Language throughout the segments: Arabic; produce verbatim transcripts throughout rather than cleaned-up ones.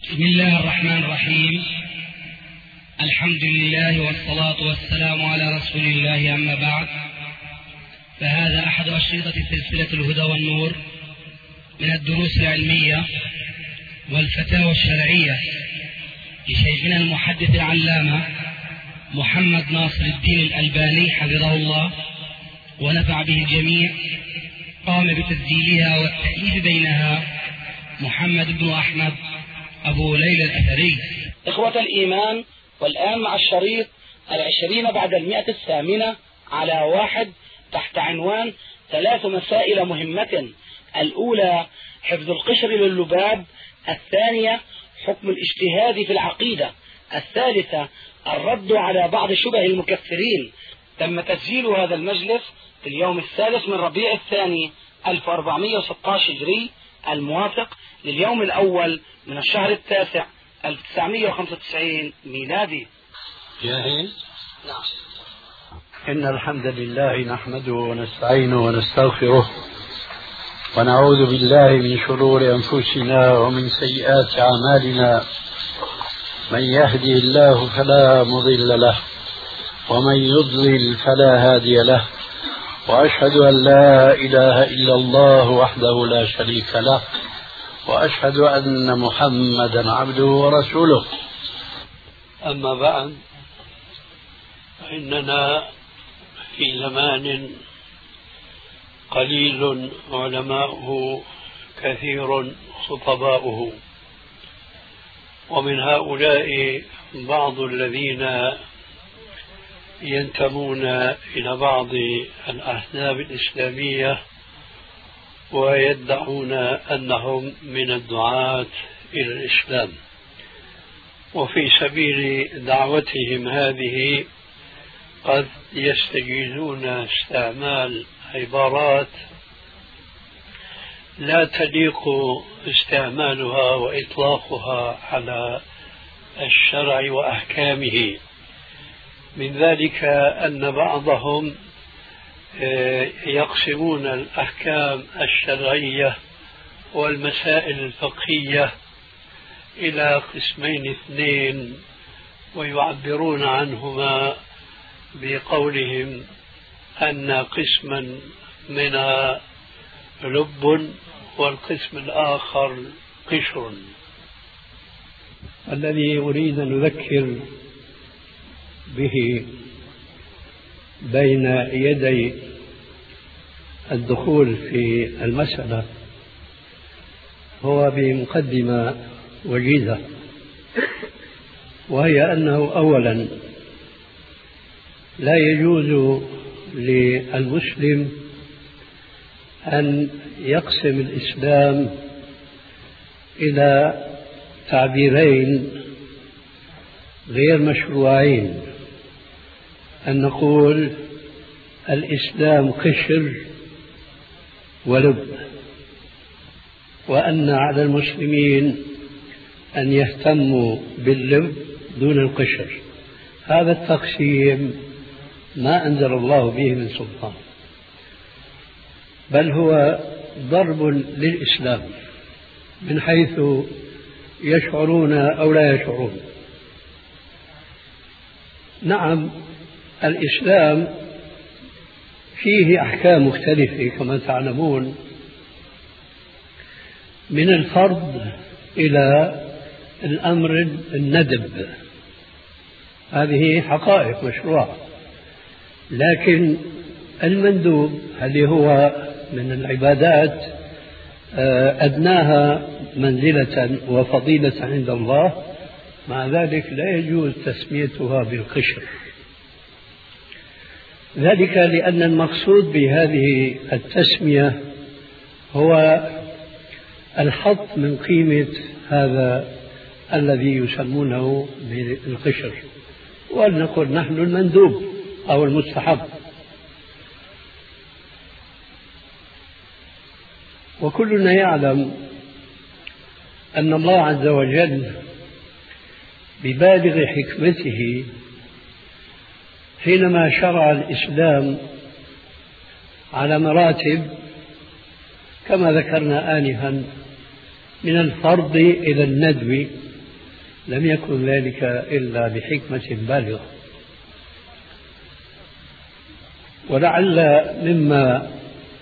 بسم الله الرحمن الرحيم. الحمد لله والصلاة والسلام على رسول الله، أما بعد، فهذا أحد أشرطة سلسلة الهدى والنور من الدروس العلمية والفتاوى الشرعية لشيخنا المحدث العلامة محمد ناصر الدين الألباني حفظه الله ونفع به الجميع. قام بتسجيلها والتأليف بينها محمد بن أحمد أبو ليلى الأثري. إخوة الإيمان، والآن مع الشريط العشرين بعد المئة الثامنة على واحد تحت عنوان ثلاث مسائل مهمة. الأولى حفظ القشر لللباب، الثانية حكم الاجتهاد في العقيدة، الثالثة الرد على بعض شبه المكفرين. تم تسجيل هذا المجلس في اليوم الثالث من ربيع الثاني ألف وأربعمئة وستة عشر هجري، الموافق لليوم الأول من الشهر التاسع ألف وتسعمئة وخمسة وتسعين ميلادي. جاهز؟ نعم. إن الحمد لله نحمده ونستعينه ونستغفره ونعوذ بالله من شرور أنفسنا ومن سيئات أعمالنا. من يهدي الله فلا مضل له ومن يضلل فلا هادي له، وأشهد أن لا إله إلا الله وحده لا شريك له، وأشهد أن محمدا عبده ورسوله. أما بعد، فإننا في زمان قليل علماؤه كثير خطباؤه، ومن هؤلاء بعض الذين ينتمون إلى بعض الأحزاب الإسلامية ويدعون أنهم من الدعاة إلى الإسلام، وفي سبيل دعوتهم هذه قد يستجيزون استعمال عبارات لا تليق استعمالها وإطلاقها على الشرع وأحكامه. من ذلك أن بعضهم يقسمون الأحكام الشرعية والمسائل الفقهية إلى قسمين اثنين، ويعبرون عنهما بقولهم أن قسما منها لب والقسم الآخر قشر. الذي أريد أن نذكر به بين يدي الدخول في المسألة هو بمقدمة وجيزة، وهي أنه أولا لا يجوز للمسلم أن يقسم الإسلام إلى تعبيرين غير مشروعين، أن نقول الإسلام قشر ولب، وأن على المسلمين أن يهتموا باللب دون القشر. هذا التقسيم ما أنزل الله به من سلطان، بل هو ضرب للإسلام من حيث يشعرون أو لا يشعرون. نعم، الإسلام فيه أحكام مختلفة كما تعلمون، من الفرض إلى الأمر الندب، هذه حقائق مشروعة. لكن المندوب الذي هو من العبادات أدناها منزلة وفضيلة عند الله، مع ذلك لا يجوز تسميتها بالقشر، ذلك لأن المقصود بهذه التسمية هو الحط من قيمة هذا الذي يسمونه بالقشر، ولنقل نحن المندوب أو المستحب. وكلنا يعلم أن الله عز وجل ببالغ حكمته حينما شرع الإسلام على مراتب كما ذكرنا آنفا من الفرض إلى الندب لم يكن ذلك إلا بحكمة بالغة. ولعل مما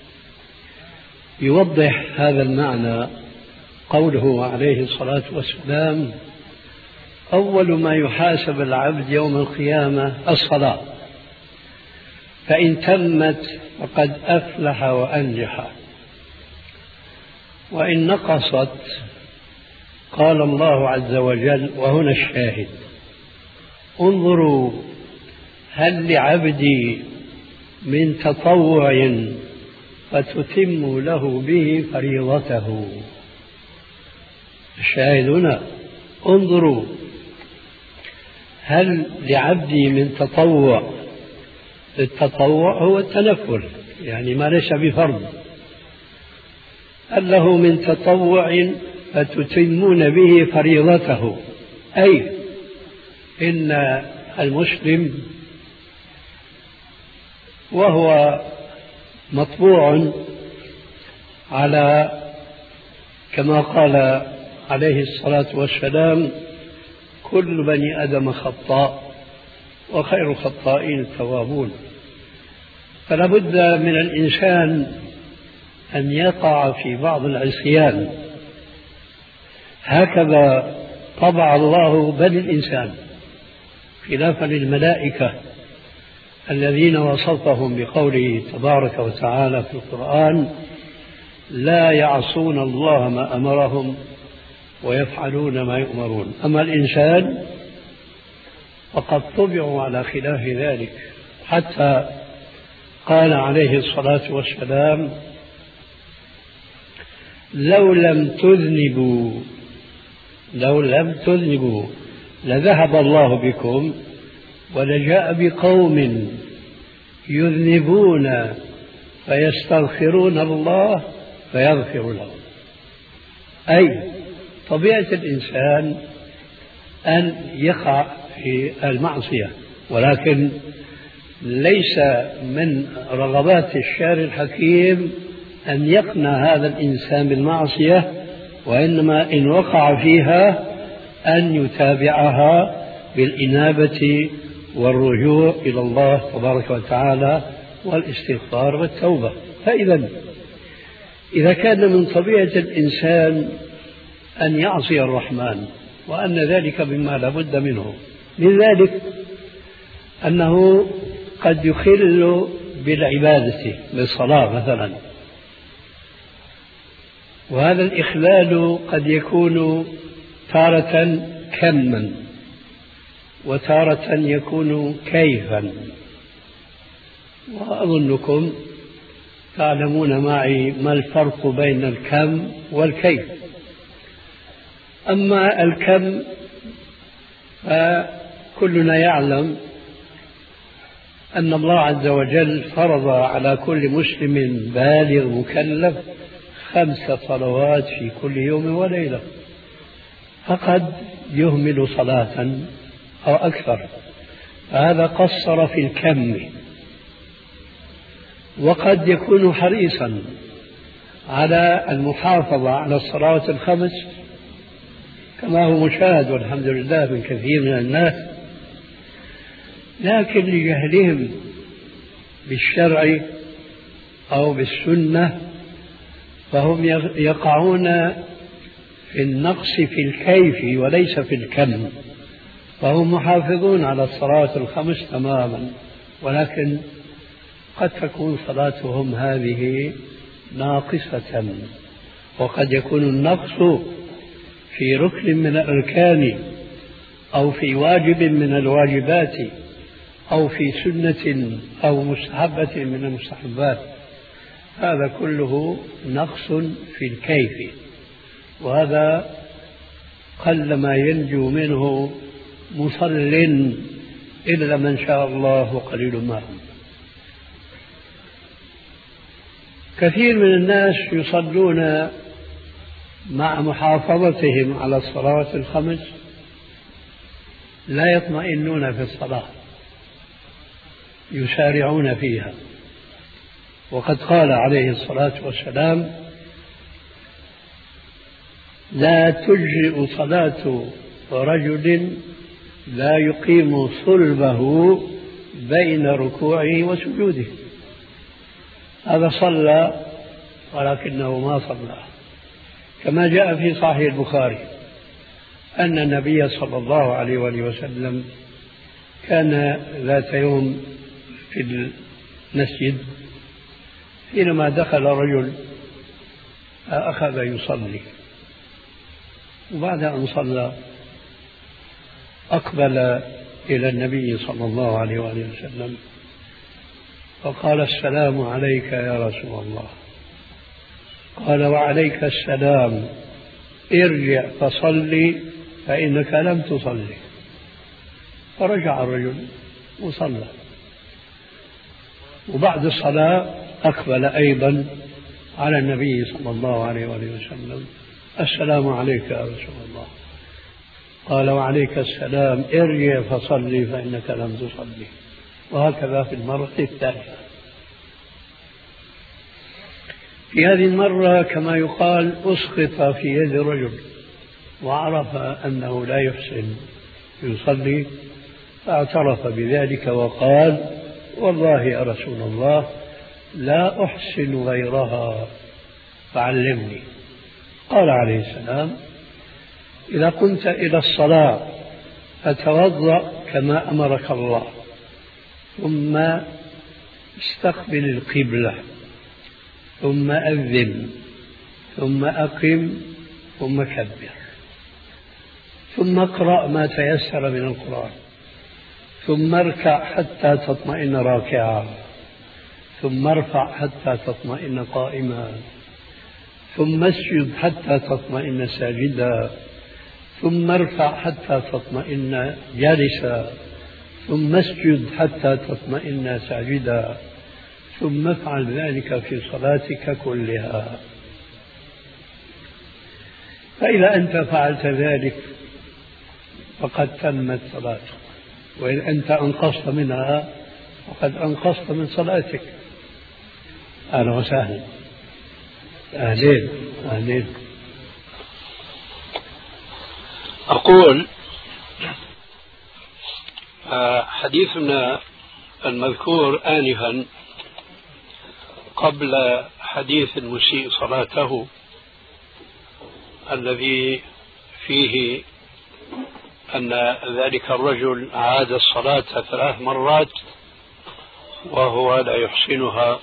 يوضح هذا المعنى قوله عليه الصلاة والسلام: أول ما يحاسب العبد يوم القيامة الصلاة، فإن تمت فقد أفلح وأنجح، وإن نقصت قال الله عز وجل، وهنا الشاهد: انظروا هل لعبدي من تطوع فتتم له به فريضته. الشاهد هنا: انظروا هل لعبدي من تطوع. التطوع هو التنفل، يعني ما ليس بفرض. هل له من تطوع فتتمون به فريضته، أي إن المسلم وهو مطبوع على كما قال عليه الصلاة والسلام: كل بني آدم خطاء وخير الخطائين التوابون. فلا بد من الإنسان أن يقع في بعض العصيان، هكذا طبع الله بني الإنسان، خلافا للملائكة الذين وصفهم بقوله تبارك وتعالى في القرآن: لا يعصون الله ما أمرهم ويفعلون ما يؤمرون. أما الإنسان فقد طبعوا على خلاف ذلك، حتى قال عليه الصلاة والسلام: لو لم تذنبوا لو لم تذنبوا لذهب الله بكم ولجاء بقوم يذنبون فيستغفرون الله فيغفر لهم. أي طبيعة الإنسان أن يقع في المعصية، ولكن ليس من رغبات الشارع الحكيم أن يقنع هذا الإنسان بالمعصية، وإنما إن وقع فيها أن يتابعها بالإنابة والرجوع إلى الله تبارك وتعالى والاستغفار والتوبة. فإذا إذا كان من طبيعة الإنسان أن يعصي الرحمن، وأن ذلك مما لا بد منه، من ذلك أنه قد يخل بالعبادة بالصلاة مثلا، وهذا الإخلال قد يكون تارة كما وتارة يكون كيفا، وأظنكم تعلمون معي ما الفرق بين الكم والكيف. أما الكم فكلنا يعلم أن الله عز وجل فرض على كل مسلم بالغ مكلف خمس صلوات في كل يوم وليلة، فقد يهمل صلاة أو أكثر، فهذا قصر في الكم. وقد يكون حريصا على المحافظة على الصلوات الخمس كما هو مشاهد والحمد لله من كثير من الناس، لكن لجهلهم بالشرع أو بالسنة فهم يقعون في النقص في الكيف وليس في الكم، فهم محافظون على الصلاة الخمس تماما، ولكن قد تكون صلاتهم هذه ناقصة، وقد يكون النقص في ركن من الأركان أو في واجب من الواجبات أو في سنة أو مستحبة من المستحبات، هذا كله نقص في الكيف، وهذا قل ما ينجو منه مصل إلا من شاء الله وقليل ما هم. كثير من الناس يصلون مع محافظتهم على الصلوات الخمس لا يطمئنون في الصلاة، يسارعون فيها، وقد قال عليه الصلاة والسلام: لا تجزئ صلاة ورجل لا يقيم صلبه بين ركوعه وسجوده. هذا صلى ولكنه ما صلى، كما جاء في صحيح البخاري أن النبي صلى الله عليه وآله وسلم كان ذات يوم في المسجد حينما دخل رجل أخذ يصلي، وبعد أن صلى أقبل إلى النبي صلى الله عليه وآله وسلم فقال: السلام عليك يا رسول الله. قال: وعليك السلام، ارجع فصلي فإنك لم تصلي. فرجع الرجل وصلى، وبعد الصلاة أقبل أيضا على النبي صلى الله عليه وآله وسلم: السلام عليك يا رسول الله. قال: وعليك السلام، ارجع فصلي فإنك لم تصلي. وهكذا في المرة الثالثة. في هذه المرة كما يقال أسقط في يد رجل وعرف أنه لا يحسن يصلي، فاعترف بذلك وقال: والله يا رسول الله لا أحسن غيرها فعلمني. قال عليه السلام: إذا قمت إلى الصلاة فتوضأ كما أمرك الله، ثم استقبل القبلة، ثم أذن، ثم أقم، ثم كبر، ثم اقرأ ما تيسر من القرآن، ثم اركع حتى تطمئن راكعا، ثم ارفع حتى تطمئن قائما، ثم اسجد حتى تطمئن ساجدا، ثم ارفع حتى تطمئن جالسا، ثم اسجد حتى تطمئن ساجدا، ثم افعل ذلك في صلاتك كلها. فإذا أنت فعلت ذلك فقد تمت صلاتك، وإن أنت أنقصت منها فقد أنقصت من صلاتك. أهلا وسهلا. أهلين أهلين. أقول حديثنا المذكور آنفا قبل حديث المسيء صلاته الذي فيه أن ذلك الرجل عاد الصلاة ثلاث مرات وهو لا يحسنها،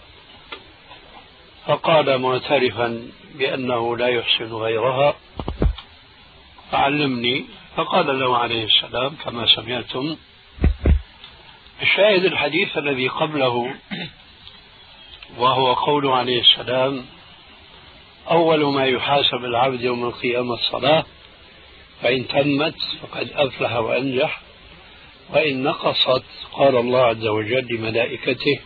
فقال معترفا بأنه لا يحسن غيرها فعلمني. فقال له عليه السلام كما سمعتم. الشاهد الحديث الذي قبله وهو قول عليه السلام: أول ما يحاسب العبد يوم القيامة الصلاة، فإن تمت فقد أفلح وأنجح، وإن نقصت قال الله عز وجل لملائكته: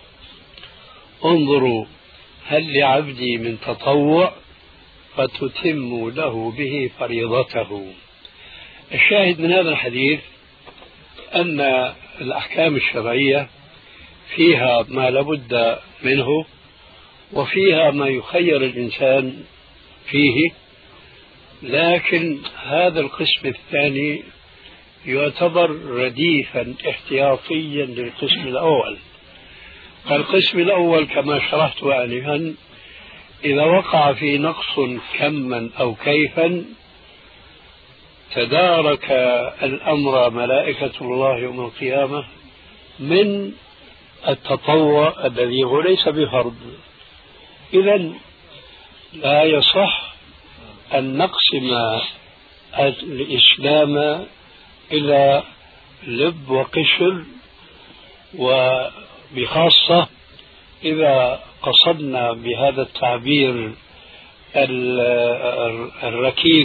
انظروا هل لعبدي من تطوع فتتم له به فريضته. الشاهد من هذا الحديث أن الأحكام الشرعية فيها ما لابد منه، وفيها ما يخير الإنسان فيه، لكن هذا القسم الثاني يعتبر رديفا احتياطيا للقسم الأول. فالقسم الأول كما شرحت آنفا إذا وقع في نقص كما أو كيفا تدارك الأمر ملائكة الله يوم القيامة من التطوع الذي هو ليس بفرض. إذن لا يصح أن نقسم الإسلام إلى لب وقشر، وبخاصة إذا قصدنا بهذا التعبير الركيك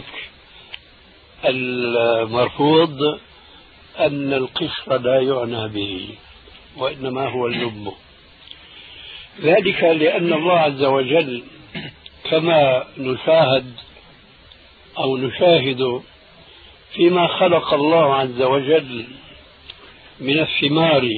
المرفوض أن القشر لا يعنى به، وإنما هو اللب. ذلك لأن الله عز وجل كما نشاهد أو نشاهد فيما خلق الله عز وجل من الثمار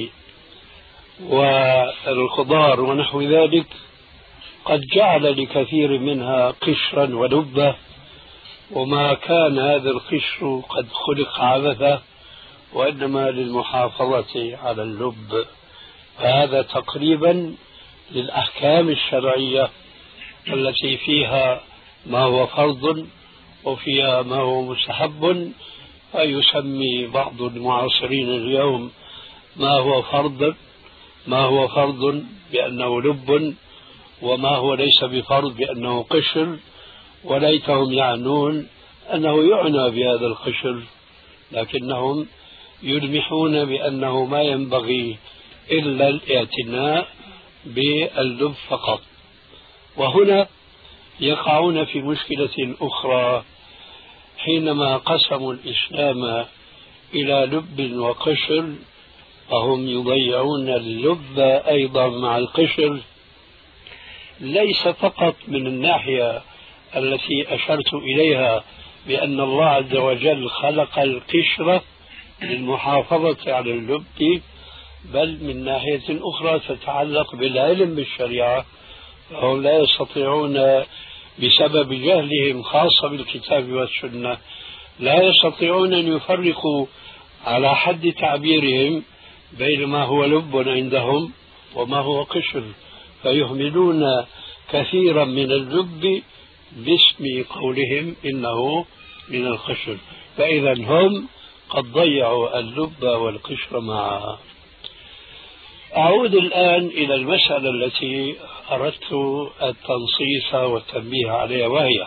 والخضار ونحو ذلك، قد جعل لكثير منها قشرا ولبة، وما كان هذا القشر قد خلق عبثا، وإنما للمحافظة على اللب. فهذا تقريبا للأحكام الشرعية التي فيها ما هو فرض وفيها ما هو مستحب. فيسمي بعض المعاصرين اليوم ما هو فرض ما هو فرض بأنه لب، وما هو ليس بفرض بأنه قشر، وليتهم يعنون أنه يعنى بهذا القشر، لكنهم يلمحون بأنه ما ينبغي إلا الاعتناء باللب فقط. وهنا يقعون في مشكلة أخرى حينما قسموا الإسلام إلى لب وقشر، فهم يضيعون اللب أيضا مع القشر، ليس فقط من الناحية التي أشرت إليها بأن الله عز وجل خلق القشرة للمحافظة على اللب، بل من ناحية أخرى تتعلق بالعلم بالشريعة. فهم لا يستطيعون بسبب جهلهم خاصة بالكتاب والسنة، لا يستطيعون أن يفرقوا على حد تعبيرهم بين ما هو لب عندهم وما هو قشر، فيهملون كثيرا من اللب باسم قولهم إنه من القشر، فإذا هم قد ضيعوا اللب والقشر معا. أعود الآن إلى المسألة التي أردت التنصيص والتنبيه عليها، وهي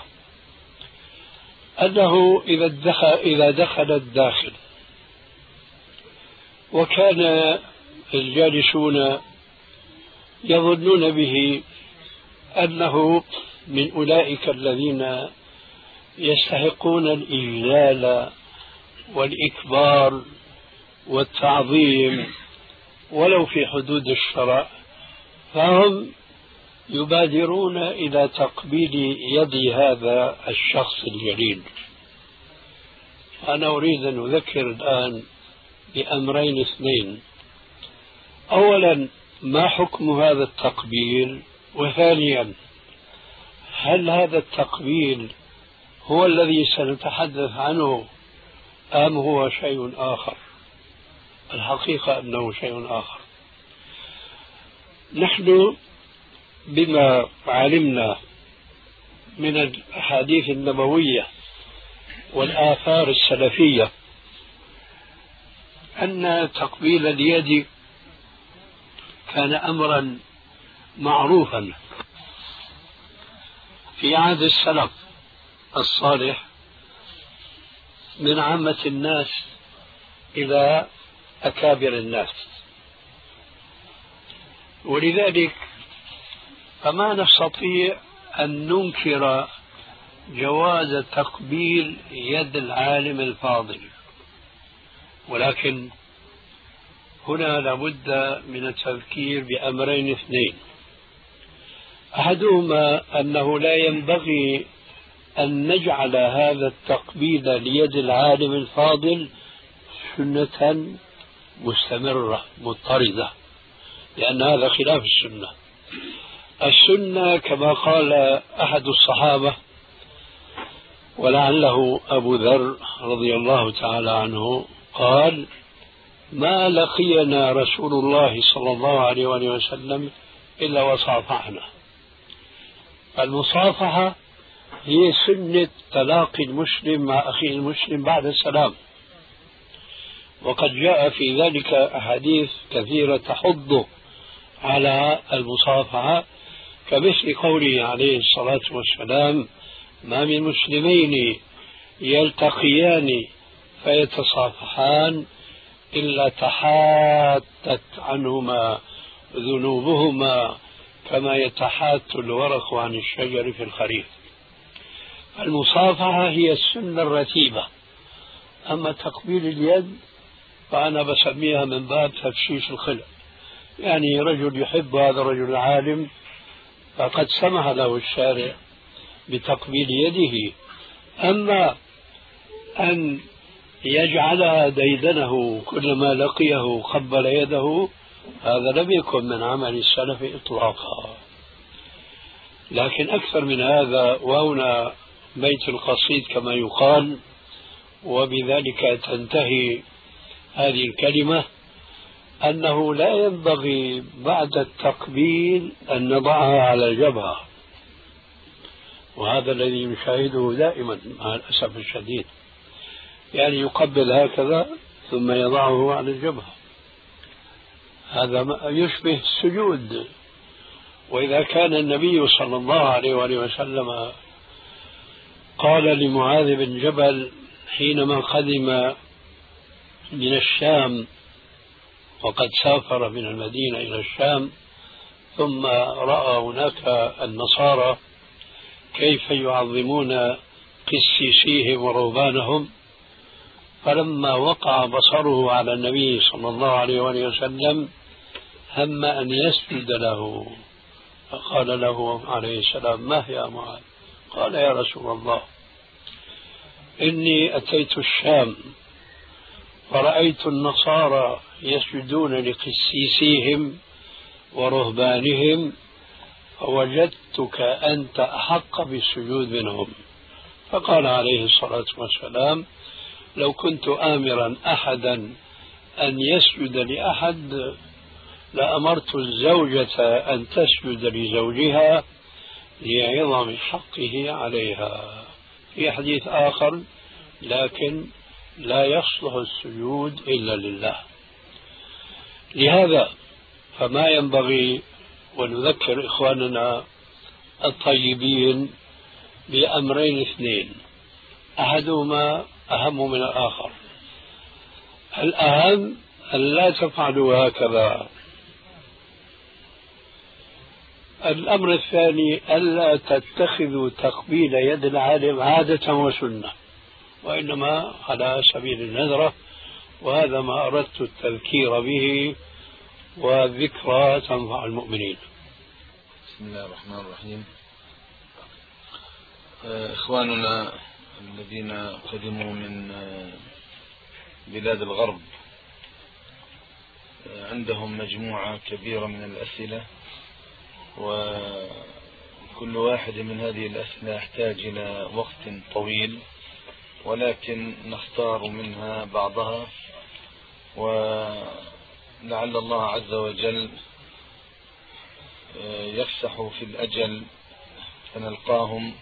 أنه إذا دخل, إذا دخل الداخل وكان الجالسون يظنون به أنه من أولئك الذين يستحقون الإجلال والإكبار والتعظيم ولو في حدود الشرع، فهم يبادرون إلى تقبيل يد هذا الشخص الجليل. أنا أريد أن أذكر الآن بأمرين اثنين: أولا، ما حكم هذا التقبيل؟ وثانيا، هل هذا التقبيل هو الذي سنتحدث عنه أم هو شيء آخر؟ الحقيقة أنه شيء آخر. نحن بما علمنا من الأحاديث النبوية والآثار السلفية أن تقبيل اليد كان أمرا معروفا في عهد السلف الصالح من عامة الناس إلى أكابر الناس، ولذلك فما نستطيع أن ننكر جواز تقبيل يد العالم الفاضل، ولكن هنا لابد من التذكير بأمرين اثنين: أحدهما أنه لا ينبغي أن نجعل هذا التقبيل ليد العالم الفاضل سنة مستمرة مضطردة، لأن هذا خلاف السنة. السنة كما قال أحد الصحابة ولعله أبو ذر رضي الله تعالى عنه قال: ما لقينا رسول الله صلى الله عليه وسلم إلا وصافحنا. المصافحة هي سنة تلاقي المسلم مع أخيه المسلم بعد السلام، وقد جاء في ذلك أحاديث كثيرة تحض على المصافحة، كمثل قوله عليه الصلاة والسلام: ما من مسلمين يلتقيان فيتصافحان إلا تحاتت عنهما ذنوبهما كما يتحات الورق عن الشجر في الخريف. المصافحة هي السنة الرتيبة. أما تقبيل اليد فأنا بسميها من باب تفشيش الخلق، يعني رجل يحب هذا الرجل العالم فقد سمح له الشارع بتقبيل يده. أما أن يجعلها ديدنه كلما لقيه قبل يده، هذا لم يكن من عمل السلف إطلاقا. لكن أكثر من هذا، وهنا بيت القصيد كما يقال، وبذلك تنتهي هذه الكلمة، أنه لا ينبغي بعد التقبيل أن نضعها على الجبهة، وهذا الذي نشاهده دائما مع الأسف الشديد، يعني يقبل هكذا ثم يضعه على الجبهة، هذا ما يشبه السجود. وإذا كان النبي صلى الله عليه وآله وسلم قال لمعاذ بن جبل حينما قدم من الشام وقد سافر من المدينة إلى الشام ثم رأى هناك النصارى كيف يعظمون قسيسيهم ورهبانهم، فلما وقع بصره على النبي صلى الله عليه وآله وسلم هم أن يسجد له، فقال له عليه السلام: ما يا معاذ؟ قال: يا رسول الله، إني أتيت الشام فرأيت النصارى يسجدون لقسيسيهم ورهبانهم، فوجدتك أنت أحق بالسجود منهم. فقال عليه الصلاة والسلام: لو كنت آمرا أحدا أن يسجد لأحد لأمرت الزوجة أن تسجد لزوجها لعظم حقه عليها. في حديث آخر: لكن لا يصلح السجود إلا لله. لهذا فما ينبغي، ونذكر إخواننا الطيبين بأمرين اثنين، أحدهما أهم من الآخر. الأهم أن لا تفعلوا هكذا. الأمر الثاني ألا تتخذوا تقبيل يد العالم عادة وسنة، وإنما على سبيل النذرة، وهذا ما أردت التذكير به، والذكرى تنفع المؤمنين. بسم الله الرحمن الرحيم. إخواننا الذين قدموا من بلاد الغرب عندهم مجموعة كبيرة من الأسئلة، وكل واحد من هذه الأسئلة يحتاج إلى وقت طويل، ولكن نختار منها بعضها، ولعل الله عز وجل يفسح في الأجل فنلقاهم،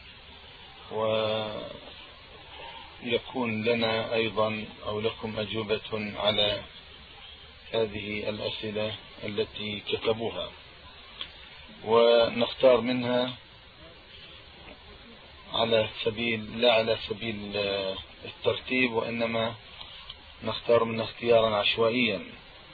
ويكون لنا أيضا أو لكم أجوبة على هذه الأسئلة التي كتبوها، ونختار منها على سبيل لا على سبيل الترتيب، وإنما نختار منها اختيارا عشوائيا.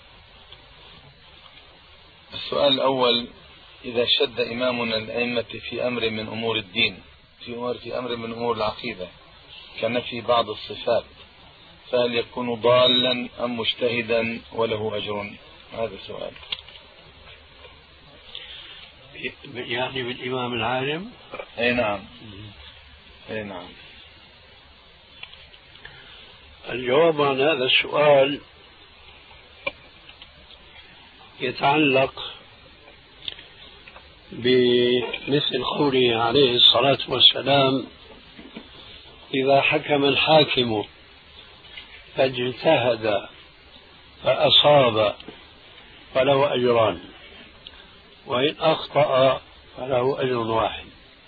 السؤال الأول: إذا شد إمامنا الأئمة في أمر من أمور الدين في أمر في أمر من أمور العقيدة كنفي بعض الصفات، فهل يكون ضالا أم مجتهدا وله أجر؟ هذا السؤال. يعني بالإمام العالم؟ أي نعم. أي نعم. الجواب عن هذا السؤال يتعلق بمثل قوله عليه الصلاة والسلام: إذا حكم الحاكم فاجتهد فأصاب فله أجران، وإن أخطأ فله أجر واحد.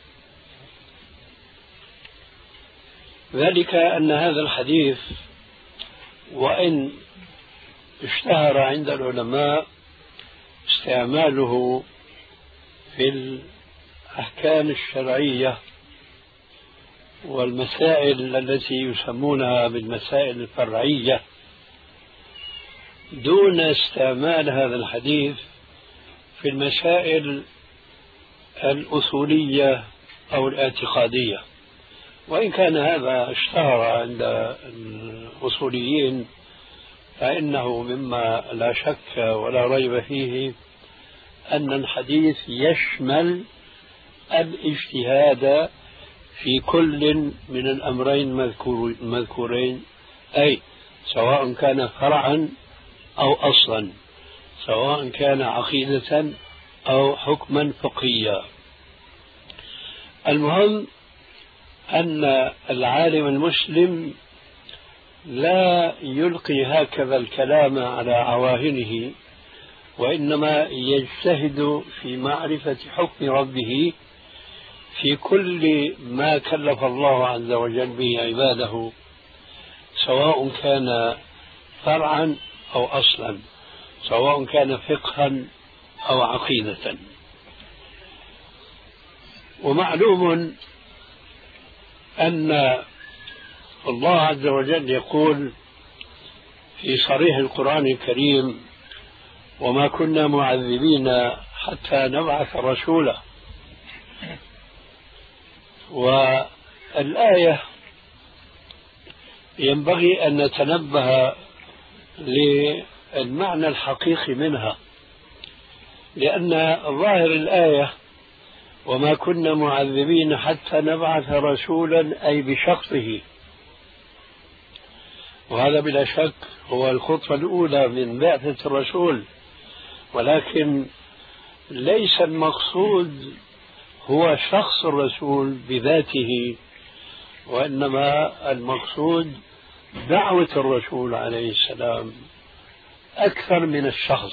ذلك أن هذا الحديث وإن اشتهر عند العلماء استعماله في الأحكام الشرعية والمسائل التي يسمونها بالمسائل الفرعية، دون استعمال هذا الحديث في المسائل الأصولية أو الاعتقادية. وإن كان هذا اشتهر عند الأصوليين، فإنه مما لا شك ولا ريب فيه أن الحديث يشمل الاجتهاد في كل من الأمرين المذكورين، أي سواء كان فرعا أو أصلا، سواء كان عقيدة أو حكما فقهيا. المهم أن العالم المسلم لا يلقي هكذا الكلام على عواهنه، وإنما يجتهد في معرفة حكم ربه في كل ما كلف الله عز وجل به عباده، سواء كان فرعا أو أصلا، سواء كان فقها أو عقيدة. ومعلوم أن الله عز وجل يقول في صريح القرآن الكريم: وما كنا معذبين حتى نبعث رسولا. والآية ينبغي أن نتنبه للمعنى الحقيقي منها، لأن ظاهر الآية وما كنا معذبين حتى نبعث رسولا أي بشخصه، وهذا بلا شك هو الخطوة الأولى من بعثة الرسول، ولكن ليس المقصود هو شخص الرسول بذاته، وإنما المقصود دعوة الرسول عليه السلام أكثر من الشخص.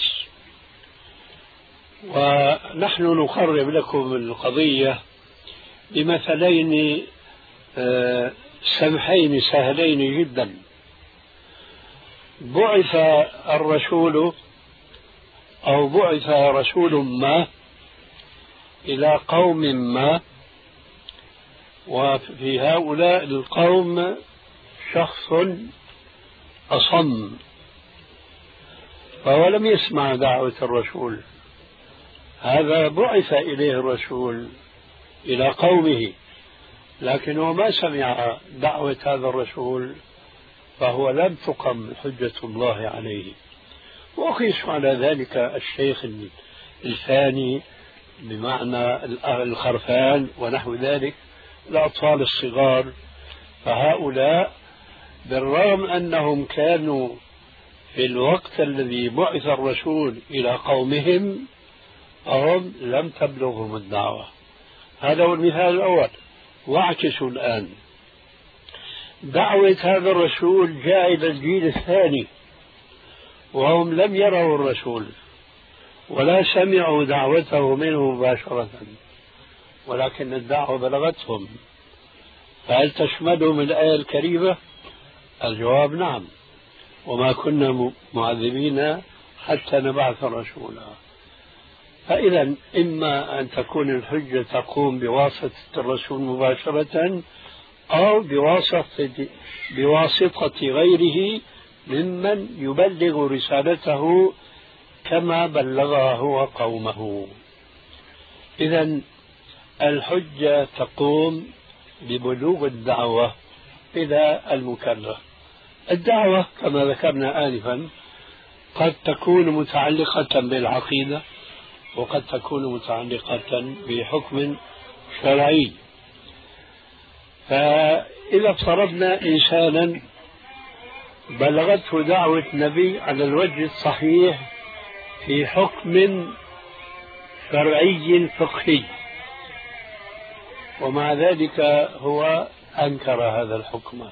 ونحن نقرب لكم القضية بمثلين سمحين سهلين جدا. بعث الرسول أو بعث رسول ما إلى قوم ما، وفي هؤلاء القوم شخص أصم، فهو لم يسمع دعوة الرسول، هذا بعث إليه الرسول إلى قومه لكنه ما سمع دعوة هذا الرسول، فهو لم تقم حجة الله عليه. وقيس على ذلك الشيخ الثاني بمعنى الخرفان ونحو ذلك، الأطفال الصغار، فهؤلاء بالرغم أنهم كانوا في الوقت الذي بعث الرسول إلى قومهم فهم لم تبلغهم الدعوة. هذا هو المثال الأول. واعكسوا الآن، دعوة هذا الرسول جاء إلى الجيل الثاني وهم لم يروا الرسول ولا سمعوا دعوته منه مباشرة، ولكن الدعوة بلغتهم، فهل تشملهم الآية الكريمة؟ الجواب نعم، وما كنا معذبين حتى نبعث رسولا. فإذا إما أن تكون الحجة تقوم بواسطة الرسول مباشرة أو بواسطة بواسطة غيره ممن يبلغ رسالته كما بلغها هو قومه. إذا الحجة تقوم ببلوغ الدعوة إلى المكلف. الدعوة كما ذكرنا آنفا قد تكون متعلقة بالعقيدة وقد تكون متعلقة بحكم شرعي. فإذا افترضنا إنسانا بلغته دعوة النبي على الوجه الصحيح في حكم شرعي فقهي ومع ذلك هو أنكر هذا الحكم،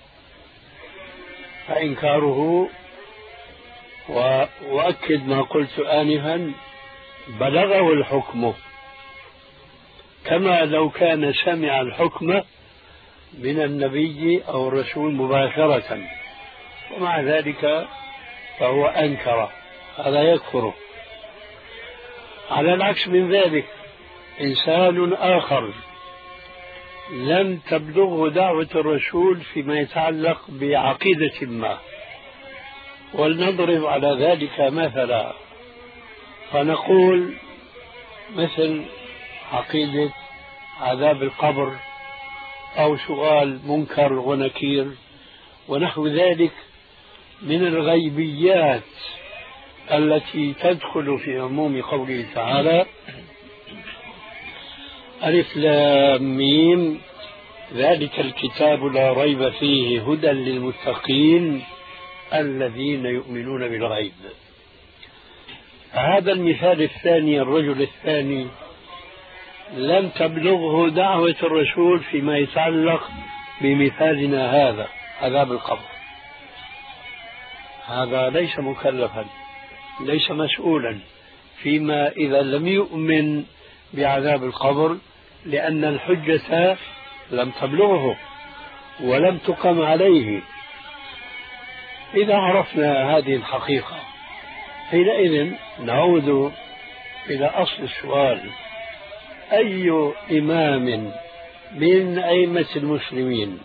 فإنكاره وأؤكد ما قلت آنفا بلغه الحكم كما لو كان سمع الحكم من النبي أو الرسول مباشرة، ومع ذلك فهو أنكر، هذا يكفر. على العكس من ذلك إنسان آخر لم تبلغه دعوة الرسول فيما يتعلق بعقيدة ما، ولنضرب على ذلك مثلا، فنقول مثل عقيدة عذاب القبر أو سؤال منكر ونكير ونحو ذلك من الغيبيات التي تدخل في عموم قوله تعالى: ألف لام ميم ذلك الكتاب لا ريب فيه هدى للمتقين الذين يؤمنون بالغيب. هذا المثال الثاني، الرجل الثاني لم تبلغه دعوة الرسول فيما يتعلق بمثالنا هذا عذاب القبر. هذا ليس مكلفا، ليس مسؤولا فيما إذا لم يؤمن بعذاب القبر، لأن الحجة لم تبلغه ولم تقم عليه. إذا عرفنا هذه الحقيقة حينئذ نعود إلى أصل السؤال: أي إمام من أئمة المسلمين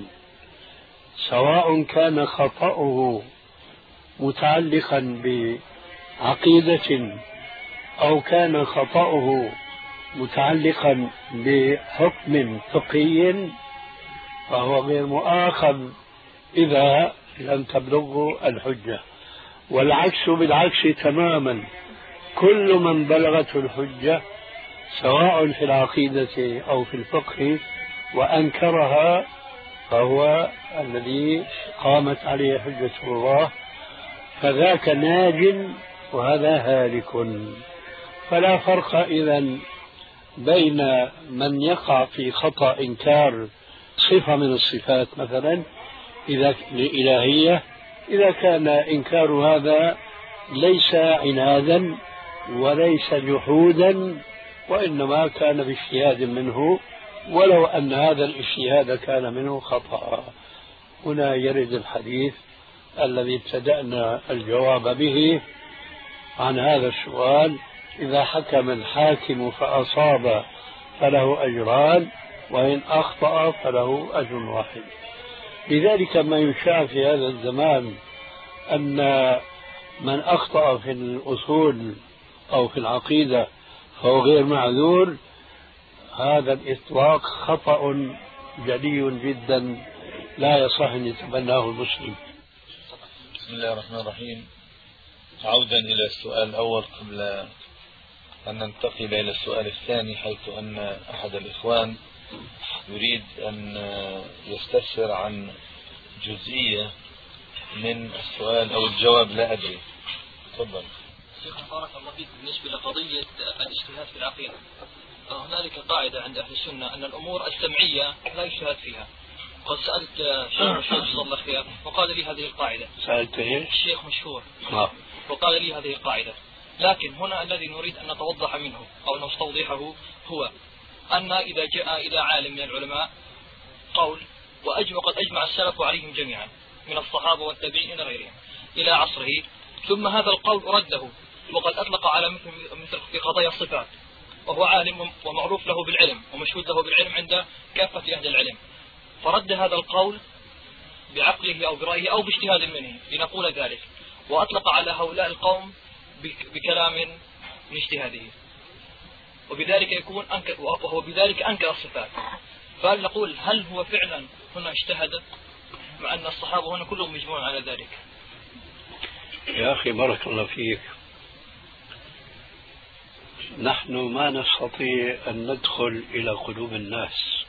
سواء كان خطأه متعلقا بعقيدة أو كان خطأه متعلقا بحكم فقهي فهو غير مؤاخذ إذا لم تبلغه الحجة، والعكس بالعكس تماما. كل من بلغته الحجة سواء في العقيدة أو في الفقه وأنكرها فهو الذي قامت عليه حجة الله، فذاك ناج وهذا هالك. فلا فرق إذن بين من يقع في خطأ إنكار صفة من الصفات مثلا إذا الإلهية، إذا كان إنكار هذا ليس عنادا وليس جحودا وإنما كان باجتهاد منه، ولو أن هذا الاجتهاد كان منه خطأ. هنا يرد الحديث الذي ابتدأنا الجواب به عن هذا السؤال: إذا حكم الحاكم فأصاب فله أجران وإن أخطأ فله أجر واحد. لذلك ما يشاع في هذا الزمان أن من أخطأ في الأصول أو في العقيدة فهو غير معذور، هذا الإطلاق خطأ جلي جدا لا يصح أن يتبناه المسلم. بسم الله الرحمن الرحيم. عودا إلى السؤال الأول قبل أن ننتقل إلى السؤال الثاني، حيث أن أحد الإخوان يريد أن يستفسر عن جزئية من السؤال أو الجواب، لا أدري. تفضل. شيخ بارك الله فيك. بالنسبة لقضية الاجتهاد في العقيدة، هنالك قاعدة عند أهل السنة أن الأمور السمعية لا يجتهد فيها. قد سألت شيخ مشهور صلى الله خير وقال لي هذه القاعدة. سألت ايش؟ الشيخ مشهور آه. وقال لي هذه القاعدة، لكن هنا الذي نريد أن نتوضح منه أو نستوضحه هو أن إذا جاء إلى عالم من العلماء قول وأجمع قد أجمع السلف عليهم جميعا من الصحابة والتابعين إلى غيرهم إلى عصره، ثم هذا القول رده وقد أطلق على مثل, مثل في قضايا الصفات، وهو عالم ومعروف له بالعلم ومشهود له بالعلم عند كافة أهل العلم، فرد هذا القول بعقله أو برأيه أو باجتهاد منه لنقول ذلك، وأطلق على هؤلاء القوم بكلام من اجتهاده، وبذلك يكون أنكر وهو بذلك أنكر الصفات. فهل نقول هل هو فعلا هنا اجتهد مع أن الصحابة هنا كلهم مجموعون على ذلك؟ يا أخي بارك الله فيك، نحن ما نستطيع أن ندخل إلى قلوب الناس.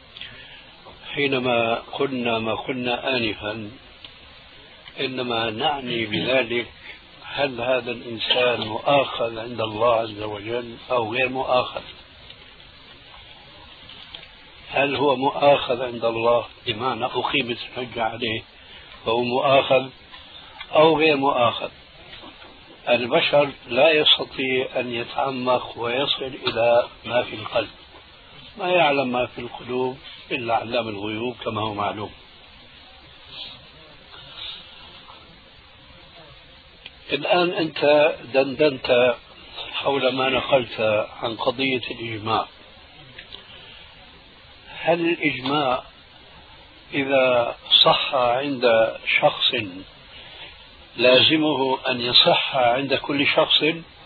حينما قلنا ما قلنا آنفا إنما نعني بذلك هل هذا الإنسان مؤاخذ عند الله عز وجل أو غير مؤاخذ. هل هو مؤاخذ عند الله بمعنى أقيمت الحجة عليه فهو مؤاخذ أو غير مؤاخذ. البشر لا يستطيع أن يتعمق ويصل إلى ما في القلب، ما يعلم ما في القلوب إلا علام الغيوب كما هو معلوم. الآن أنت دندنت حول ما نقلت عن قضية الإجماع. هل الإجماع إذا صح عند شخص لازمه أن يصح عند كل شخص؟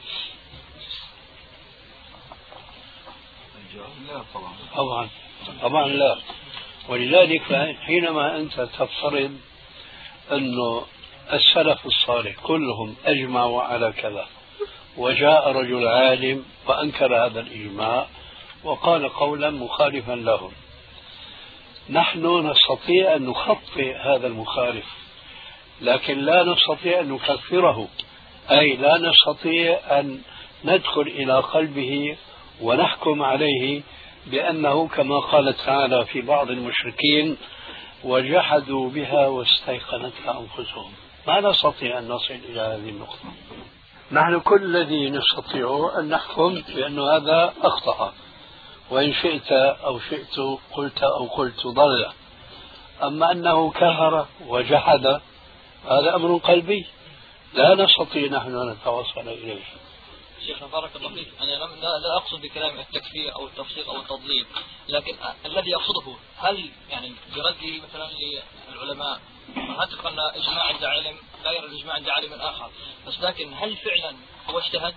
طبعا طبعا لا. ولذلك حينما أنت تفترض أنه السلف الصالح كلهم أجمعوا على كذا وجاء رجل عالم وأنكر هذا الإجماع وقال قولا مخالفا لهم، نحن نستطيع أن نخطئ هذا المخالف لكن لا نستطيع أن نكفره، أي لا نستطيع أن ندخل إلى قلبه ونحكم عليه بأنه كما قال تعالى في بعض المشركين وجحدوا بها واستيقنتها أنفسهم. ما نستطيع أن نصل إلى هذه النقطة. نحن كل الذي نستطيع أن نحكم بأن هذا أخطأ، وإن شئت أو شئت قلت أو قلت ضل. أما أنه كفر وجحد هذا أمر قلبي لا نستطيع نحن أن نتوصل إليه. شيخنا بارك الله فيك، أنا لا, لا أقصد بكلام التكفير أو التفسيق أو التضليل، لكن الذي أقصده هل يعني برده مثلا للعلماء، نعتقد أن إجماع عند عالم لا يرى الإجماع عند عالم آخر، بس لكن هل فعلا هو اجتهد؟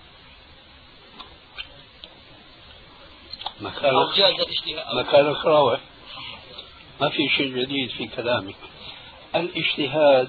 أو جاز الاجتهاد؟ مكانك راوح، ما في شيء جديد في كلامك. الاجتهاد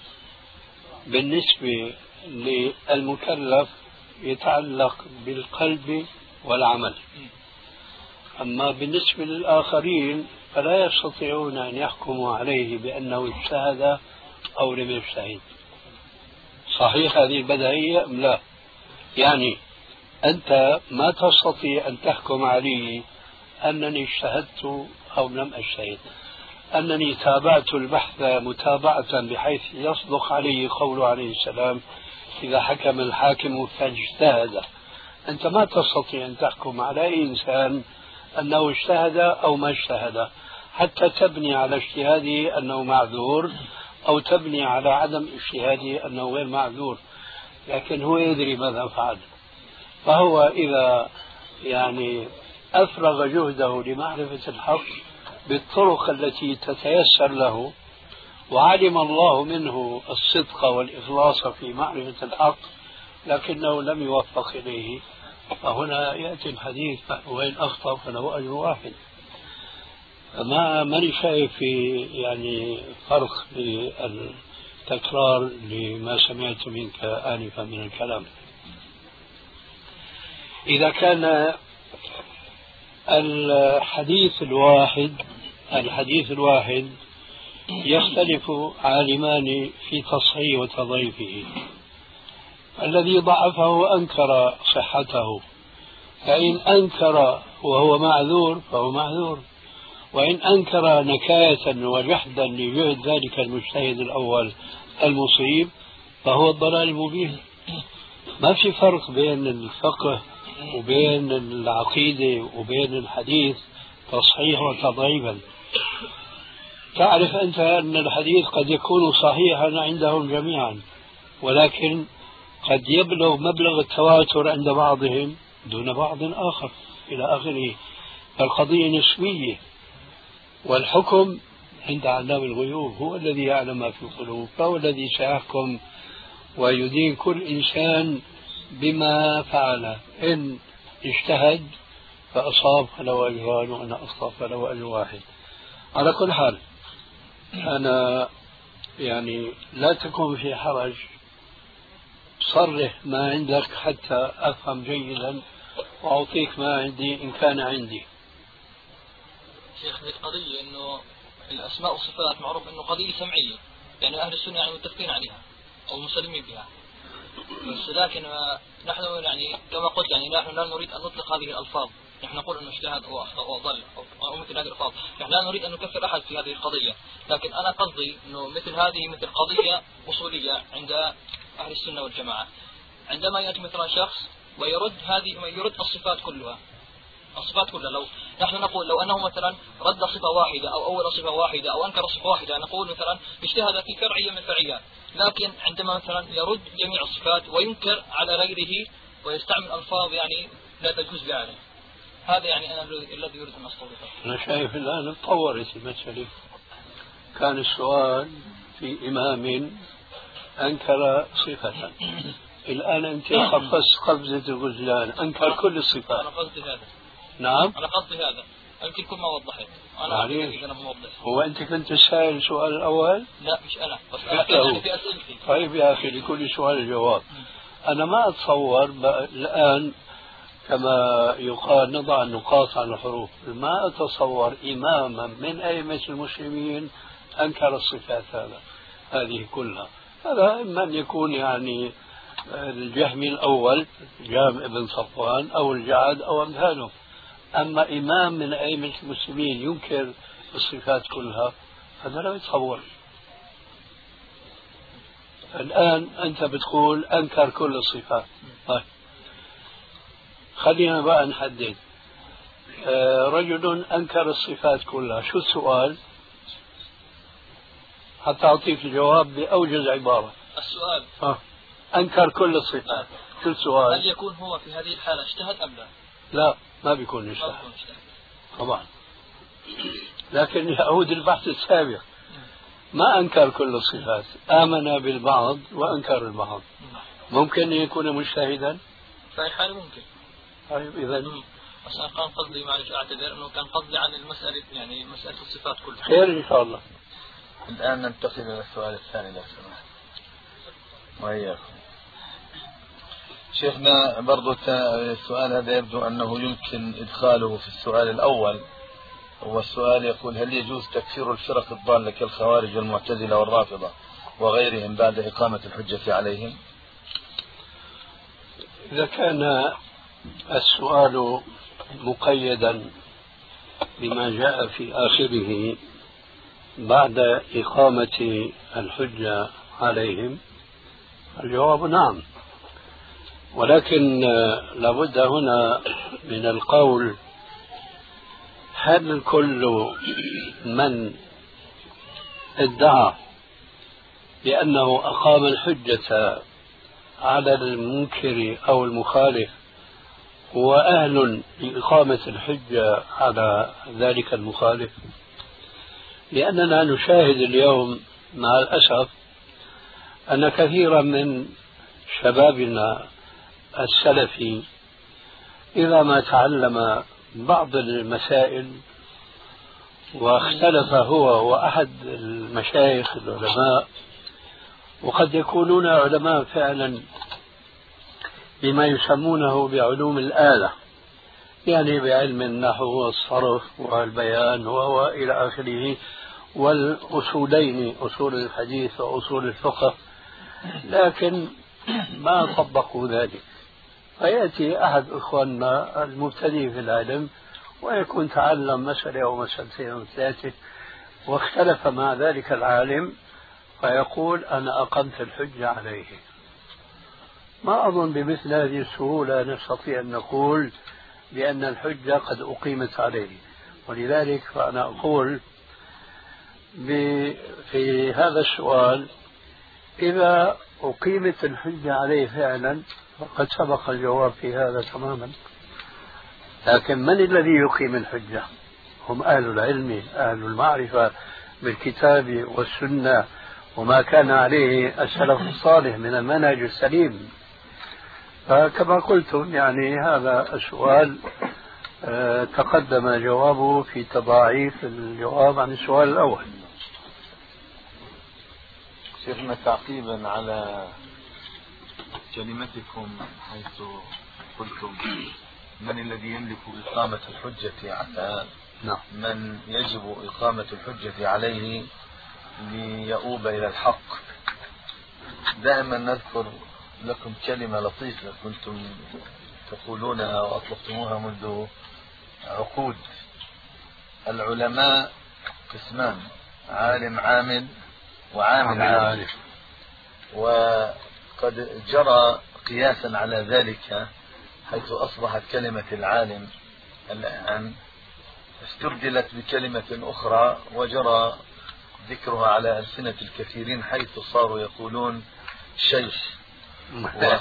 بالنسبة للمكلف يتعلق بالقلب والعمل، أما بالنسبة للآخرين فلا يستطيعون أن يحكموا عليه بأنه اجتهد أو لم يجتهد. صحيح هذه البديهية أم لا؟ يعني أنت ما تستطيع أن تحكم علي أنني اجتهدت أو لم أجتهد، أنني تابعت البحث متابعة بحيث يصدق عليه قول عليه السلام إذا حكم الحاكم فاجتهد. أنت ما تستطيع أن تحكم على أي إنسان أنه اجتهد أو ما اجتهد حتى تبني على اجتهاده أنه معذور أو تبني على عدم اجتهاده أنه غير معذور، لكن هو يدري ماذا فعل. فهو إذا يعني أفرغ جهده لمعرفة الحق بالطرق التي تتيسر له وعلم الله منه الصدق والإخلاص في معرفة الحق لكنه لم يوفق إليه، فهنا يأتي الحديث وإن أخطأ فله أجر واحد. ما ماني شايف في يعني فرق بالتكرار لما سمعت منك آنفا من الكلام. إذا كان الحديث الواحد الحديث الواحد يختلف عالمان في تصحيح وتضعيفه، الذي ضعفه أنكر صحته، فإن أنكر وهو معذور فهو معذور، وإن أنكر نكاية وجحدا لجهد ذلك المجتهد الأول المصيب فهو الضلال المبين. ما في فرق بين الفقه وبين العقيدة وبين الحديث تصحيح وتضعيفا. تعرف أنت أن الحديث قد يكون صحيحا عندهم جميعا، ولكن قد يبلغ مبلغ التواتر عند بعضهم دون بعض آخر إلى آخره. فالقضية نسبية، والحكم عند علام الغيوب، هو الذي يعلم ما في القلوب، فهو الذي سيحكم ويدين كل إنسان بما فعل. إن اجتهد فأصاب فله أجران، وإن أخطأ فله أجر واحد. على كل حال أنا يعني لا تكون في حرج، صرح ما عندك حتى أفهم جيدا وأعطيك ما عندي إن كان عندي. شيخ القضية إنه الأسماء والصفات معروف إنه قضية سمعية، يعني أهل السنة يعني متفقين عليها أو مسلمين بها، بس لكن نحن يعني كما قلت يعني نحن لا نريد أن نطلق هذه الألفاظ، نحن نقول أنه اجتهد أو أخطأ أو ضل أو مثل هذه الألفاظ، نحن لا نريد أن نكفر أحد في هذه القضية، لكن أنا قصدي أنه مثل هذه مثل قضية أصولية عند أهل السنة والجماعة، عندما يأتي مثلا شخص ويرد هذه يرد الصفات كلها الصفات كلها، لو نحن نقول لو أنه مثلا رد صفة واحدة أو أول صفة واحدة أو أنكر صفة واحدة نقول مثلا اجتهد في فرعية من الفرعيات، لكن عندما مثلا يرد جميع الصفات وينكر على غيره ويستعمل ألفاظ يعني لا تجوز بعله، هذا يعني أنا الذي يريد أن أستوضحه. أنا شايف الآن تطورت المسألة. كان السؤال في إمام أنكر صفة، الآن أنت قفزت قفزة الغزلان أنكر كل الصفات. أنا قصدي هذا. نعم أنا قصدي هذا، يمكن كل ما وضحت أنا إذا أنا موضح. هو أنت كنت سائل السؤال الأول؟ لا مش أنا، بس أنا في أسئلتي. طيب يا أخي لكل سؤال جواب. أنا ما أتصور الآن كما يقال نضع النقاط على الحروف، ما أتصور إماما من أئمة المسلمين أنكر الصفات هذا هذه كلها. هذا إما أن يكون يعني الجهمي الأول جام ابن صفوان أو الجعد أو أمثاله، أما إمام من أئمة المسلمين ينكر الصفات كلها هذا لا يتصور. الآن أنت بتقول أنكر كل الصفات. طيب خلينا بقى نحدد. رجل أنكر الصفات كلها، شو السؤال حتى أعطيك الجواب بأوجز عبارة؟ السؤال آه. أنكر كل الصفات، شو السؤال؟ هل يكون هو في هذه الحالة اجتهد أم لا؟ لا، ما بيكون اجتهد طبعا، لكن يعود البحث السابق. ما أنكر كل الصفات، آمن بالبعض وأنكر البعض. ممكن يكون مجتهدا؟ في الحالة ممكن. طيب إذا بس أنا كان قصدي، معلش أعتذر، أنه كان قصدي عن المسألة، يعني مسألة الصفات كلها. خير إن شاء الله. الآن ننتقل إلى السؤال الثاني لو سمحت. وإياكم. شيخنا برضو السؤال هذا يبدو أنه يمكن إدخاله في السؤال الأول. هو السؤال يقول: هل يجوز تكفير الفرق الضالة كالخوارج والمعتزلة والرافضة وغيرهم بعد إقامة الحجة عليهم؟ إذا كان السؤال مقيدا بما جاء في آخره بعد إقامة الحجة عليهم الجواب نعم، ولكن لابد هنا من القول: هل كل من ادعى بأنه أقام الحجة على المنكر أو المخالف هو أهل لإقامة الحجة على ذلك المخالف؟ لأننا نشاهد اليوم مع الأسف أن كثيرا من شبابنا السلفي إذا ما تعلم بعض المسائل واختلف هو وأحد المشايخ العلماء، وقد يكونون علماء فعلا بما يسمونه بعلوم الآلة، يعني بعلم النحو والصرف والبيان وإلى آخره، والأصولين أصول الحديث وأصول الفقه، لكن ما طبقوا ذلك. فيأتي أحد إخواننا المبتدئ في العلم ويكون تعلم مسألة أو مسألتين أو ثلاثة واختلف مع ذلك العالم فيقول: أنا أقمت الحجة عليه. ما أظن بمثل هذه السهولة نستطيع أن نقول بأن الحجة قد أقيمت عليه. ولذلك فأنا أقول في هذا السؤال: إذا أقيمت الحجة عليه فعلا فقد سبق الجواب في هذا تماما. لكن من الذي يقيم الحجة؟ هم أهل العلم، أهل المعرفة بالكتاب والسنة وما كان عليه السلف الصالح من المنهج السليم. فكما قلتم يعني هذا السؤال تقدم جوابه في تضاعيف الجواب عن السؤال الأول. شيخنا تعقيبا على كلمتكم حيث قلتم: من الذي يملك إقامة الحجة على من يجب إقامة الحجة عليه ليؤوب إلى الحق. دائما نذكر لكم كلمة لطيفة كنتم تقولونها وأطلقتموها منذ عقود: العلماء قسمان، عالم عامل وعامل عامل. وقد جرى قياسا على ذلك حيث أصبحت كلمة العالم الآن استبدلت بكلمة أخرى وجرى ذكرها على ألسنة الكثيرين حيث صاروا يقولون شيخ و...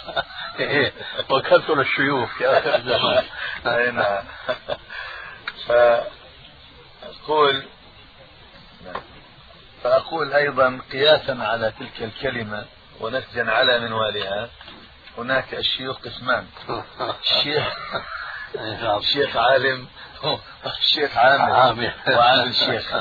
وكثر الشيوخ في آخر الزمان. نعم. فأقول فأقول أيضا قياسا على تلك الكلمة ونسجا على منوالها: هناك الشيوخ قسمان، الشيخ الشيخ عالم، الشيخ عامل وعامل شيخ.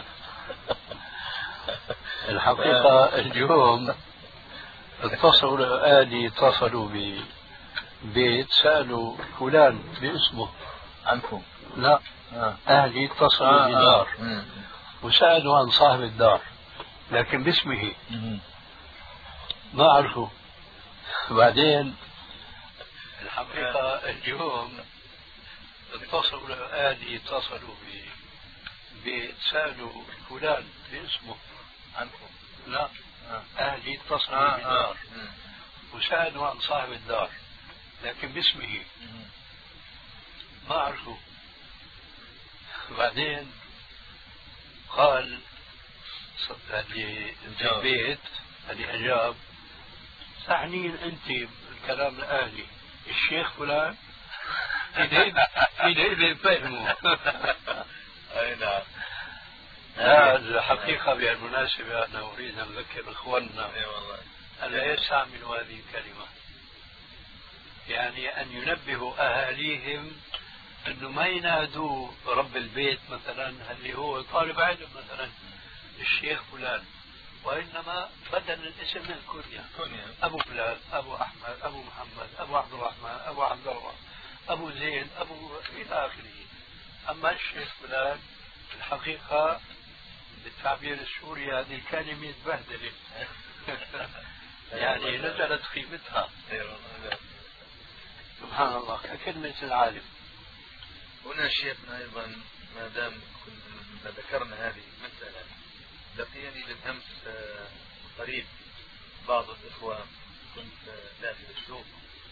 الحقيقة اليوم اتصلوا آلي اتصلوا ببيت سألوا فلان باسمه عنكم؟ لا، أهلي اتصلوا بدار وسألوا عن صاحب الدار لكن باسمه ما عرفوا. بعدين الحقيقة اليوم اتصلوا أهلي اتصلوا بسألوا فلان باسمه عنكم؟ لا، آه. أهلي اتصلوا آه. بدار آه. وسألوا عن صاحب الدار لكن باسمه ما عرفوا. بعدين قال اللي في البيت اللي أجاب تعنين أنت بالكلام الأهلي الشيخ فلان في دليل فهمه. أي نعم. لا الحقيقة بالمناسبة أنا أريد أن أذكر إخواننا ألا يستعملوا هذه الكلمة، يعني أن ينبهوا أهاليهم أنه ما ينادوا رب البيت مثلا اللي هو طالب علم مثلا الشيخ فلان، وإنما بدل الاسم من الكنية أبو فلان، أبو أحمد، أبو محمد، أبو عبد الرحمن، أبو عبد الله، أبو زين، أبو إلى آخره. أما الشيخ فلان الحقيقة بالتعبير السوري هذه الكلمة تبهدلت يعني نزلت قيمتها. سبحان الله ككلمة العالم. هنا شيخنا أيضا ما دام كنا ذكرنا هذه المسألة، لقيني بالأمس قريب بعض الإخوة، كنت داخل السوق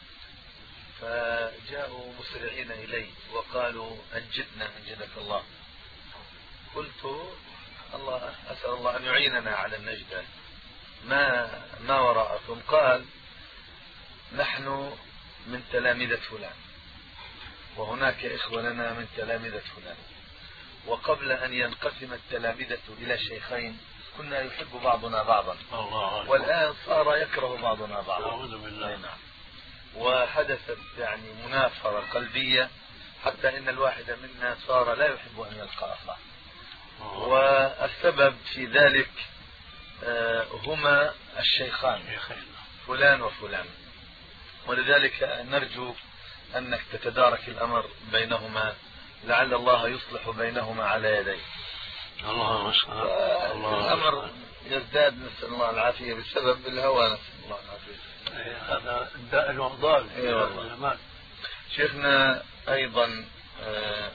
فجاءوا مسرعين إلي وقالوا أنجدنا أنجدك الله. قلت الله أسأل الله أن يعيننا على النجدة، ما ما وراءكم؟ قال نحن من تلامذة فلان وهناك إخوة لنا من تلامذة فلان، وقبل أن ينقسم التلامذة إلى شيخين كنا يحب بعضنا بعضا، والآن صار يكره بعضنا بعضا. أعوذ بالله. وحدثت يعني منافرة قلبية حتى إن الواحد منا صار لا يحب أن يلقى أخاه، والسبب في ذلك هما الشيخان فلان وفلان، ولذلك نرجو أنك تتدارك الأمر بينهما، لعل الله يصلح بينهما على يديه. الله مشكور. الأمر يزداد نسأل الله العافية بسبب الهوى، نسأل الله العافية. هذا داء الوضال. أيوة. شيخنا أيضا آه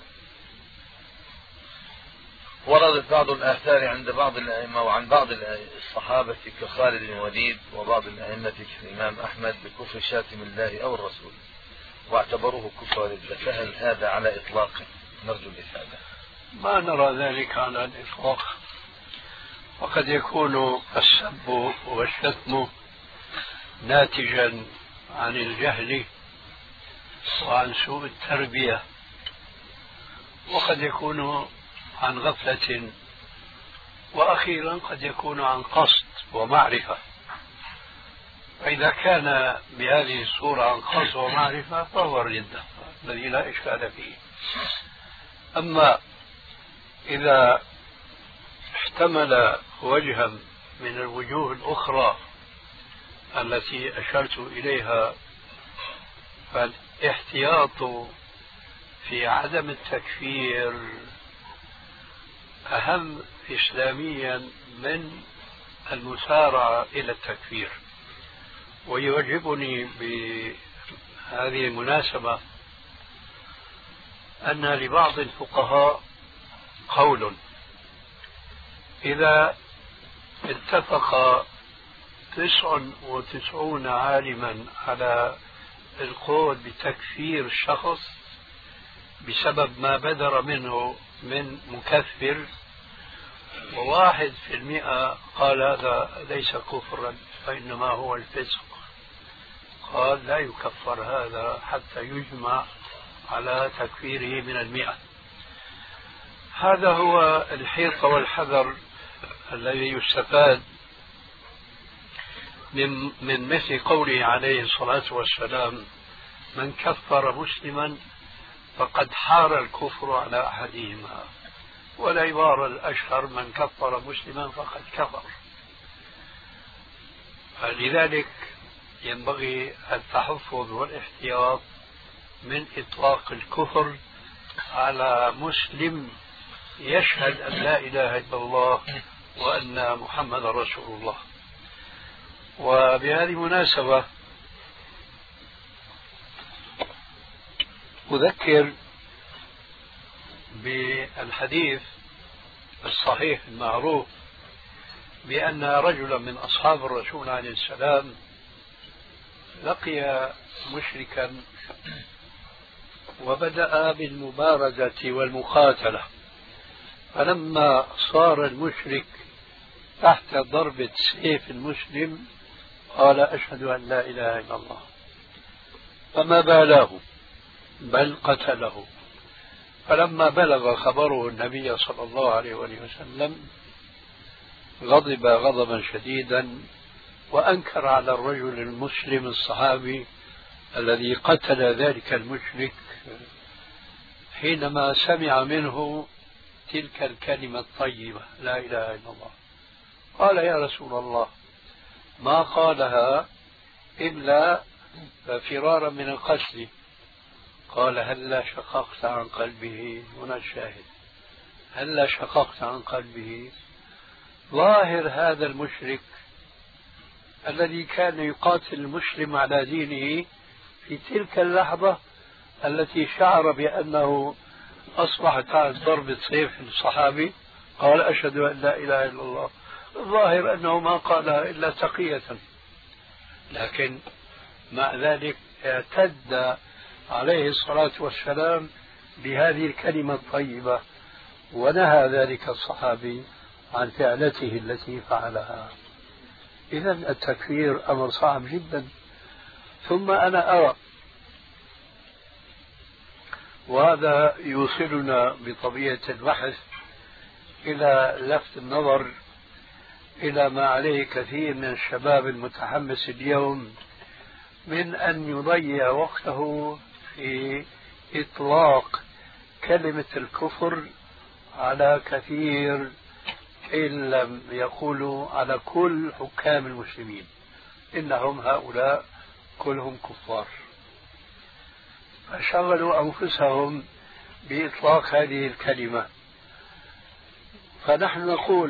وردت بعض الآثار عند بعض الأئمة وعن بعض الصحابة كخالد بن الوليد وبعض الأئمة كالإمام أحمد بكفر شاتم الله أو الرسول، واعتبروه كفر ردة، فهل هذا على إطلاقه؟ نرجو الإفادة. ما نرى ذلك على الإطلاق، وقد يكون السب والشتم ناتجا عن الجهل وعن سوء التربية، وقد يكون عن غفلة، وأخيرا قد يكون عن قصد ومعرفة. فإذا كان بهذه الصورة عن قصد ومعرفة فهو الردة الذي لا إشكال فيه. أما إذا احتمل وجها من الوجوه الأخرى التي أشرت إليها، فالاحتياط في عدم التكفير أهم إسلاميا من المسارعة إلى التكفير. ويعجبني بهذه المناسبة أن لبعض الفقهاء قول: إذا اتفق تسع وتسعون عالما على القول بتكفير الشخص بسبب ما بدر منه من مكفر، وواحد في المئة قال هذا ليس كفرا فإنما هو الفسق، قال لا يكفر هذا حتى يجمع على تكفيره من المئة. هذا هو الحيط والحذر الذي يستفاد من, من مثل قوله عليه الصلاة والسلام: من كفر مسلما فقد حار الكفر على أحدهما، والعبارة الأشهر: من كفر مسلما فقد كفر. فلذلك ينبغي التحفظ والاحتياط من إطلاق الكفر على مسلم يشهد أن لا إله إلا الله وأن محمد رسول الله. وبهذه المناسبة أذكر بالحديث الصحيح المعروف بأن رجلا من أصحاب الرسول عليه السلام لقي مشركا وبدأ بالمبارزة والمقاتلة، فلما صار المشرك تحت ضربة سيف المسلم قال أشهد أن لا إله إلا الله، فما بالاه بل قتله. فلما بلغ خبره النبي صلى الله عليه وسلم غضب غضبا شديدا وأنكر على الرجل المسلم الصحابي الذي قتل ذلك المشرك حينما سمع منه تلك الكلمة الطيبة لا إله إلا الله. قال يا رسول الله ما قالها إلا فرارا من القتل. قال هلا شققت عن قلبه، هنا الشاهد، هلا شققت عن قلبه. ظاهر هذا المشرك الذي كان يقاتل المسلم على دينه في تلك اللحظة التي شعر بأنه أصبح تحت ضربة سيف الصحابي قال أشهد أن لا إله إلا الله، الظاهر أنه ما قالها إلا تقية، لكن مع ذلك اعتد عليه الصلاة والسلام بهذه الكلمة الطيبة ونهى ذلك الصحابي عن فعلته التي فعلها. إذا التكفير أمر صعب جدا. ثم أنا أرى، وهذا يوصلنا بطبيعة البحث إلى لفت النظر إلى ما عليه كثير من الشباب المتحمس اليوم من أن يضيع وقته في إطلاق كلمة الكفر على كثير إن لم يقولوا على كل حكام المسلمين إنهم هؤلاء كلهم كفار، فشغلوا أنفسهم بإطلاق هذه الكلمة. فنحن نقول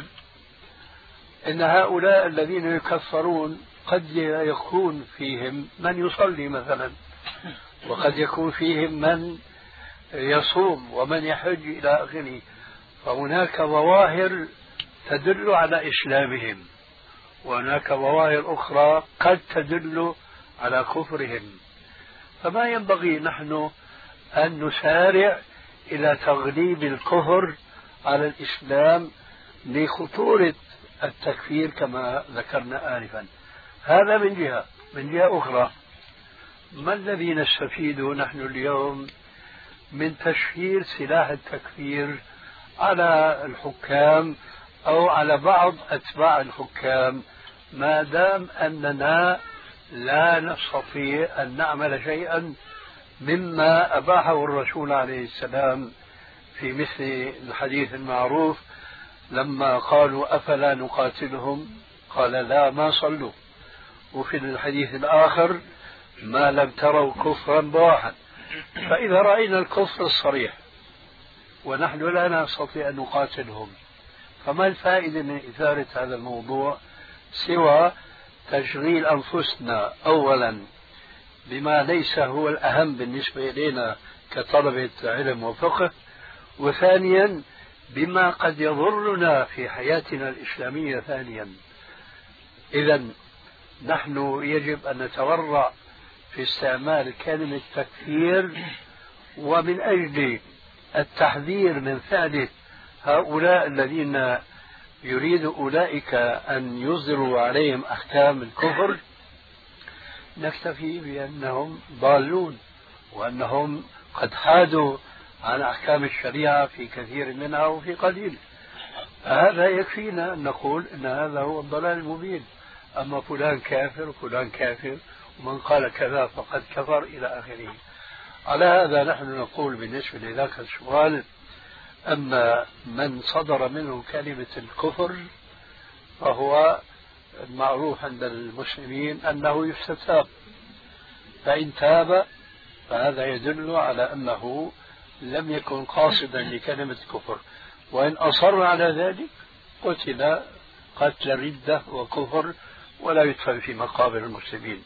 إن هؤلاء الذين يكفرون قد يكون فيهم من يصلي مثلا، وقد يكون فيهم من يصوم ومن يحج إلى آخره، فهناك ظواهر تدل على إسلامهم وهناك ظواهر أخرى قد تدل على كفرهم. فما ينبغي نحن أن نسارع إلى تغليب الكفر على الإسلام لخطورة التكفير كما ذكرنا آنفا. هذا من جهة. من جهة أخرى، ما الذي نستفيده نحن اليوم من تشهير سلاح التكفير على الحكام أو على بعض أتباع الحكام ما دام أننا لا نستطيع أن نعمل شيئا مما أباحه الرسول عليه السلام في مثل الحديث المعروف لما قالوا أفلا نقاتلهم قال لا ما صلوا، وفي الحديث الآخر ما لم تروا كفرا بواحا. فإذا رأينا الكفر الصريح ونحن لا نستطيع أن نقاتلهم فما الفائدة من إثارة هذا الموضوع سوى تشغيل أنفسنا أولا بما ليس هو الأهم بالنسبة إلينا كطلبة علم وفقه، وثانيا بما قد يضرنا في حياتنا الإسلامية ثانيا. إذا نحن يجب أن نتورع في استعمال كلمة تكفير، ومن أجل التحذير من فعل هؤلاء الذين يريد أولئك أن يصدروا عليهم أحكام الكفر نكتفي بأنهم ضالون وأنهم قد حادوا عن أحكام الشريعة في كثير منها وفي قليل. هذا يكفينا أن نقول أن هذا هو الضلال المبين. أما فلان كافر فلان كافر ومن قال كذا فقد كفر إلى آخره. على هذا نحن نقول بالنسبة لذاك السؤال أما من صدر منه كلمة الكفر فهو المعروف عند المسلمين أنه يستتاب، فإن تاب فهذا يدل على أنه لم يكن قاصدا لكلمة كفر، وإن أصر على ذلك قتل قتل ردة وكفر ولا يدفن في مقابر المسلمين.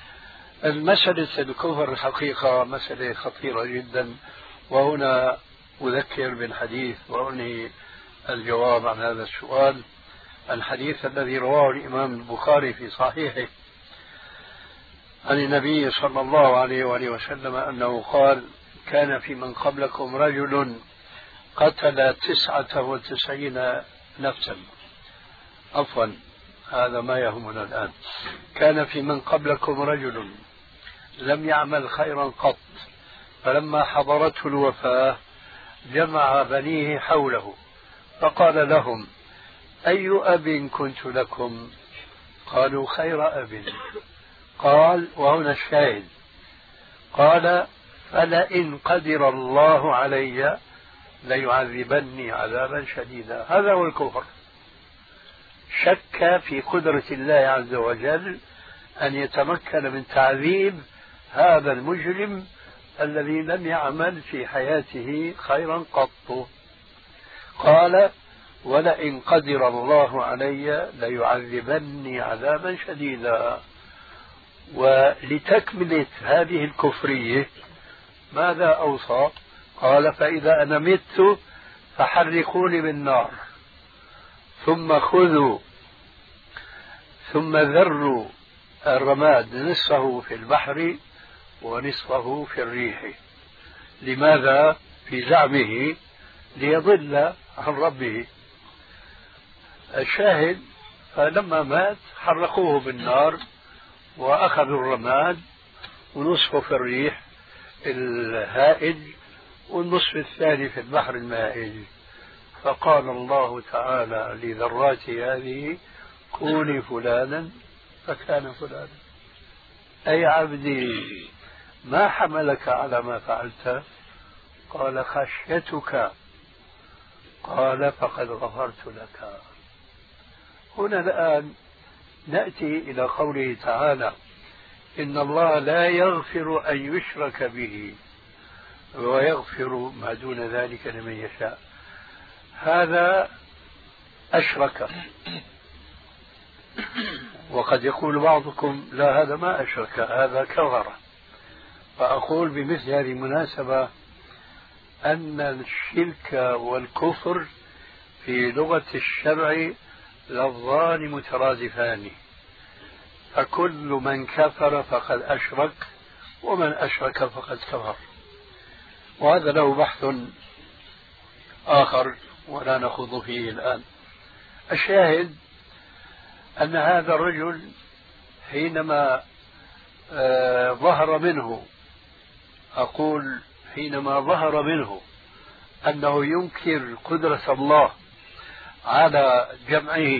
المسألة الكفر الحقيقة مسألة خطيرة جدا، وهنا أذكر بالحديث وأنهي الجواب عن هذا السؤال. الحديث الذي رواه الإمام البخاري في صحيحه عن النبي صلى الله عليه وآله وسلم أنه قال: كان في من قبلكم رجل قتل تسعة وتسعين نفسا. عفوا، هذا ما يهمنا الآن. كان في من قبلكم رجل لم يعمل خيرا قط، فلما حضرته الوفاة جمع بنيه حوله فقال لهم: أي أب كنت لكم؟ قالوا: خير أب. قال، وهنا الشاهد، قال: فلئن قدر الله علي ليعذبني عذابا شديدا. هذا هو الكفر، شك في قدرة الله عز وجل أن يتمكن من تعذيب هذا المجرم الذي لم يعمل في حياته خيرا قط. قال: ولئن قدر الله علي ليعذبني عذابا شديدا. ولتكملة هذه الكفرية ماذا أوصى؟ قال: فإذا أنا مت فحرقوني بالنار، ثم خذوا ثم ذروا الرماد نصفه في البحر ونصفه في الريح. لماذا؟ في زعمه ليضل عن ربه. الشاهد، فلما مات حرقوه بالنار وأخذوا الرماد ونصفه في الريح الهائج والنصف الثاني في البحر المائج. فقال الله تعالى لذرات هذه: كوني فلانا فكان فلانا. أي عبدي ما حملك على ما فعلت؟ قال: خشيتك. قال: فقد غفرت لك. هنا الآن نأتي إلى قوله تعالى: إن الله لا يغفر أن يشرك به ويغفر ما دون ذلك لمن يشاء. هذا أشرك. وقد يقول بعضكم: لا، هذا ما أشرك، هذا كفر. فأقول بمثل هذه المناسبة أن الشرك والكفر في لغة الشرع لفظان مترادفان، فكل من كفر فقد أشرك، ومن أشرك فقد كفر. وهذا له بحث آخر ولا نخوض فيه الآن. الشاهد أن هذا الرجل حينما آه ظهر منه، أقول حينما ظهر منه أنه ينكر قدرة الله على جمعه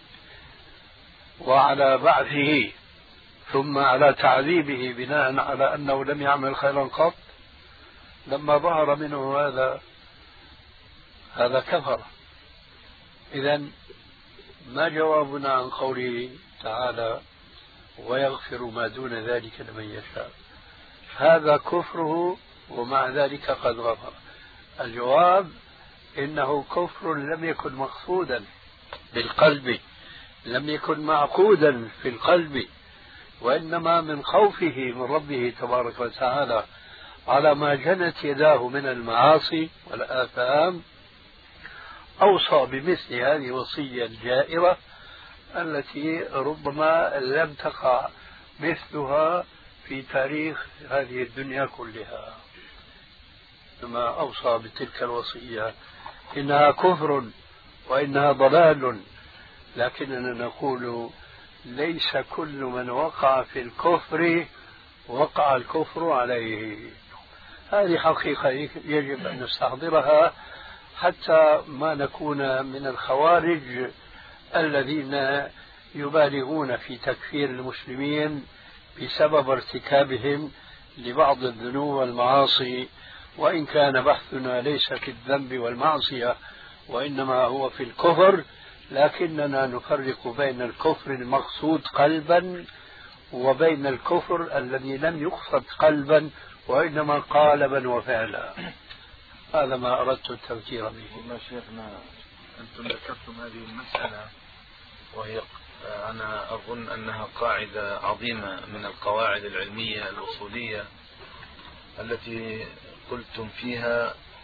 وعلى بعثه ثم على تعذيبه بناء على أنه لم يعمل خيرا قط، لما ظهر منه هذا هذا كفر. إذن ما جوابنا عن قوله تعالى: ويغفر ما دون ذلك لمن يشاء؟ هذا كفره ومع ذلك قد غفر. الجواب: إنه كفر لم يكن مقصودا بالقلب، لم يكن معقودا في القلب، وإنما من خوفه من ربه تبارك وتعالى على ما جنت يداه من المعاصي والآثام أوصى بمثل هذه الوصية الجائرة التي ربما لم تقع مثلها في تاريخ هذه الدنيا كلها. ثم أوصى بتلك الوصية إنها كفر وإنها ضلال، لكننا نقول ليس كل من وقع في الكفر وقع الكفر عليه. هذه حقيقة يجب أن نستحضرها حتى ما نكون من الخوارج الذين يبالغون في تكفير المسلمين بسبب ارتكابهم لبعض الذنوب والمعاصي، وإن كان بحثنا ليس في الذنب والمعصية وإنما هو في الكفر، لكننا نفرق بين الكفر المقصود قلبا وبين الكفر الذي لم يقصد قلبا وإنما قالبا وفعلا. هذا ما أردت التذكير به. والله شيخنا أنتم ذكرتم هذه المسألة، وهي أنا أظن أنها قاعدة عظيمة من القواعد العلمية الأصولية التي قلتم فيها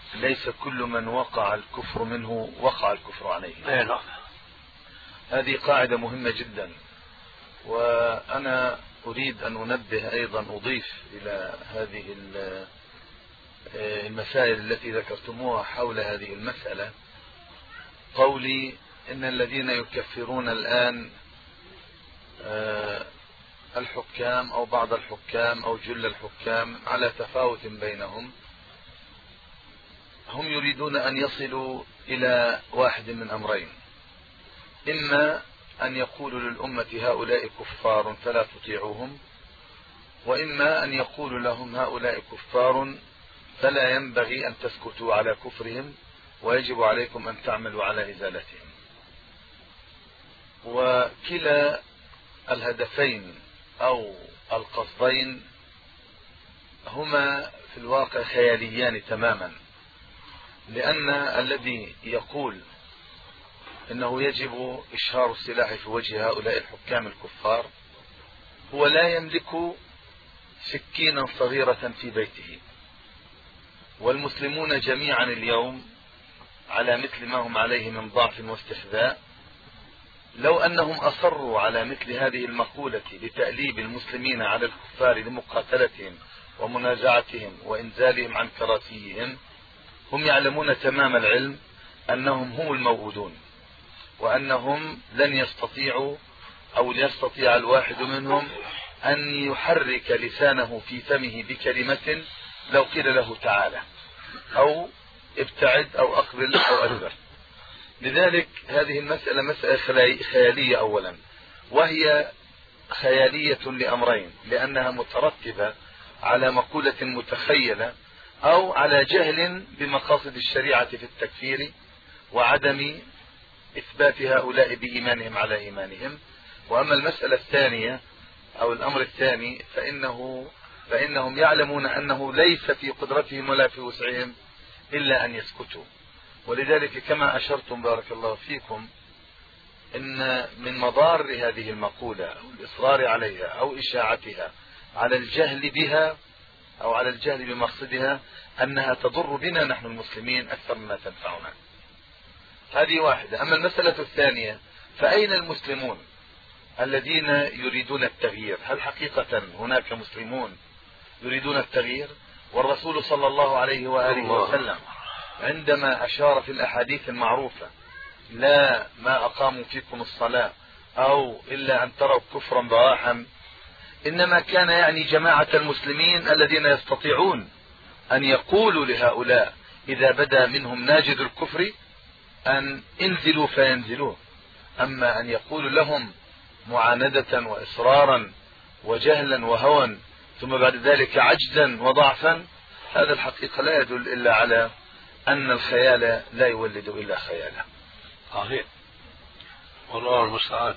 ليس كل من وقع الكفر منه وقع الكفر عليه. نعم. هذه قاعدة مهمة جدا. وأنا أريد أن أنبه أيضا، أضيف إلى هذه المسائل التي ذكرتموها حول هذه المسألة قولي إن الذين يكفرون الآن الحكام أو بعض الحكام أو جل الحكام على تفاوت بينهم، هم يريدون أن يصلوا إلى واحد من أمرين: إما أن يقولوا للأمة هؤلاء كفار فلا تطيعوهم، وإما أن يقولوا لهم هؤلاء كفار فلا ينبغي أن تسكتوا على كفرهم ويجب عليكم أن تعملوا على إزالتهم. وكلا الهدفين أو القصدين هما في الواقع خياليان تماما، لأن الذي يقول إنه يجب إشهار السلاح في وجه هؤلاء الحكام الكفار هو لا يملك سكينا صغيرة في بيته، والمسلمون جميعا اليوم على مثل ما هم عليه من ضعف واستخذاء. لو أنهم أصروا على مثل هذه المقولة لتأليب المسلمين على الكفار لمقاتلتهم ومنازعتهم وإنزالهم عن كراسيهم، هم يعلمون تمام العلم أنهم هم الموعودون، وأنهم لن يستطيعوا أو يستطيع الواحد منهم أن يحرك لسانه في فمه بكلمة لو قيل له تعالى أو ابتعد أو أقبل أو أدبر. لذلك هذه المسألة مسألة خيالية أولا، وهي خيالية لأمرين: لأنها مترتبة على مقولة متخيلة أو على جهل بمقاصد الشريعة في التكفير وعدم إثبات هؤلاء بإيمانهم على إيمانهم. وأما المسألة الثانية أو الأمر الثاني فإنه فإنهم يعلمون أنه ليس في قدرتهم ولا في وسعهم إلا أن يسكتوا. ولذلك كما أشرتم بارك الله فيكم إن من مضار هذه المقولة أو الإصرار عليها أو إشاعتها على الجهل بها أو على الجهل بمقصدها أنها تضر بنا نحن المسلمين أكثر مما تنفعنا. هذه واحدة. أما المسألة الثانية فأين المسلمون الذين يريدون التغيير؟ هل حقيقة هناك مسلمون يريدون التغيير؟ والرسول صلى الله عليه وآله وسلم عندما أشار في الأحاديث المعروفة: لا ما أقاموا فيكم الصلاة أو إلا أن تروا كفرا بواحا، إنما كان يعني جماعة المسلمين الذين يستطيعون أن يقولوا لهؤلاء إذا بدا منهم ناجد الكفر أن انزلوا فينزلوه. أما أن يقولوا لهم معاندة وإصرارا وجهلا وهوى ثم بعد ذلك عجزا وضعفا، هذا الحقيقة لا يدل إلا على أن الخيال لا يولد إلا خيالا. صحيح، والله المستعان.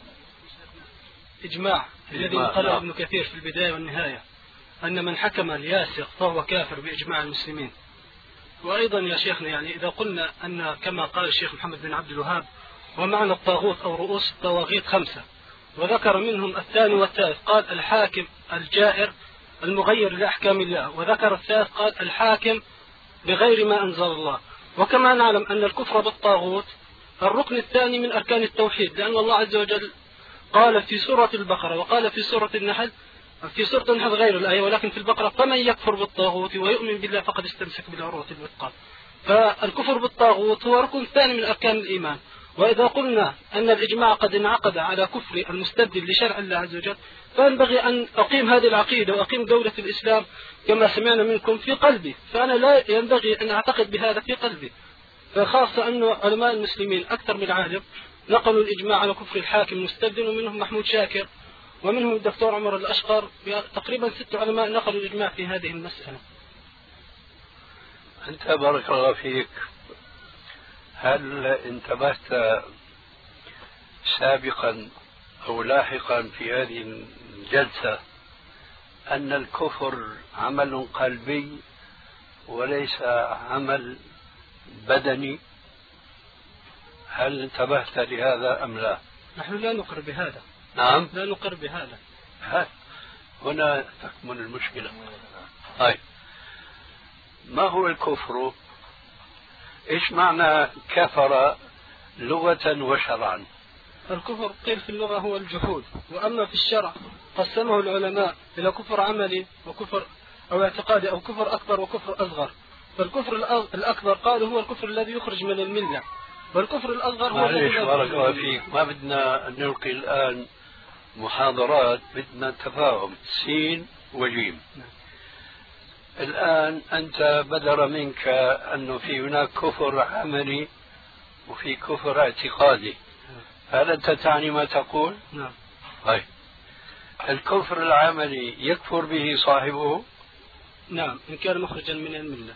إجماع الذي نقله ابن كثير في البداية والنهاية أن من حكم الياسق فهو كافر بإجماع المسلمين. وأيضا يا شيخنا يعني إذا قلنا أن كما قال الشيخ محمد بن عبد الوهاب: ومعنى الطاغوت أو رؤوس الطواغيت خمسة، وذكر منهم الثاني والثالث، قال الحاكم الجائر المغير لأحكام الله، وذكر الثالث قال الحاكم بغير ما أنزل الله. وكما نعلم أن الكفر بالطاغوت الركن الثاني من أركان التوحيد، لأن الله عز وجل قال في سورة البقرة وقال في سورة النحل، في سورة النحل غير الآية ولكن في البقرة: فمن يكفر بالطاغوت ويؤمن بالله فقد استمسك بالعروة الوثقى. فالكفر بالطاغوت هو ركن ثاني من أركان الإيمان. وإذا قلنا أن الإجماع قد انعقد على كفر المستبدل لشرع الله عز وجل، فينبغي أن أقيم هذه العقيدة وأقيم دولة الإسلام كما سمعنا منكم في قلبي، فأنا لا ينبغي أن أعتقد بهذا في قلبي. فخاصة أن علماء المسلمين أكثر من عالم نقلوا الإجماع على كفر الحاكم المستبدل، ومنهم محمود شاكر ومنهم الدكتور عمر الأشقر، تقريبا ست علماء نقلوا الإجماع في هذه المسألة. أنت بارك الله فيك، هل انتبهت سابقا أو لاحقا في هذه الجلسة أن الكفر عمل قلبي وليس عمل بدني؟ هل انتبهت لهذا أم لا؟ نحن لا نقر بهذا. نعم، لا نقر بهذا. هنا تكمن المشكلة. طيب، ما هو الكفر إيش معنى كفر لغة وشرعا؟ الكفر قيل في اللغة هو الجحود، وأما في الشرع قسمه العلماء إلى كفر عملي وكفر أو اعتقادي أو كفر أكبر وكفر أصغر. فالكفر الأكبر قالوا هو الكفر الذي يخرج من الملة، والكفر الأصغر هو الذي معلش بارك الله فيك، ما بدنا نلقي الآن محاضرات، بدنا تفاهم سين وجيم. الآن أنت بدر منك أنه في هناك كفر عملي وفي كفر اعتقادي، هل أنت تعني ما تقول؟ نعم. طيب الكفر العملي يكفر به صاحبه؟ نعم، إن كان مخرجا من الملة.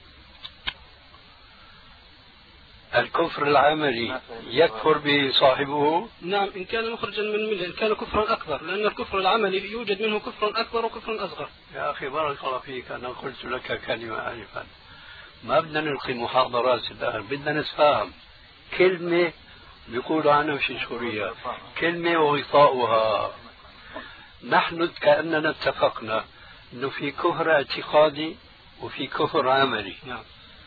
الكفر العملي يكفر به صاحبه؟ نعم، إن كان مخرجا من الملة، إن كان كفرا أكبر، لأن الكفر العملي يوجد منه كفر أكبر وكفر أصغر. يا أخي بارك الله فيك، أنا قلت لك كلمة آنفا، ما بدنا نلقي محاضرات الآن، بدنا نتفاهم. كلمة بيقولوا عنها في سوريا كلمة وغطاؤها. نحن كأننا اتفقنا أنه في كفر اعتقادي وفي كفر عملي. نعم.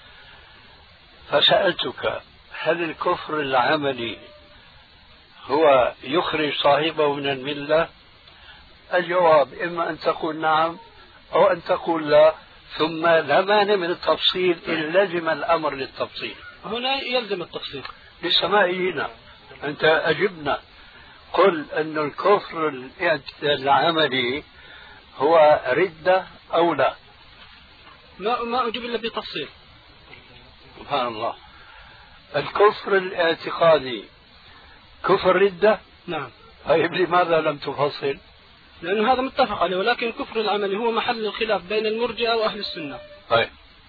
فسألتك هل الكفر العملي هو يخرج صاحبه من الملة؟ الجواب إما أن تقول نعم أو أن تقول لا، ثم لا مانع من التفصيل إن لزم الأمر للتفصيل. هنا يلزم التفصيل. لسه ما إجينا، أنت أجبنا، قل أن الكفر العملي هو ردة أو لا. ما ما أجيب إلا بتفصيل. سبحان الله. الكفر الاعتقادي كفر ردة؟ نعم. طيب لماذا لم تفصل؟ لأن هذا متفق عليه، ولكن الكفر العملي هو محل الخلاف بين المرجئة وأهل السنة. طيب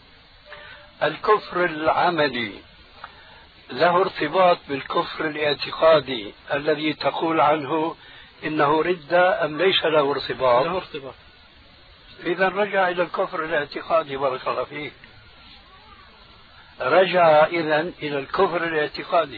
الكفر العملي له ارتباط بالكفر الاعتقادي الذي تقول عنه إنه ردة أم ليس له ارتباط؟ له ارتباط. إذا رجع إلى الكفر الاعتقادي بارك الله فيك، رجع إذا إلى الكفر الاعتقادي.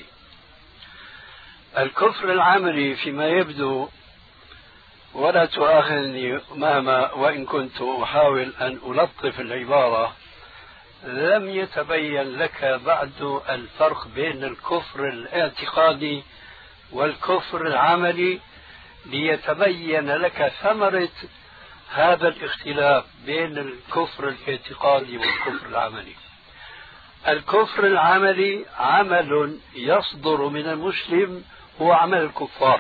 الكفر العملي فيما يبدو، ولا تؤاخذني مهما وإن كنت أحاول أن ألطف العبارة، لم يتبين لك بعد الفرق بين الكفر الاعتقادي والكفر العملي ليتبين لك ثمرة هذا الاختلاف بين الكفر الاعتقادي والكفر العملي. الكفر العملي عمل يصدر من المسلم، هو عمل الكفار،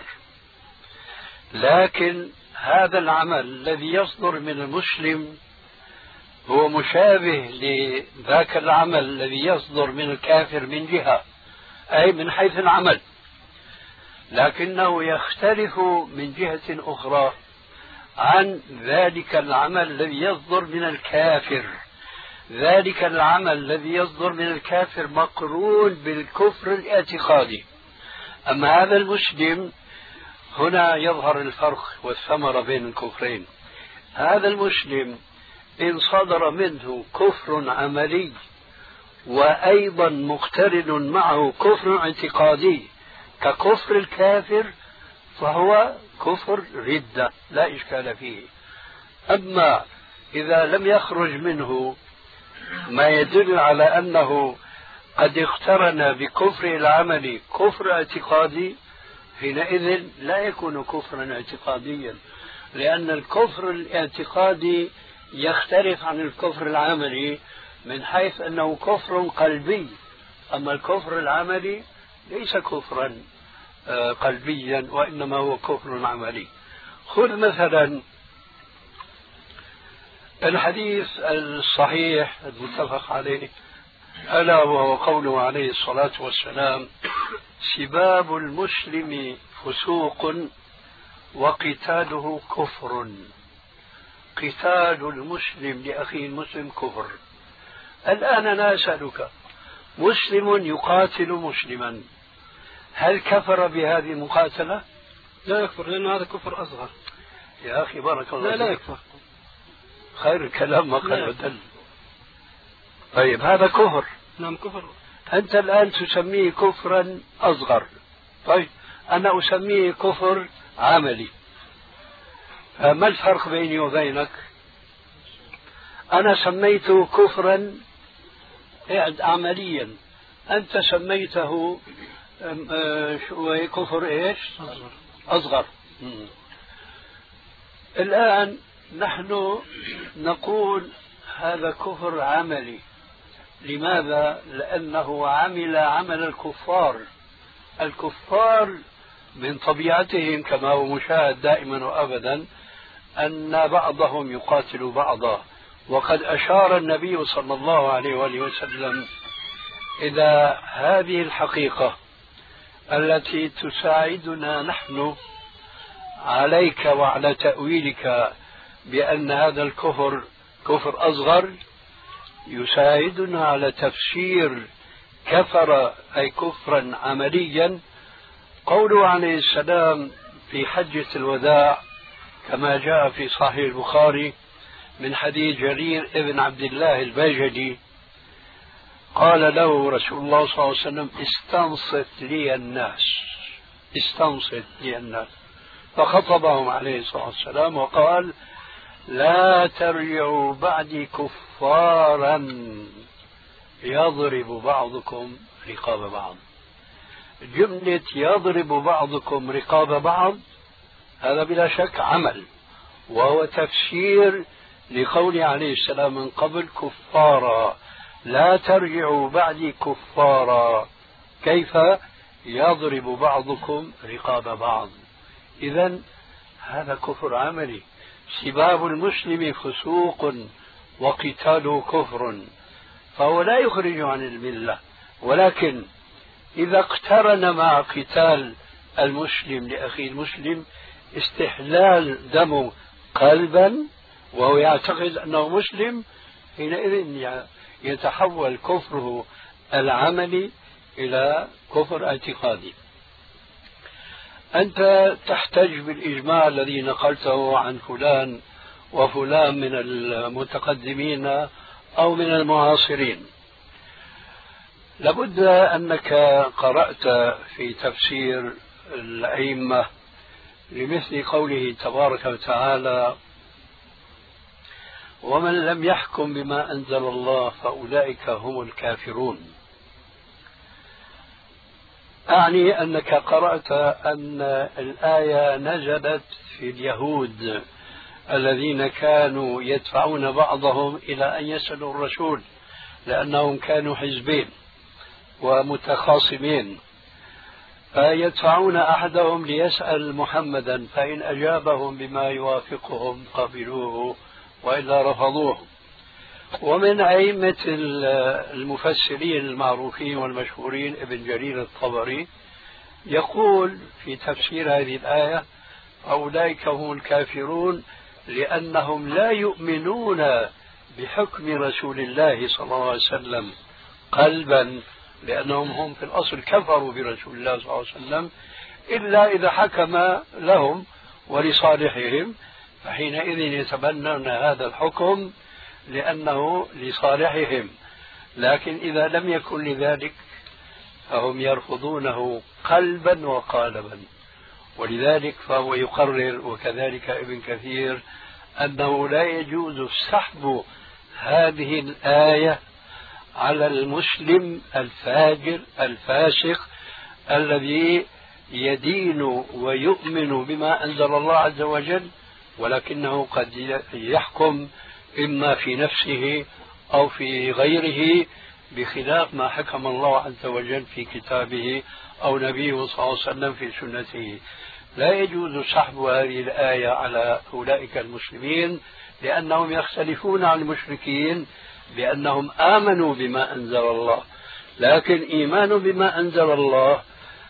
لكن هذا العمل الذي يصدر من المسلم هو مشابه لذاك العمل الذي يصدر من الكافر من جهة، أي من حيث العمل، لكنه يختلف من جهة أخرى عن ذلك العمل الذي يصدر من الكافر. ذلك العمل الذي يصدر من الكافر مقرون بالكفر الاعتقادي. أما هذا المسلم، هنا يظهر الفرق والثمرة بين الكفرين. هذا المسلم إن صدر منه كفر عملي وأيضا مقترن معه كفر اعتقادي ككفر الكافر، فهو كفر ردة لا إشكال فيه. أما إذا لم يخرج منه ما يدل على أنه قد اقترن بكفر العمل كفر اعتقادي، حينئذ لا يكون كفرا اعتقاديا، لأن الكفر الاعتقادي يختلف عن الكفر العملي من حيث أنه كفر قلبي، أما الكفر العملي ليس كفرا قلبيا وإنما هو كفر عملي. خذ مثلا الحديث الصحيح المتفق عليه، ألا وهو قوله عليه الصلاة والسلام: سباب المسلم فسوق وقتاله كفر. قتال المسلم لأخيه المسلم كفر. الآن أنا أسألك، مسلم يقاتل مسلما، هل كفر بهذه المقاتلة؟ لا يكفر، لأن هذا كفر أصغر. يا أخي بارك الله لا لا يكفر. خير الكلام ما قل ودل. طيب هذا كفر. نعم كفر. أنت الآن تسميه كفرا أصغر، طيب أنا أسميه كفر عملي، فما الفرق بيني وبينك؟ أنا سميته كفرا اعد عمليا. أنت سميته شو هي كفر إيش؟ أصغر. أصغر. الآن نحن نقول هذا كفر عملي. لماذا؟ لأنه عمل عمل الكفار. الكفار من طبيعتهم كما هو مشاهد دائما وأبدا أن بعضهم يقاتل بعضا، وقد أشار النبي صلى الله عليه وآله وسلم إلى هذه الحقيقة التي تساعدنا نحن عليك وعلى تأويلك بأن هذا الكفر كفر أصغر، يساعدنا على تفسير كفر أي كفرا عمليا قوله عليه السلام في حجة الوداع كما جاء في صحيح البخاري من حديث جرير ابن عبد الله البجلي قال له رسول الله صلى الله عليه وسلم استنصت لي الناس استنصت لي الناس فخطبهم عليه الصلاة والسلام وقال لا ترجعوا بعدي كفارا يضرب بعضكم رقاب بعض. جملة يضرب بعضكم رقاب بعض هذا بلا شك عمل، وهو تفسير لقول عليه السلام من قبل كفارا لا ترجعوا بعدي كفارا. كيف؟ يضرب بعضكم رقاب بعض. إذن هذا كفر عملي. سباب المسلم فسوق وقتاله كفر، فهو لا يخرج عن الملة، ولكن إذا اقترن مع قتال المسلم لأخيه المسلم استحلال دمه قلبا وهو يعتقد أنه مسلم، حينئذ يتحول كفره العملي إلى كفر اعتقادي. أنت تحتج بالإجماع الذي نقلته عن فلان وفلان من المتقدمين أو من المعاصرين. لابد أنك قرأت في تفسير الأئمة لمثل قوله تبارك وتعالى ومن لم يحكم بما أنزل الله فأولئك هم الكافرون. أعني أنك قرأت أن الآية نزلت في اليهود الذين كانوا يدفعون بعضهم إلى أن يسألوا الرسول لأنهم كانوا حزبين ومتخاصمين، فيدفعون أحدهم ليسأل محمدا فإن أجابهم بما يوافقهم قبلوه وإلا رفضوه. ومن أئمة المفسرين المعروفين والمشهورين ابن جرير الطبري يقول في تفسير هذه الآية أولئك هم الكافرون لأنهم لا يؤمنون بحكم رسول الله صلى الله عليه وسلم قلبا، لأنهم هم في الأصل كفروا برسول الله صلى الله عليه وسلم إلا إذا حكم لهم ولصالحهم، فحينئذ يتبنون هذا الحكم لأنه لصالحهم. لكن إذا لم يكن لذلك فهم يرفضونه قلبا وقالبا. ولذلك فهو يقرر وكذلك ابن كثير أنه لا يجوز سحب هذه الآية على المسلم الفاجر الفاسق الذي يدين ويؤمن بما أنزل الله عز وجل، ولكنه قد يحكم إما في نفسه أو في غيره بخلاف ما حكم الله عز وجل في كتابه أو نبيه صلى الله عليه وسلم في سنته. لا يجوز سحب هذه الآية على أولئك المسلمين لأنهم يختلفون عن المشركين بأنهم آمنوا بما أنزل الله، لكن إيمان بما أنزل الله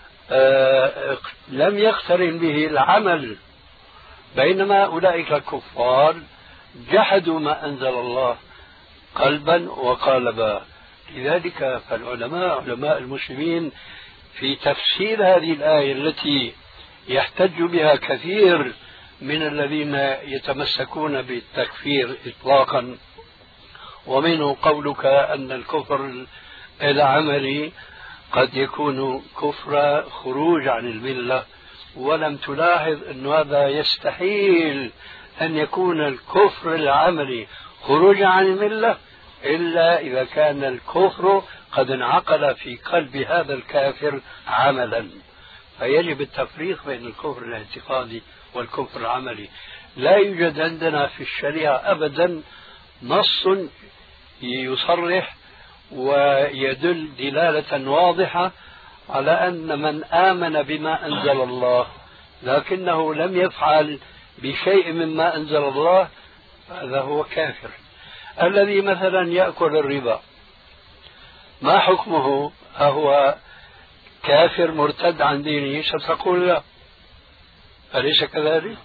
آه لم يقترن به العمل، بينما أولئك الكفار جحدوا ما أنزل الله قلبا وقالبا. لذلك فالعلماء علماء المسلمين في تفسير هذه الآية التي يحتج بها كثير من الذين يتمسكون بالتكفير إطلاقا، ومنه قولك أن الكفر العملي قد يكون كفر خروج عن الملة، ولم تلاحظ أن هذا يستحيل أن يكون الكفر العملي خروج عن الملة إلا إذا كان الكفر قد انعقد في قلب هذا الكافر عملا، فيجب التفريق بين الكفر الاعتقادي والكفر العملي. لا يوجد عندنا في الشريعة أبدا نص يصرح ويدل دلالة واضحة على أن من آمن بما أنزل الله لكنه لم يفعل بشيء مما أنزل الله هذا هو كافر. الذي مثلا يأكل الربا ما حكمه؟ أهو كافر مرتد عن دينه؟ ستقول لا، أليس كذلك؟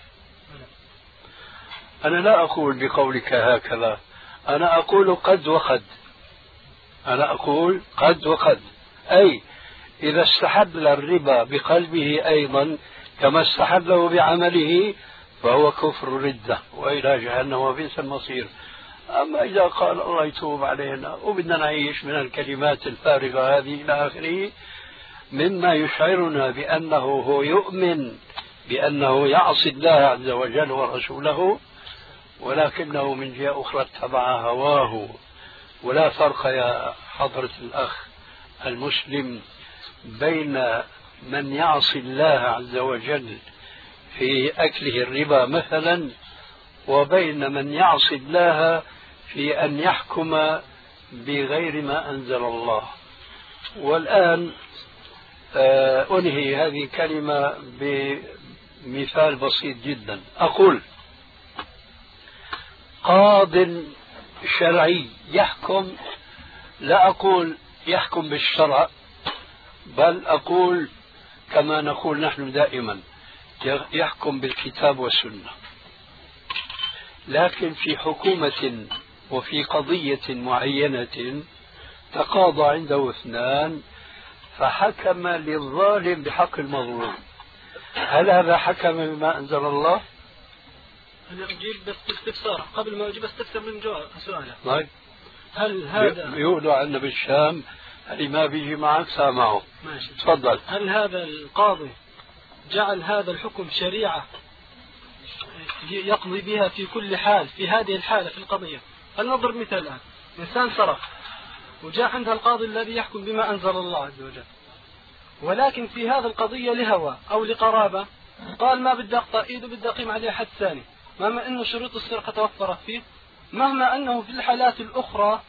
أنا لا أقول بقولك هكذا، أنا أقول قد وقد، أنا أقول قد وقد، أي إذا استحل الربا بقلبه أيضا كما استحله بعمله فهو كفر ردة وإلى جهنم وبئس المصير. أما إذا قال الله يتوب علينا وبدنا نعيش من الكلمات الفارغة هذه إلى آخره مما يشعرنا بأنه هو يؤمن بأنه يعصي الله عز وجل ورسوله ولكنه من جهة أخرى اتبع هواه. ولا فرق يا حضرة الأخ المسلم بين من يعصي الله عز وجل في أكله الربا مثلا وبين من يعصي الله في أن يحكم بغير ما أنزل الله. والآن أنهي هذه الكلمة بمثال بسيط جدا. أقول قاض شرعي يحكم، لا أقول يحكم بالشرع بل أقول كما نقول نحن دائما يحكم بالكتاب والسنة، لكن في حكومة وفي قضية معينة تقاضى عنده اثنان فحكم للظالم بحق المظلوم، هل هذا حكم بما أنزل الله؟ أنا أجيب بس استفسار قبل ما أجيب استفسر من جواب سؤاله. طيب هل هذا يقولوا عندنا بالشام اللي ما بيجي معك سامعه. ماشي تفضل. هل هذا القاضي جعل هذا الحكم شريعة يقضي بها في كل حال في هذه الحالة في القضية؟ هل نضرب مثال الآن إنسان سرق وجاء عندها القاضي الذي يحكم بما أنزل الله عز وجل ولكن في هذا القضية لهوى أو لقرابة قال ما بدي أقطع إيده بدي أقيم عليه حد ثاني مهما أنه شروط السرقة توفرت فيه مهما أنه في الحالات الأخرى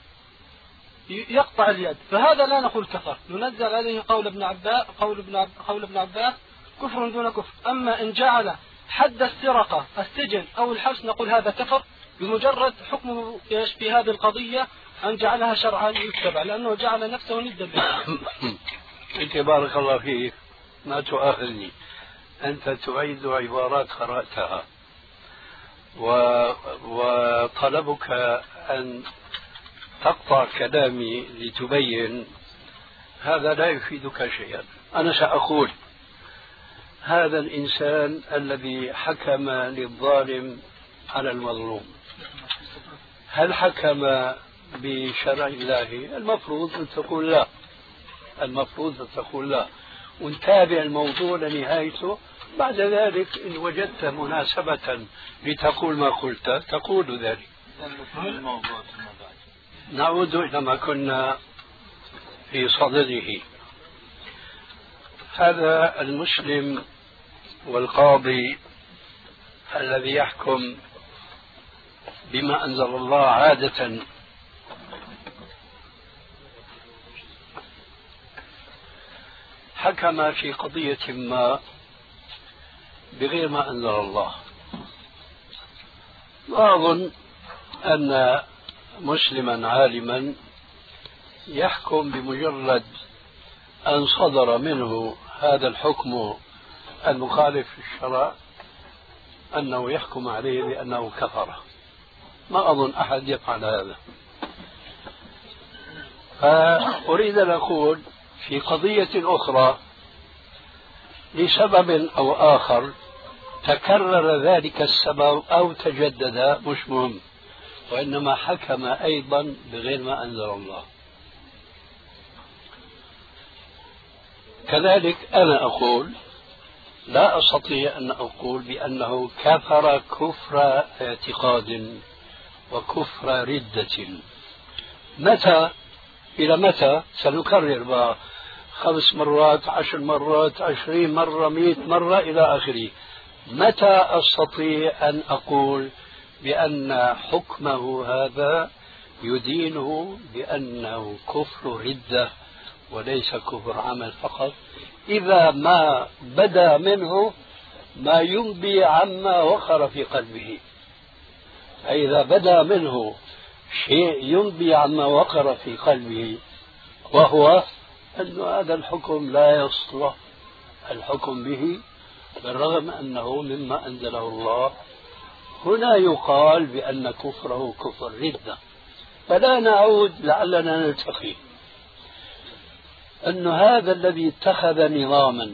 يقطع اليد، فهذا لا نقول كفر، ننزل عليه قول ابن عباس قول ابن عب... قول ابن عباس كفر دون كفر. أما إن جعل حد السرقة السجن أو الحبس نقول هذا كفر بمجرد حكمه في هذه القضية أن جعلها شرعا يتبع لأنه جعل نفسه ندا به. أنت بارك الله فيك ما تؤاخذني، أنت تعيد عبارات قرأتها و... وطلبك أن تقطع كلامي لتبين هذا لا يفيدك شيئا. أنا سأقول هذا الإنسان الذي حكم للظالم على المظلوم هل حكم بشرع الله؟ المفروض أن تقول لا، المفروض أن تقول لا ونتابع الموضوع لنهايته. بعد ذلك إن وجدت مناسبة لتقول ما قلت تقول ذلك. نعود إلى ما كنا في صدده. هذا المسلم والقاضي الذي يحكم بما أنزل الله عادة حكم في قضية ما بغير ما أنزل الله. وأظن أن مسلما عالما يحكم بمجرد أن صدر منه هذا الحكم المخالف للشرع أنه يحكم عليه بأنه كفر. ما أظن أحد يفعل هذا. فأريد أن أقول في قضية أخرى لسبب أو آخر تكرر ذلك السبب أو تجدد مش مهم، وإنما حكم أيضا بغير ما أنزل الله. كذلك أنا أقول لا أستطيع أن أقول بأنه كفر كفر اعتقاد وكفر ردة. متى إلى متى؟ سنكرر بقى خمس مرات، عشر مرات، عشرين مرة، مئة مرة إلى آخره. متى أستطيع أن أقول بأن حكمه هذا يدينه بأنه كفر ردة وليس كفر عمل فقط؟ إذا ما بدا منه ما ينبي عما وقر في قلبه. فإذا بدا منه شيء ينبي عما وقر في قلبه، وهو أن هذا الحكم لا يصلح الحكم به بالرغم أنه مما أنزله الله، هنا يقال بأن كفره كفر ردة. فلا نعود لعلنا نلتقي أن هذا الذي اتخذ نظاما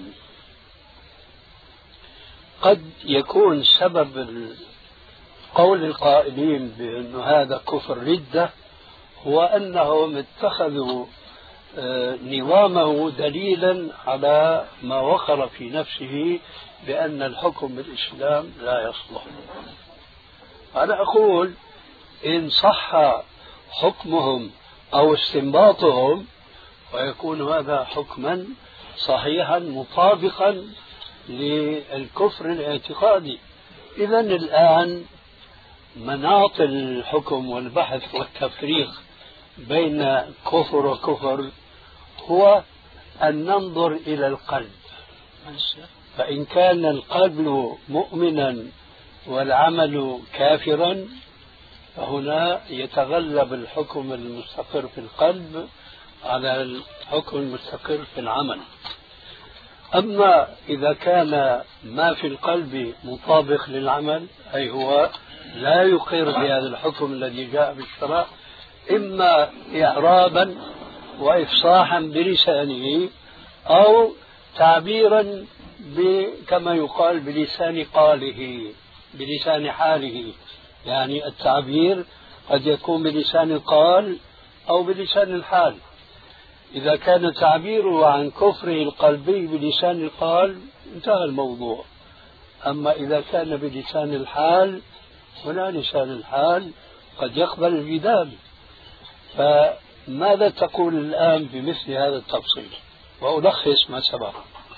قد يكون سبب قول القائلين بأن هذا كفر ردة هو أنهم اتخذوا نظامه دليلا على ما وقر في نفسه بأن الحكم بالإسلام لا يصلح. أنا أقول إن صح حكمهم أو استنباطهم ويكون هذا حكما صحيحا مطابقا للكفر الاعتقادي. إذن الآن مناط الحكم والبحث والتفريق بين كفر وكفر هو أن ننظر إلى القلب، فإن كان القلب مؤمنا والعمل كافرا فهنا يتغلب الحكم المستقر في القلب على الحكم المستقر في العمل. أما إذا كان ما في القلب مطابق للعمل، أي هو لا يقر بهذا الحكم الذي جاء بالشرع، إما إعرابا وإفصاحا بلسانه أو تعبيرا كما يقال بلسان قاله بلسان حاله. يعني التعبير قد يكون بلسان القال أو بلسان الحال. إذا كان تعبيره عن كفره القلبي بلسان القال انتهى الموضوع. أما إذا كان بلسان الحال، هنا لسان الحال قد يقبل الجدال. فماذا تقول الآن بمثل هذا التفصيل؟ وألخص ما سبق.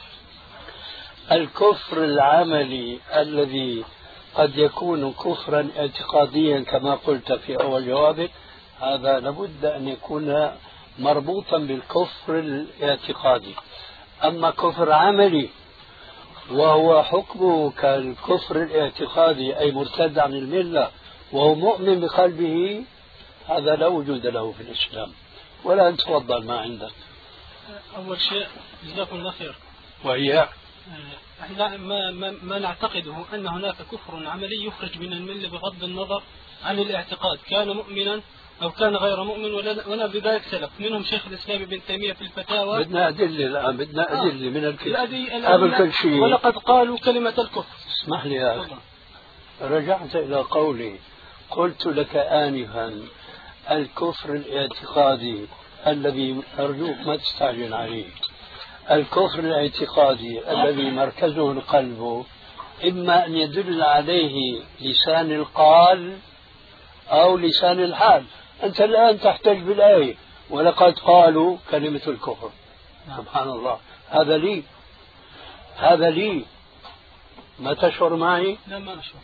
الكفر العملي الذي قد يكون كفرا اعتقاديا كما قلت في أول جوابك، هذا لابد أن يكون مربوطا بالكفر الاعتقادي. أما كفر عملي وهو حكمه كالكفر الاعتقادي أي مرتد عن الملة وهو مؤمن بقلبه، هذا لا وجود له في الإسلام. ولا أنت تفضل ما عندك. أول شيء جزاكم الله خير. وهي احنا ما, ما, ما نعتقده أن هناك كفر عملي يخرج من الملة بغض النظر عن الاعتقاد، كان مؤمنا أو كان غير مؤمن، ولا بذلك سلف منهم شيخ الإسلام ابن تيمية في الفتاوى. بدنا أدلة الآن، بدنا أدلة آه. من الكتاب قبل كل شيء. ولقد قالوا كلمة الكفر. اسمح لي يا أخي، رجعت إلى قولي، قلت لك آنفا الكفر الاعتقادي الذي أرجوك ما تستعجل عليه، الكفر الاعتقادي الذي مركزه القلب، إما أن يدل عليه لسان القال أو لسان الحال. أنت الآن تحتج بالآية ولقد قالوا كلمة الكفر. سبحان الله، هذا لي هذا لي ما تشعر معي؟ لا ما أشعر،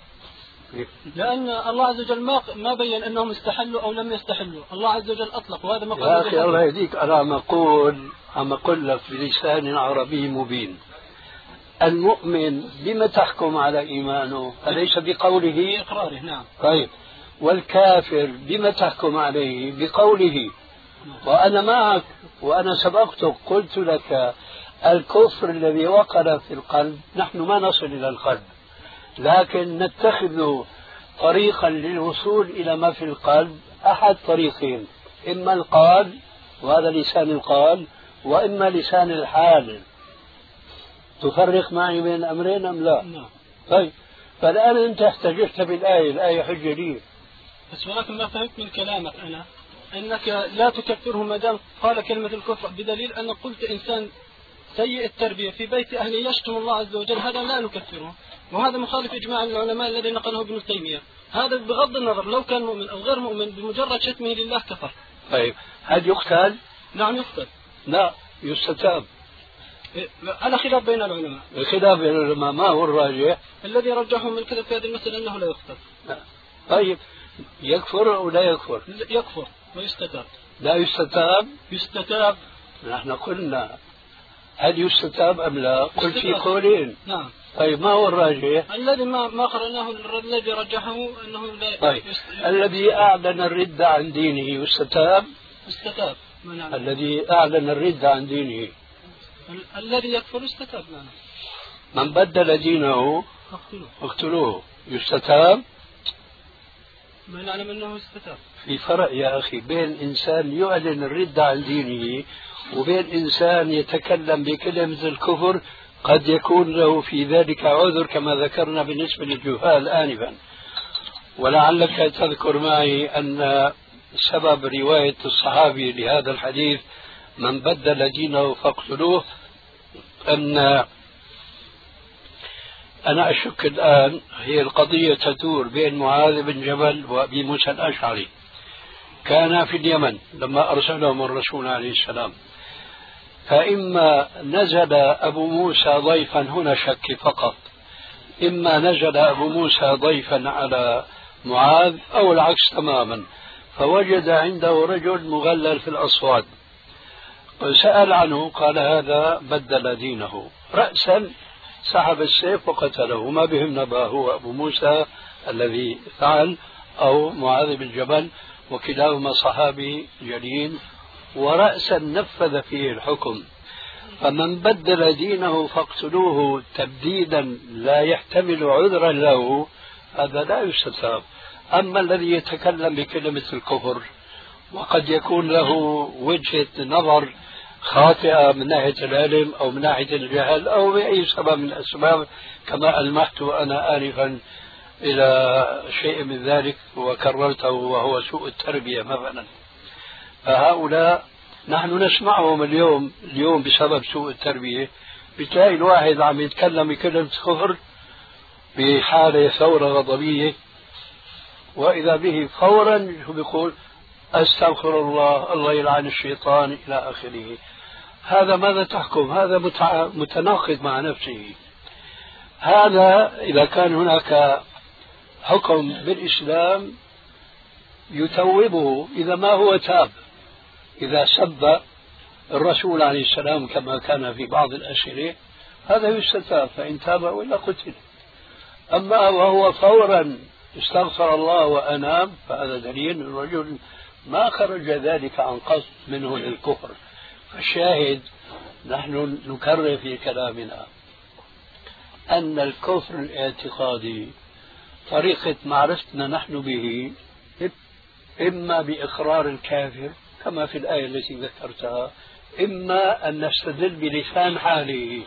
لأن الله عز وجل ما ما بين أنهم استحلوا أو لم يستحلوا. الله عز وجل أطلق، وهذا ما قال. يا أخي الله يهديك، أنا عم أقول عم أقول لك بلسان عربي مبين. المؤمن بما تحكم على إيمانه؟ أليس بقوله؟ بإقراره. نعم. طيب، والكافر بما تحكم عليه؟ بقوله. وأنا معك، وأنا سبقتك قلت لك الكفر الذي وقع في القلب نحن ما نصل إلى القلب، لكن نتخذ طريقا للوصول إلى ما في القلب، أحد طريقين، إما القال وهذا لسان القال، وإما لسان الحال. تفرق معي بين الأمرين أم لا؟ نعم. طيب، فالآن أنت احتججت بالآية، الآية حجة لي. بس ولكن ما فهمت من كلامك أنا أنك لا تكفره ما دام قال كلمة الكفر، بدليل أن قلت إنسان سيء التربية في بيت أهله يشتم الله عز وجل، هذا لا نكفره، وهذا مخالف إجماع العلماء الذي نقله ابن تيمية. هذا بغض النظر لو كان مؤمن أو غير مؤمن، بمجرد شتمه لله كفر. طيب هل يقتل؟ نعم يقتل. لا يستتاب. على خلاف بين العلماء. الخلاف بين العلماء ما هو الراجح؟ الذي رجحهم الكذب في هذه المسألة أنه لا يقتل. طيب يكفر أو لا يكفر؟ يكفر ويستتاب. لا يستتاب؟ يستتاب. نحن قلنا هل يستتاب أم لا؟ قلت في قولين. نعم. طيب ما هو الراجح؟ الذي ما ما قرأناه الذي رجحه أنه لا. طيب الذي أعلن الردة عن دينه يستتاب؟ يستتاب. الذي أعلن الردة عن دينه ال- الذي يكفر يستتاب. نعم. من بدل دينه اقتلوه يستتاب؟ ما نعلم أنه يستتاب. في فرق يا أخي بين إنسان يعلن الردة عن دينه وبين إنسان يتكلم بكلمة الكفر، قد يكون له في ذلك عذر كما ذكرنا بالنسبة للجهال آنفا. ولعلك تذكر معي أن سبب رواية الصحابي لهذا الحديث من بدل دينه فاقتلوه أن أنا أشك الآن هي القضية تدور بين معاذ بن جبل وأبي موسى الأشعري. كان في اليمن لما أرسلهم الرسول عليه السلام، فإما نزل أبو موسى ضيفا، هنا شك فقط، إما نزل أبو موسى ضيفا على معاذ أو العكس تماما، فوجد عنده رجل مغلل في الأصوات وسأل عنه، قال هذا بدل دينه، رأسا سحب السيف وقتله. ما بهم نبأ هو أبو موسى الذي فعل أو معاذ بن جبل، وكلاهما صحابي جليل، ورأسا نفذ فيه الحكم. فمن بدل دينه فاقتلوه تبديدا لا يحتمل عذرا له، هذا لا يستتاب. أما الذي يتكلم بكلمة الكفر وقد يكون له وجهة نظر خاطئة من ناحية العلم أو من ناحية الجهل أو بأي سبب من الأسباب، كما ألمحت أنا آنفا إلى شيء من ذلك وكررته وهو سوء التربية مثلا، فهؤلاء نحن نسمعهم اليوم اليوم بسبب سوء التربية. بتلاقي الواحد عم يتكلم بكلمة كفر بحالة ثورة غضبية، وإذا به فورا بيقول أستغفر الله، الله يلعن الشيطان إلى آخره. هذا ماذا تحكم؟ هذا متناقض مع نفسه. هذا إذا كان هناك حكم بالإسلام يتوبه، إذا ما هو تاب، إذا سب الرسول عليه السلام كما كان في بعض الأسئلة هذا يستتاب، فإن تاب وإلا قتل. أما وهو فورا استغفر الله وأناب، فهذا دليل الرجل ما خرج ذلك عن قصد منه للكفر. فالشاهد نحن نكرر في كلامنا أن الكفر الاعتقادي طريقة معرفتنا نحن به إما بإقرار الكافر كما في الآية التي ذكرتها، إما أن نستدل بلسان حاله،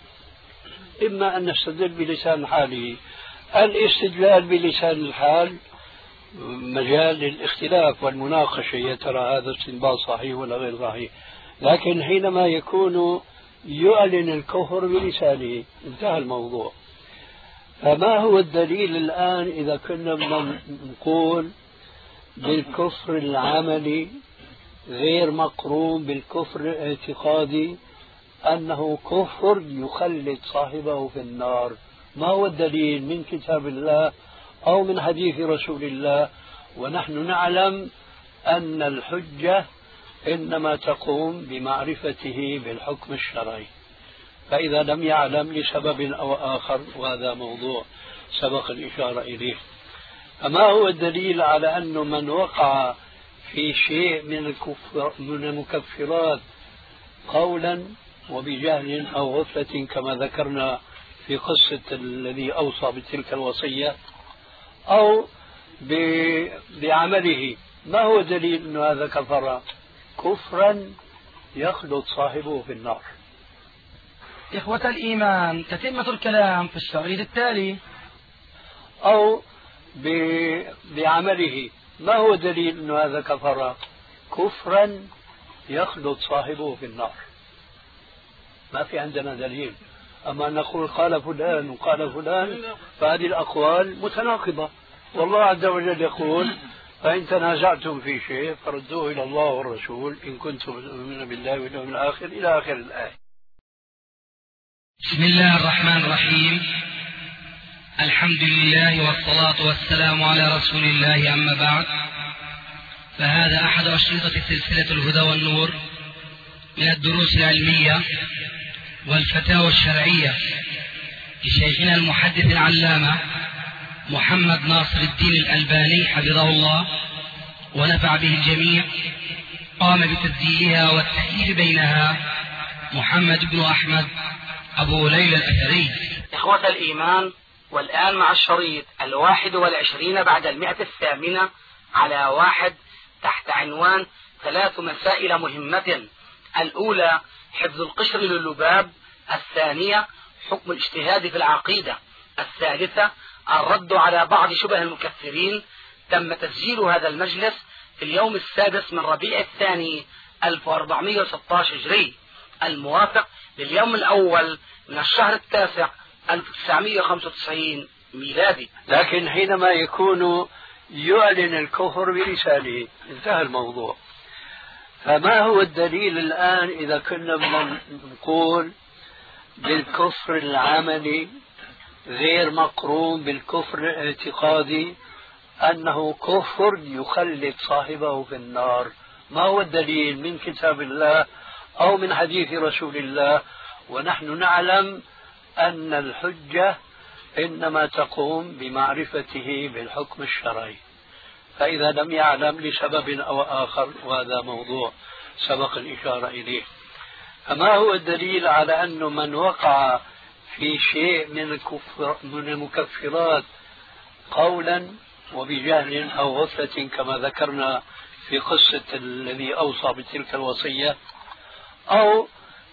إما أن نستدل بلسان حاله. الاستدلال بلسان الحال مجال للاختلاف والمناقشة، يا ترى هذا استنباط صحيح ولا غير صحيح، لكن حينما يكون يعلن الكفر بلسانه انتهى الموضوع. فما هو الدليل الآن إذا كنا نقول بالكفر العملي غير مقرون بالكفر الاعتقادي أنه كفر يخلد صاحبه في النار؟ ما هو الدليل من كتاب الله أو من حديث رسول الله؟ ونحن نعلم أن الحجة إنما تقوم بمعرفته بالحكم الشرعي، فإذا لم يعلم لسبب أو آخر، وهذا موضوع سبق الإشارة إليه. فما هو الدليل على أن من وقع في شيء من الكفر من المكفرات قولا وبجهل أو غفلة كما ذكرنا في قصة الذي أوصى بتلك الوصية أو بعمله، ما هو دليل أن هذا كفر كفرا يخلد صاحبه في النار؟ إخوة الإيمان، تتمة الكلام في الشريط التالي. أو بعمله، ما هو دليل أن هذا كفر كفرا يخلد صاحبه في النار؟ ما في عندنا دليل. أما أن نقول قال فلان وقال فلان فهذه الأقوال متناقضة. والله عز وجل يقول فإن تنازعتم في شيء فردوه إلى الله والرسول إن كنتم تؤمنون بالله واليوم الآخر إلى آخر الآية. بسم الله الرحمن الرحيم. الحمد لله والصلاة والسلام على رسول الله، أما بعد، فهذا أحد أشرطة سلسلة الهدى والنور من الدروس العلمية والفتاوى الشرعية لشيخنا المحدث العلامة محمد ناصر الدين الألباني حفظه الله ونفع به الجميع. قام بتسجيلها والتأليف بينها محمد بن أحمد أبو ليلى الأثري. إخوة الإيمان، والآن مع الشريط الواحد والعشرين بعد المئة الثامنة على واحد تحت عنوان ثلاث مسائل مهمة. الأولى حفظ القشر للباب، الثانية حكم الاجتهاد في العقيدة، الثالثة الرد على بعض شبه المكفرين. تم تسجيل هذا المجلس في اليوم السادس من ربيع الثاني ألف وأربعمائة وستة عشر هجري، الموافق لليوم الأول من الشهر التاسع ألف وتسعمائة وخمسة وتسعين ميلادي. لكن حينما يكون يعلن الكفر بلسانه انتهى الموضوع. فما هو الدليل الآن إذا كنا نقول بالكفر العملي غير مقرون بالكفر الاعتقادي أنه كفر يخلد صاحبه في النار؟ ما هو الدليل من كتاب الله أو من حديث رسول الله؟ ونحن نعلم أن الحجة إنما تقوم بمعرفته بالحكم الشرعي، فإذا لم يعلم لسبب أو آخر، وهذا موضوع سبق الإشارة إليه. فما هو الدليل على أنه من وقع في شيء من الكفر من المكفرات قولا وبجهل أو غفلة كما ذكرنا في قصة الذي أوصى بتلك الوصية أو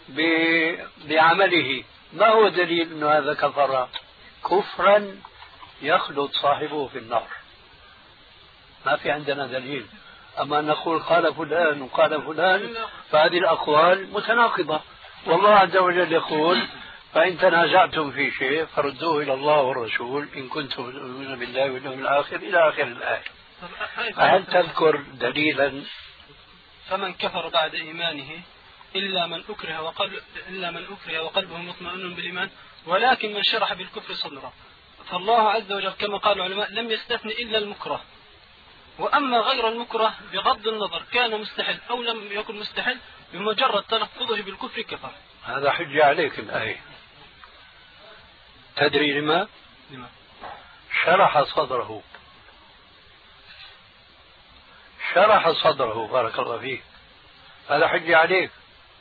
بعمله، ما هو دليل أن هذا كفر كفرا يخلد صاحبه في النار؟ ما في عندنا دليل. أما نقول قال فلان وقال فلان فهذه الأقوال متناقضة. والله عز وجل يقول فإن تنازعتم في شيء فردوه إلى الله والرسول إن كنتم تؤمنون بالله واليوم الآخر إلى آخر الآية. فهل تذكر دليلا؟ فمن كفر بعد إيمانه إلا من أكره وقلب إلا من أكره وقلبه مطمئن بالإيمان ولكن من شرح بالكفر صدره. فالله عز وجل كما قال العلماء لم يستثني إلا المكره، وأما غير المكره بغض النظر كان مستحل أو لم يكن مستحل بمجرد تلفظه بالكفر كفر. هذا حجة عليك الآية. تدري لما؟ لما؟ شرح صدره شرح صدره بارك الله فيك، هذا حجة عليك.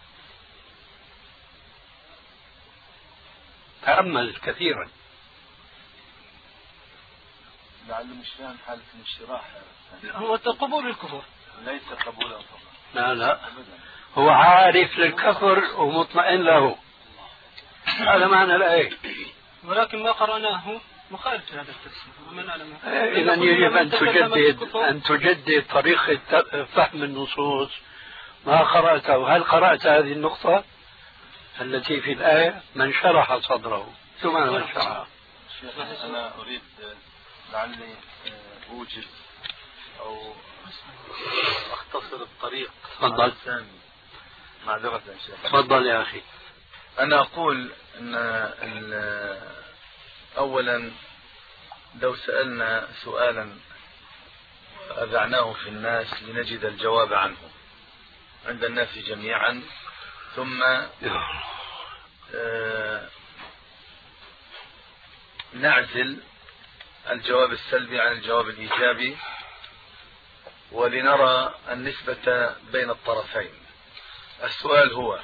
تأمل كثيرا. لعل مش فاهم حالة الانشراح. هو قبول الكفر ليس قبولا فقط. لا لا، هو عارف للكفر ومطمئن له، هذا معنى الآية. ولكن ما قرأناه مخالف لهذا التفسير. إذا يجب أن تجدد أن تجدد طريقة فهم النصوص. ما قرأته؟ هل قرأت هذه النقطة التي في الآية من شرح صدره؟ ثم من شرح. أنا أريد لعلي أوجد أو أختصر الطريق. تفضل. معذرة يا شيخ. تفضل يا أخي. أنا أقول أن أولا لو سألنا سؤالا أذعناه في الناس لنجد الجواب عنه عند الناس جميعا، ثم آه نعزل الجواب السلبي عن الجواب الإيجابي ولنرى النسبة بين الطرفين. السؤال هو: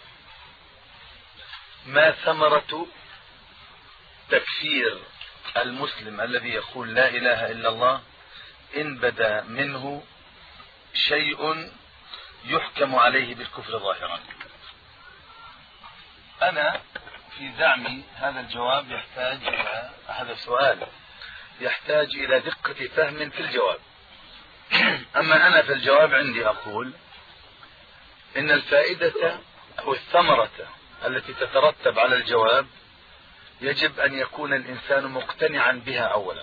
ما ثمرة تكفير المسلم الذي يقول لا إله إلا الله إن بدا منه شيء يحكم عليه بالكفر ظاهرا؟ أنا في زعمي هذا الجواب يحتاج إلى هذا السؤال يحتاج إلى دقة فهم في الجواب. أما أنا في الجواب عندي أقول إن الفائدة أو الثمرة التي تترتب على الجواب يجب أن يكون الإنسان مقتنعا بها أولا.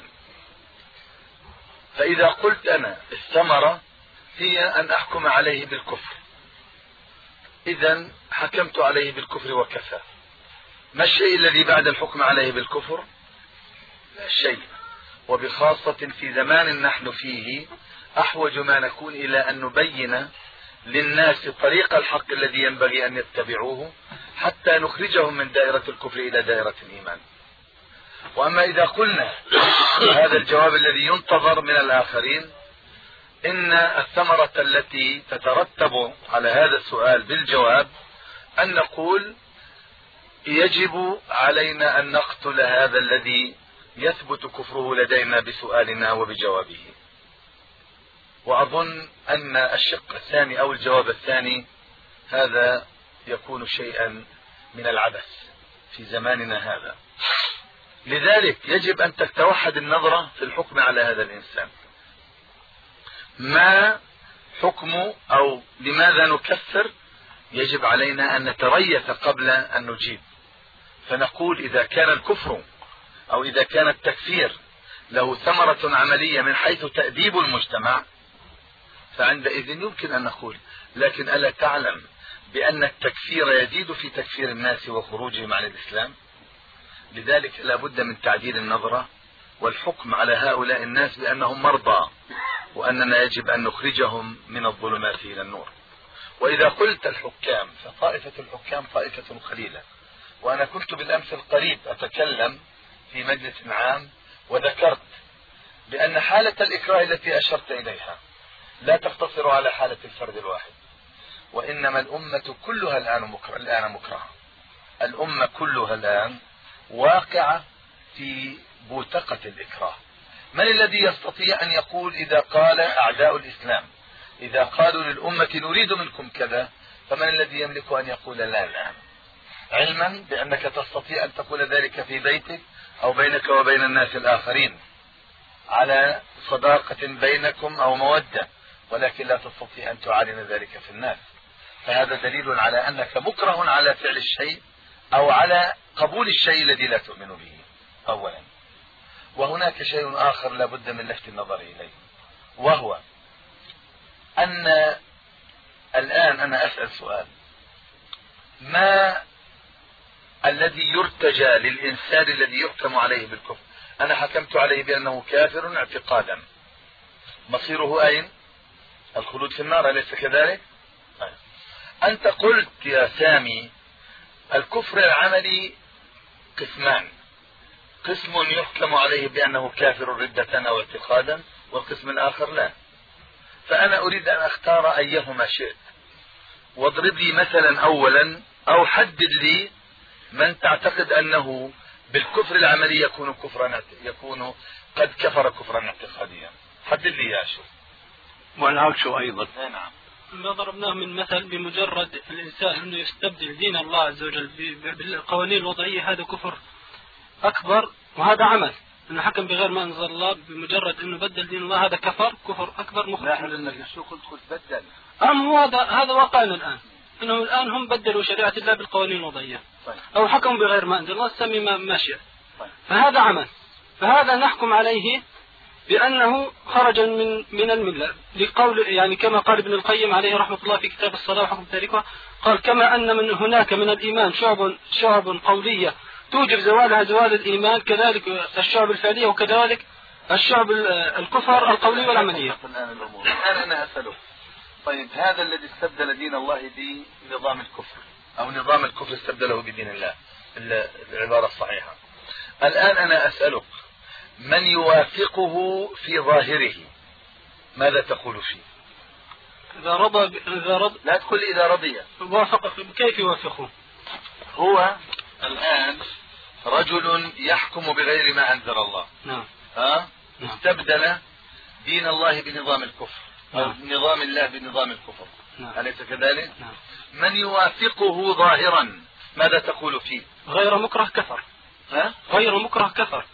فإذا قلت أنا الثمرة هي أن أحكم عليه بالكفر، إذا حكمت عليه بالكفر وكفى. ما الشيء الذي بعد الحكم عليه بالكفر؟ لا شيء، وبخاصة في زمان نحن فيه أحوج ما نكون إلى أن نبين للناس طريق الحق الذي ينبغي أن يتبعوه حتى نخرجهم من دائرة الكفر إلى دائرة الإيمان. وأما إذا قلنا هذا الجواب الذي ينتظر من الآخرين، إن الثمرة التي تترتب على هذا السؤال بالجواب أن نقول يجب علينا أن نقتل هذا الذي يثبت كفره لدينا بسؤالنا وبجوابه. وأظن أن الشق الثاني أو الجواب الثاني هذا يكون شيئا من العبث في زماننا هذا. لذلك يجب أن تتوحد النظرة في الحكم على هذا الإنسان. ما حكم أو لماذا نكفر؟ يجب علينا أن نتريث قبل أن نجيب، فنقول إذا كان الكفر أو إذا كان التكفير له ثمرة عملية من حيث تأديب المجتمع فعندئذ يمكن أن نقول. لكن ألا تعلم بأن التكفير يزيد في تكفير الناس وخروجهم عن الإسلام؟ لذلك لا بد من تعديل النظرة والحكم على هؤلاء الناس بأنهم مرضى، وأننا يجب أن نخرجهم من الظلمات إلى النور. وإذا قلت الحكام فطائفة الحكام طائفة قليلة. وأنا كنت بالأمس القريب أتكلم في مجلس عام وذكرت بأن حالة الإكراه التي أشرت إليها لا تقتصر على حالة الفرد الواحد، وإنما الأمة كلها الآن مكره الآن مكرهة. الأمة كلها الآن واقعة في بوتقة الإكراه. من الذي يستطيع أن يقول إذا قال أعداء الإسلام إذا قالوا للأمة نريد منكم كذا، فمن الذي يملك أن يقول لا لا، علما بأنك تستطيع أن تقول ذلك في بيتك أو بينك وبين الناس الآخرين على صداقة بينكم أو مودة، ولكن لا تستطيع أن تعلن ذلك في الناس. فهذا دليل على أنك مكره على فعل الشيء أو على قبول الشيء الذي لا تؤمن به أولا. وهناك شيء آخر لا بد من لفت النظر إليه، وهو أن الآن أنا أسأل سؤال: ما الذي يرتجى للإنسان الذي يحكم عليه بالكفر؟ أنا حكمت عليه بأنه كافر اعتقادا، مصيره أين؟ الخلود في النار، أليس كذلك؟ أنت قلت يا سامي الكفر العملي قسمان، قسم يحكم عليه بأنه كافر ردة أو اعتقادا، والقسم الآخر لا. فأنا أريد أن أختار أيهما شئت، واضرب لي مثلا أولا أو حدد لي من تعتقد أنه بالكفر العملي يكون كفرا يكون قد كفر كفرا اعتقاديا. حدد لي يا شو. والعكس أيضا. نعم. ما ضربناه من مثل بمجرد الإنسان أنه يستبدل دين الله عز وجل بالقوانين الوضعية، هذا كفر أكبر، وهذا عمل أنه حكم بغير ما أنزل الله. بمجرد أنه بدل دين الله هذا كفر كفر أكبر مخرج. لا لأنك شو قلت قلت بدل. أم هو هذا هذا واقعنا الآن، أنهم الآن هم بدلوا شريعة الله بالقوانين الوضعية. طيب. أو حكموا بغير ما أنزل الله، سمي ما ماشية. طيب. فهذا عمل، فهذا نحكم عليه بأنه خرج من من الملة، لقول يعني كما قال ابن القيم عليه رحمة الله في كتاب الصلاة وحكم تاركها، قال: كما أن من هناك من الإيمان شعب شعب قولية توجب زوالها زوال الإيمان، كذلك الشعب الفعلية، وكذلك الشعب الكفر القولي والعملية. الآن أنا أسأله: طيب هذا الذي استبدل دين الله بنظام الكفر أو نظام الكفر استبدله بدين الله، العبارة الصحيحة، الآن أنا أسألك من يوافقه في ظاهره ماذا تقول فيه؟ إذا رضى إذا رضى لا تقول إذا رضي. وافق. كيف يوافقه؟ هو الآن رجل يحكم بغير ما أنزل الله. نعم. ها؟ نعم. استبدل دين الله بنظام الكفر. نعم. أو نظام الله بنظام الكفر. نعم. أليس كذلك؟ نعم. من يوافقه ظاهرا ماذا تقول فيه؟ غير مكره كفر. ها؟ غير مكره كفر.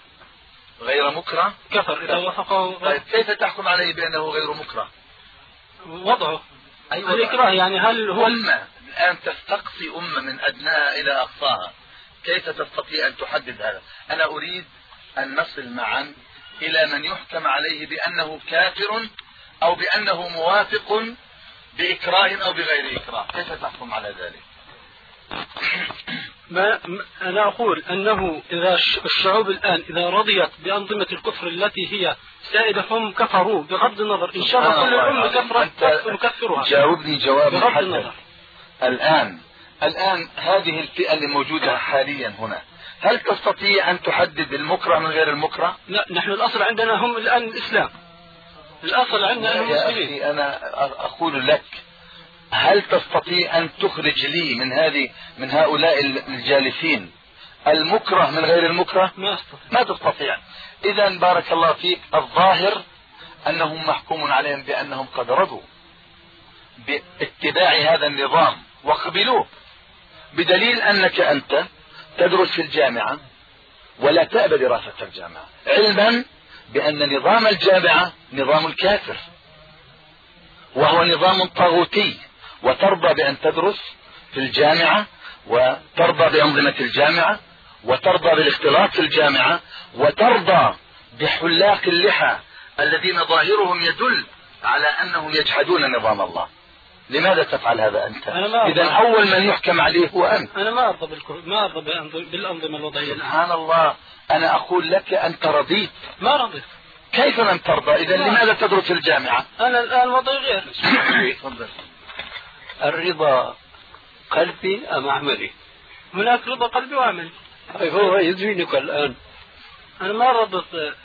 غير مكره كفر إذا وافقه. طيب كيف تحكم عليه بأنه غير مكره؟ وضعه. أيوة. الإكراه يعني هل هو الم الآن تستقصي أمة من أدناها إلى أقصاها، كيف تستطيع أن تحدد هذا؟ أنا أريد أن نصل معا إلى من يحكم عليه بأنه كافر أو بأنه موافق بإكراه أو بغير إكراه، كيف تحكم على ذلك؟ ما أنا أقول أنه إذا الشعوب الآن إذا رضيت بأنظمة الكفر التي هي سائدة هم كفروا بغض النظر، إن شاء الله كل الأمة كفرت نكفرها. جاوبني جواب بغض النظر. الآن الآن هذه الفئة اللي موجودة حاليا هنا، هل تستطيع أن تحدد المكره من غير المكره؟ لا، نحن الأصل عندنا هم الآن الإسلام، الأصل عندنا هم المسلمين. أنا أقول لك، هل تستطيع أن تخرج لي من هذه من هؤلاء الجالسين المكره من غير المكره؟ ما استطيع. ما تستطيع. إذا بارك الله فيك، الظاهر أنهم محكوم عليهم بأنهم قد رضوا باتباع هذا النظام وقبلوه، بدليل أنك أنت تدرس في الجامعة ولا تأبى دراسة الجامعة، علما بأن نظام الجامعة نظام الكافر وهو نظام طاغوتي، وترضى بأن تدرس في الجامعة وترضى بأنظمة الجامعة وترضى بالاختلاط في الجامعة وترضى بحلاق اللحى الذين ظاهرهم يدل على أنهم يجحدون نظام الله. لماذا تفعل هذا أنت؟ إذا أول من يحكم عليه هو أنت. أنا ما أرضى ما أرضى بالأنظمة الوضعية. سبحان الله، أنا أقول لك أنت رضيت. ما رضيت. كيف لم ترضى؟ إذا لماذا تدرس الجامعة؟ أنا الآن وضعي غير. تفضل. الرضا قلبي أم عملي؟ هناك رضا قلبي وعملي. هو يدرينك الآن. أنا ما رضيت.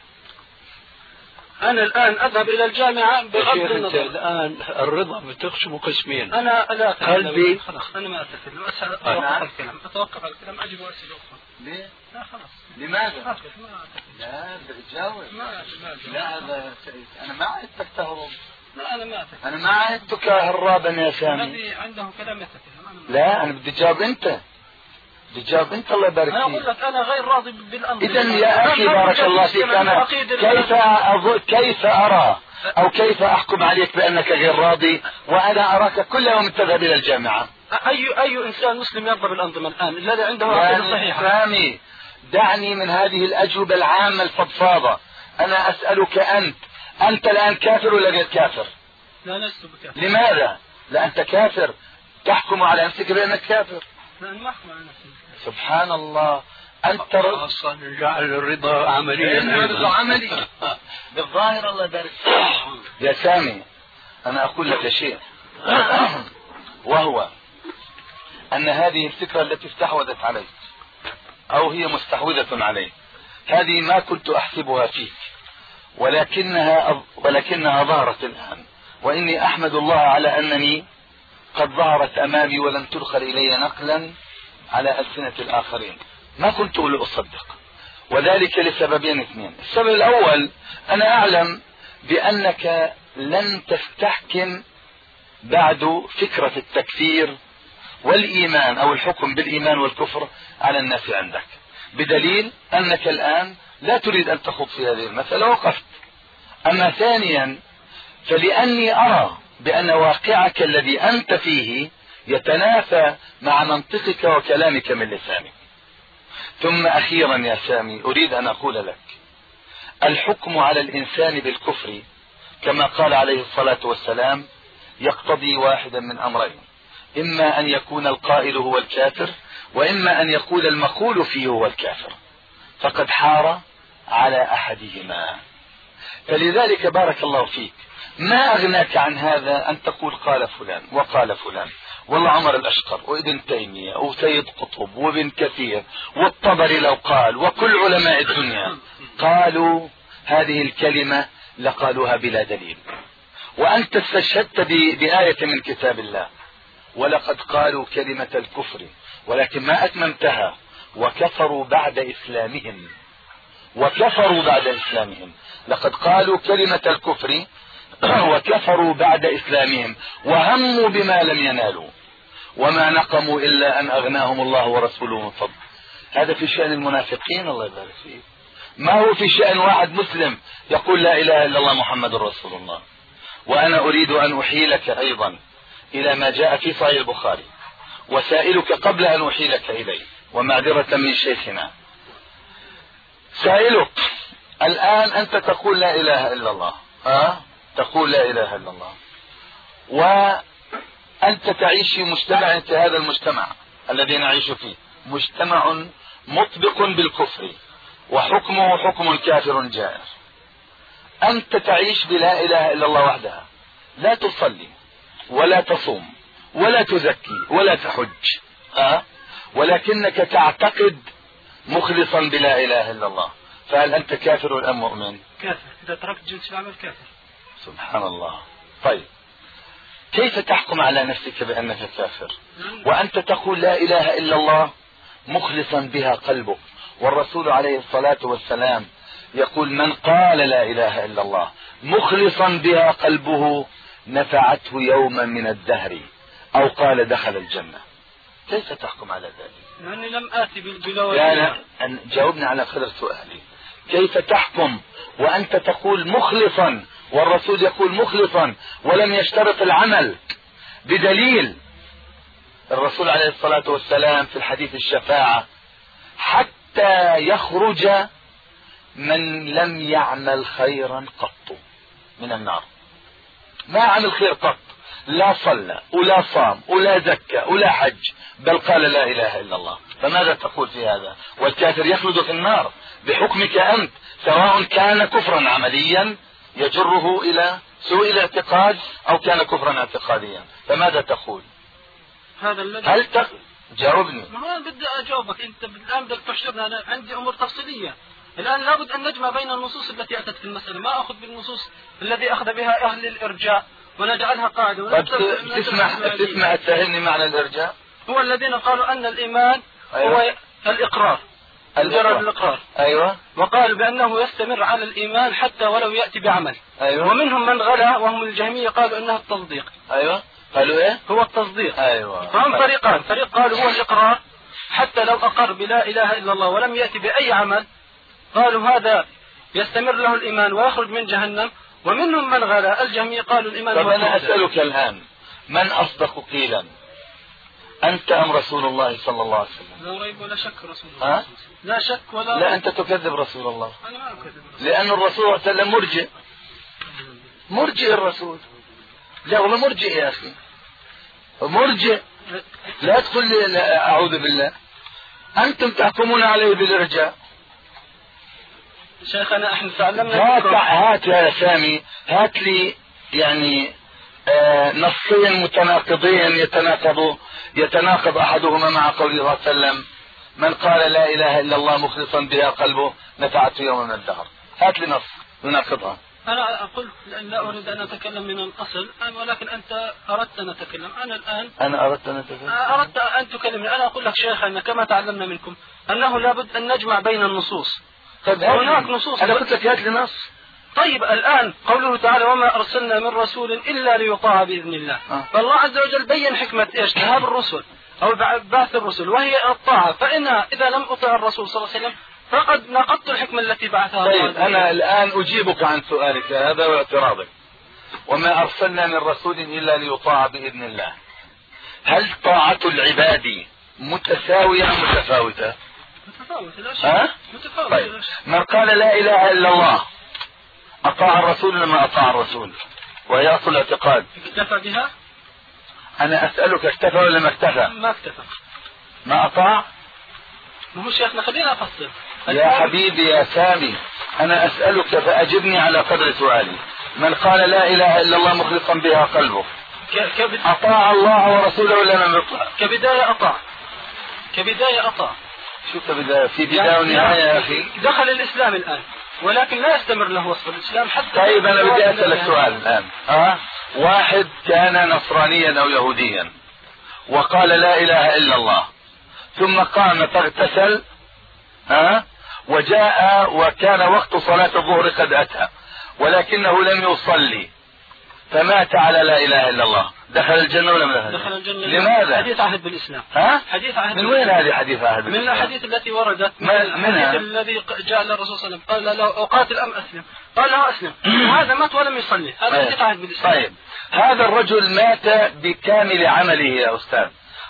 أنا الآن أذهب إلى الجامعة بغض النظر. الآن الرضا بتقسم قسمين. أنا لا قلبي. خلاص أنا ما أتكلم، أتوقف الكلام أتوقف الكلام أجب وأسئلة أخرى. ليه؟ لا خلاص. لماذا؟ لا تجاوب. لا هذا أنا ما عدتك تهرب. لا أنا ما أتكلم. أنا ما عدتك هرابا يا سامي. الذي عنده كلام يتكلم. لا أنا بدي أجاوب أنت. بدي أجاوب أنت الله يبارك فيك. أنا أقول لك أنا غير راضي بالأمر. إذا يا أخي بارك الله فيك، أنا كيف أظن كيف أرى أو كيف أحكم عليك بأنك غير راضي وأنا أراك كل يوم تذهب إلى الجامعة؟ أي أي إنسان مسلم يرضى بالأنظمة الآن الذي عنده عقيدة صحيحة؟ سامي دعني من هذه الأجوبة العامة الفضفاضة. أنا أسألك أنت، أنت الآن كافر ولا غير كافر؟ لا لست بكافر. لماذا؟ لا أنت كافر، تحكم على نفسك بأنك كافر. لا أنا ما أحكم على نفسي. سبحان الله، أنت أصلا جعل الرضا عمليا. الرضا عملي بالظاهر الله يبارك فيك. يا سامي أنا أقول لك شيء، وهو أن هذه الفكرة التي استحوذت عليك أو هي مستحوذة عليك، هذه ما كنت أحسبها فيك، ولكنها ولكنها ظهرت الآن، وإني أحمد الله على أنني قد ظهرت أمامي ولم تدخل إلي نقلا على ألسنة الآخرين. ما كنت أصدق، وذلك لسببين اثنين. السبب الأول، أنا أعلم بأنك لن تستحكم بعد فكرة التكفير والإيمان أو الحكم بالإيمان والكفر على الناس عندك، بدليل أنك الآن لا تريد أن تخوض في هذه المسألة وقفت. أما ثانيا، فلأني أرى بأن واقعك الذي أنت فيه يتنافى مع منطقك وكلامك من لسانك. ثم أخيرا يا سامي أريد أن أقول لك، الحكم على الإنسان بالكفر كما قال عليه الصلاة والسلام يقتضي واحدا من أمرين، إما أن يكون القائل هو الكافر، وإما أن يقول المقول فيه هو الكافر، فقد حار على أحدهما. فلذلك بارك الله فيك، ما أغناك عن هذا أن تقول قال فلان وقال فلان، والله عمر الأشقر وابن تيمية وسيد قطب وابن كثير والطبري لو قال، وكل علماء الدنيا قالوا هذه الكلمة لقالوها بلا دليل، وأنت استشهدت بآية من كتاب الله، ولقد قالوا كلمة الكفر ولكن ما أتممتها، وكفروا بعد إسلامهم وكفروا بعد إسلامهم لقد قالوا كلمة الكفر وكفروا بعد إسلامهم وهموا بما لم ينالوا وما نقموا إلا أن أغناهم الله ورسوله من فضل. هذا في شأن المنافقين الله يبارك فيه، ما هو في شأن واحد مسلم يقول لا إله إلا الله محمد رسول الله. وأنا أريد أن أحيلك أيضا إلى ما جاء في صحيح البخاري وسائلك قبل أن أحيلك إليه ومعذرة من شيخنا. سائلك الآن أنت تقول لا إله إلا الله، أه؟ تقول لا إله إلا الله، وأنت تعيش في مجتمع، أنت هذا المجتمع الذي نعيش فيه مجتمع مطبق بالكفر وحكمه حكم كافر جائر. أنت تعيش بلا إله إلا الله وحدها، لا تصلي ولا تصوم ولا تزكي ولا تحج، أه؟ ولكنك تعتقد مخلصا بلا إله إلا الله، فهل أنت كافر أم مؤمن؟ كافر، إذا تركت جنس العمل كافر. سبحان الله. طيب كيف تحكم على نفسك بأنك كافر وأنت تقول لا إله إلا الله مخلصا بها قلبك؟ والرسول عليه الصلاة والسلام يقول من قال لا إله إلا الله مخلصا بها قلبه نفعته يوما من الدهر، أو قال دخل الجنة. كيف تحكم على ذلك؟ لأني لم آتي بالبلوى. لا لا جاوبني على قدر سؤالي. كيف تحكم وأنت تقول مخلصا والرسول يقول مخلصا ولم يشترط العمل بدليل؟ الرسول عليه الصلاة والسلام في الحديث الشفاعة حتى يخرج من لم يعمل خيرا قط من النار، ما عمل خير قط، لا صلى ولا صام ولا زكى ولا حج، بل قال لا إله إلا الله. فماذا تقول في هذا؟ والكافر يخلد في النار بحكمك أنت، سواء كان كفرا عمليا يجره إلى سوء الاعتقاد أو كان كفرا اعتقاديا. فماذا تقول؟ هذا الذي هل تق... جاوبني. ما هو بدي أجاوبك، أنت الآن بدك تحشرنا. أنا عندي أمور تفصيلية الآن، لابد أن نجمع بين النصوص التي أتت في المسألة، ما أخذ بالنصوص الذي أخذ بها أهل الإرجاء ونجعلها قاعدة. طب تسمح تسمح تفهمني معنى الإرجاء؟ هو الذين قالوا أن الإيمان أيوة. هو الإقرار، مجرد الإقرار. أيوة. وقالوا بأنه يستمر على الإيمان حتى ولو يأتي بعمل. أيوة. ومنهم من غلا وهم الجهمية قالوا أنها التصديق. أيوة. قالوا إيه؟ هو التصديق. أيوة. فهم فريقان، فريق قالوا هو الإقرار حتى لو أقر بلا إله إلا الله ولم يأتي بأي عمل، قالوا هذا يستمر له الإيمان ويخرج من جهنم. ومنهم من غلا الجهمية قالوا الإيمان. طب أنا أسألك الآن، من أصدق قيلا، أنت أم رسول الله صلى الله عليه وسلم؟ لا ريب ولا شك رسول الله. أه؟ لا شك ولا لا أنت تكذب رسول الله. أنا ما أكذب رسول. لأن الرسول صلى الله عليه وسلم مرجئ، مرجئ الرسول. لا والله مرجئ يا أخي، مرجئ. لا تقول لي لا أعوذ بالله، أنتم تحكمون عليه بالإرجاء. شيخنا احنا تعلمنا. هات هات يا سامي، هات لي يعني آه نصين متناقضين يتناقضوا يتناقض احدهما مع قوله صلى الله عليه وسلم من قال لا اله الا الله مخلصا بها قلبه نفعته يوم من الدهر. هات لي نص يناقضها. انا اقول لان لا اريد ان اتكلم من الاصل، ولكن انت اردت ان اتكلم. انا الان انا اردت ان اتكلم اردت ان تكلمني. انا اقول لك شيخنا كما تعلمنا منكم انه لابد ان نجمع بين النصوص. طيب هناك نصوص. انا قلت لك هات لي نص. طيب الآن قوله تعالى وما أرسلنا من رسول إلا ليطاع بإذن الله. آه. فالله عز وجل بين حكمة إيش ذهاب الرسل أو بعث الرسل وهي الطاعة. فإن إذا لم أطع الرسول صلى الله عليه وسلم فقد نقضت الحكمة التي بعثها الله. طيب أنا الآن أجيبك عن سؤالك هذا واعتراضك. وما أرسلنا من رسول إلا ليطاع بإذن الله. هل طاعة العباد متساوية أم متفاوتة؟ متفاوتة لا شك. ها؟ متفاوتة. طيب. لا شك. من قال لا إله إلا الله أطاع الرسول لما أطاع الرسول وهي أصل الاعتقاد. اكتفى بها؟ أنا أسألك اكتفى ولا ما اكتفى؟ ما اكتفى. ما أطاع؟ مو شيخنا خلينا أفصل. يا حبيبي يا سامي أنا أسألك فأجبني على قدر سؤالي. من قال لا إله إلا الله مخلصا بها قلبه كبد... أطاع الله ورسوله ولا لم يطع؟ كبداية أطاع. كبداية أطاع. شو كبداية؟ في بداية ونهاية يا أخي. دخل الإسلام الآن ولكن لا يستمر له وصف الإسلام حتى. طيب أنا بدي أسألك سؤال الآن. أه؟ واحد كان نصرانيا أو يهوديا وقال لا إله إلا الله ثم قام فاغتسل أه؟ وجاء وكان وقت صلاة الظهر قد أتى ولكنه لم يصلي فمات على لا إله إلا الله دخل الجنة ولا ما دخل الجنة؟ لماذا؟ حديث عهد بالإسلام. ها؟ حديث عهد من وين هذه حديث عهد بالإسلام؟ من الأحاديث التي وردت. من الحديث الذي جاء للرسول صلى الله عليه وسلم قال له أقاتل أم أسلم؟ قال له أسلم. وهذا مات ولم يصلي. هذا حديث عهد بالإسلام. طيب هذا الرجل مات بكامل عمله يا أستاذ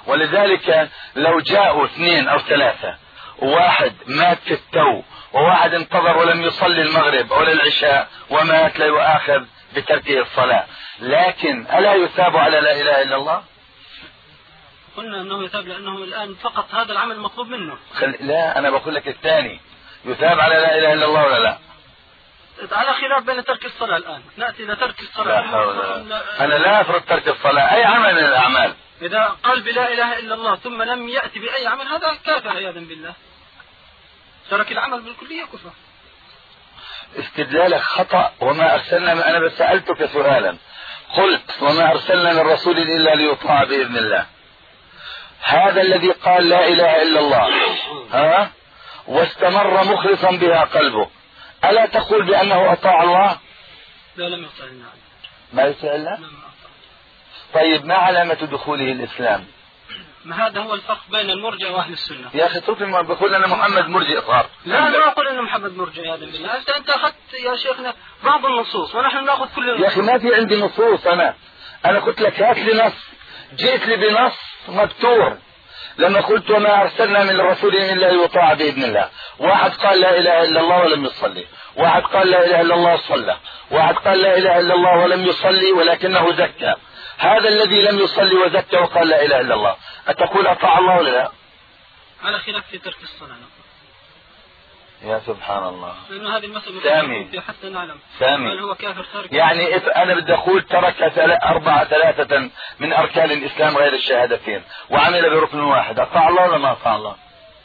ولذلك لو جاءوا اثنين او ثلاثة وواحد مات في التو وواحد انتظر ولم يصلي المغرب ولا العشاء ومات لا يؤاخذ بتركه الصلاة، لكن ألا يثاب على لا إله إلا الله؟ قلنا أنه يثاب لأنه الآن فقط هذا العمل المطلوب منه. خل... لا أنا بقول لك الثاني يثاب على لا إله إلا الله ولا لا؟ على خلاف بين ترك الصلاة الآن، نأتي إلى ترك الصلاة. لا حول. أنا لا أفرض ترك الصلاة، أي عمل من الأعمال. إذا قال بلا إله إلا الله ثم لم يأتي بأي عمل هذا كافر عياذا بالله، ترك العمل بالكلية كفر. استدلالك خطأ. وما أرسلنا، أنا بس سألتك سؤالا، قلت وما أرسلنا من رسول إلا ليطاع بإذن الله. هذا الذي قال لا إله إلا الله ها واستمر مخلصا بها قلبه، ألا تقول بأنه أطاع الله؟ لا لم يطع الله. ما يطع الله؟ طيب ما علامة دخوله الإسلام؟ ما هذا هو الفرق بين المرجئ وأهل السنة. يا أخي توفي بقول أنا محمد مرجئ صار. لا لا أقول أن محمد مرجئ هذا بالله. أنت أنت أخذت يا شيخنا بعض النصوص ونحن نأخذ كل النصوص. يا أخي ما في عندي نصوص. أنا أنا قلت لك هات لي نص، جئت لي بنص مبتور لما قلت وما أرسلنا من رسول إلا يطاع بإذن الله. واحد قال لا إله إلا الله ولم يصلي، واحد قال لا إله إلا الله صلى، واحد قال لا إله إلا الله ولم يصلي ولكنه زكى. هذا الذي لم يصلي وزكى وقال لا إله إلا الله أتقول أطاع الله ولا لا؟ على خلاف في ترك الصلاة. يا سبحان الله. لأن هذه المسألة سامي حتى نعلم سامي هل هو كافر تارك. يعني أنا بدي أقول ترك أربعة ثلاثة من أركان الإسلام غير الشهادتين وعمل بركن واحد، أطاع الله ولا ما أطاع الله؟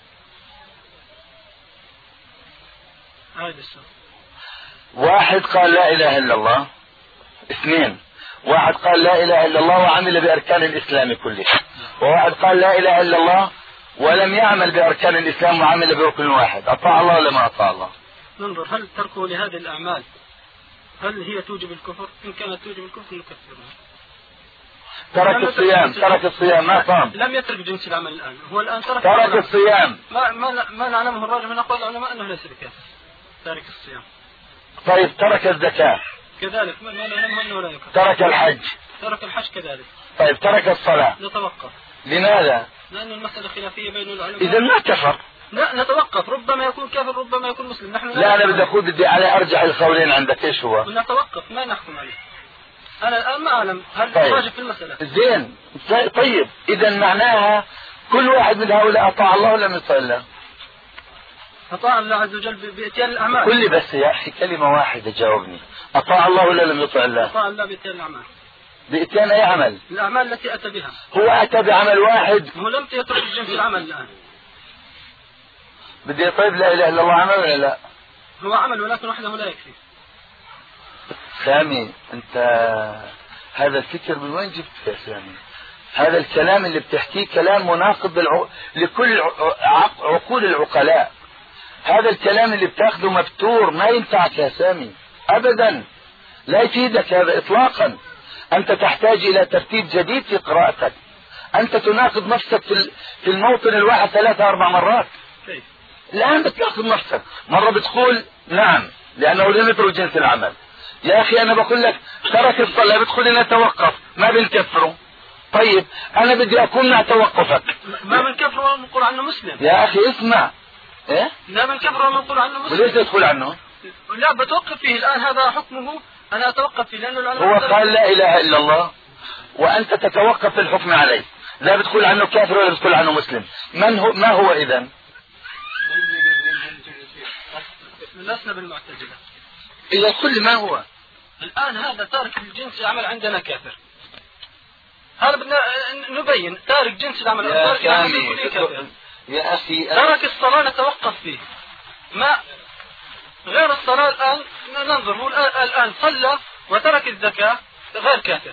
هذا السؤال. واحد قال لا إله إلا الله، اثنين واحد قال لا إله إلا الله وعمل بأركان الإسلام كله، وواحد قال لا إله إلا الله ولم يعمل بأركان الإسلام وعمل بركن واحد، أطاع الله ولا ما أطاع الله؟ ننظر هل تركه لهذه الأعمال هل هي توجب الكفر؟ إن كانت توجب الكفر نكفرها. ترك الصيام، ترك الصيام ما صام. لم يترك جنس العمل الآن، هو الآن ترك ترك الصيام. ما ما ما نعلمه الراجح من أقوال العلماء أنه ليس بكافر تارك الصيام. طيب ترك الزكاة كذلك ما نعلمه أنه لا يكفر. ترك الحج. ترك الحج كذلك. طيب ترك الصلاة. نتوقف. لماذا؟ لأن المسألة خلافية بين العلماء. إذا ما كفر. لا نتوقف، ربما يكون كافر ربما يكون مسلم. نحن لا, لا أنا بدي أقول بدي على أرجح القولين عندك إيش هو؟ نتوقف ما نحكم عليه. أنا الآن ما أعلم هل طيب. راجع في المسألة. زين طيب إذا معناها كل واحد من هؤلاء أطاع الله ولا لم يطع الله؟ أطاع الله عز وجل بإتيان الأعمال. قل لي بس يا أخي كلمة واحدة جاوبني، أطاع الله ولا لم يطع الله؟ أطاع الله بإتيان الأعمال. بإتيان أي عمل؟ الأعمال التي أتى بها. هو أتى بعمل واحد. هو لم يترك جنس العمل الآن. بدي طيب لا إله إلا الله عمل ولا لا؟ هو عمل ولكن وحده لا يكفي. سامي أنت هذا الفكر من وين جبته يا سامي؟ هذا الكلام اللي بتحكيه كلام مناقض بالع... لكل عقول العقلاء. هذا الكلام اللي بتاخذه مبتور ما ينفعك يا سامي أبدا، لا يفيدك هذا إطلاقا. أنت تحتاج إلى ترتيب جديد في قراءتك. أنت تناقض نفسك في في الموطن الواحد ثلاثة أربع مرات. الآن بتناقض نفسك، مرة بتقول نعم لأنه لم يترك جنس العمل. يا أخي أنا بقول لك ترك الصلاة بتقول نتوقف ما بنكفره. طيب أنا بدي أكون مع توقفك. ما بنكفره ونقول عنه مسلم. يا أخي اسمع إيه؟ لا بنكفره ونقول عنه مسلم. وليش تدخل عنه؟ لا بتوقف فيه الآن هذا حكمه أنا أتوقف فيه لأنه هو قال لا إله إلا الله وأنت تتوقف في الحكم عليه، لا بتقول عنه كافر ولا بتقول عنه مسلم. من هو ما هو إذن؟ لسنا بالمعتزلة. إذا كل ما هو الآن هذا تارك الجنس العمل عندنا كافر. هذا بدنا نبين تارك جنس العمل يا كافر. يا أخي ترك الصلاة نتوقف فيه. ما غير الصلاة الآن ننظر هو الآن صلى وترك الزكاة غير كافر.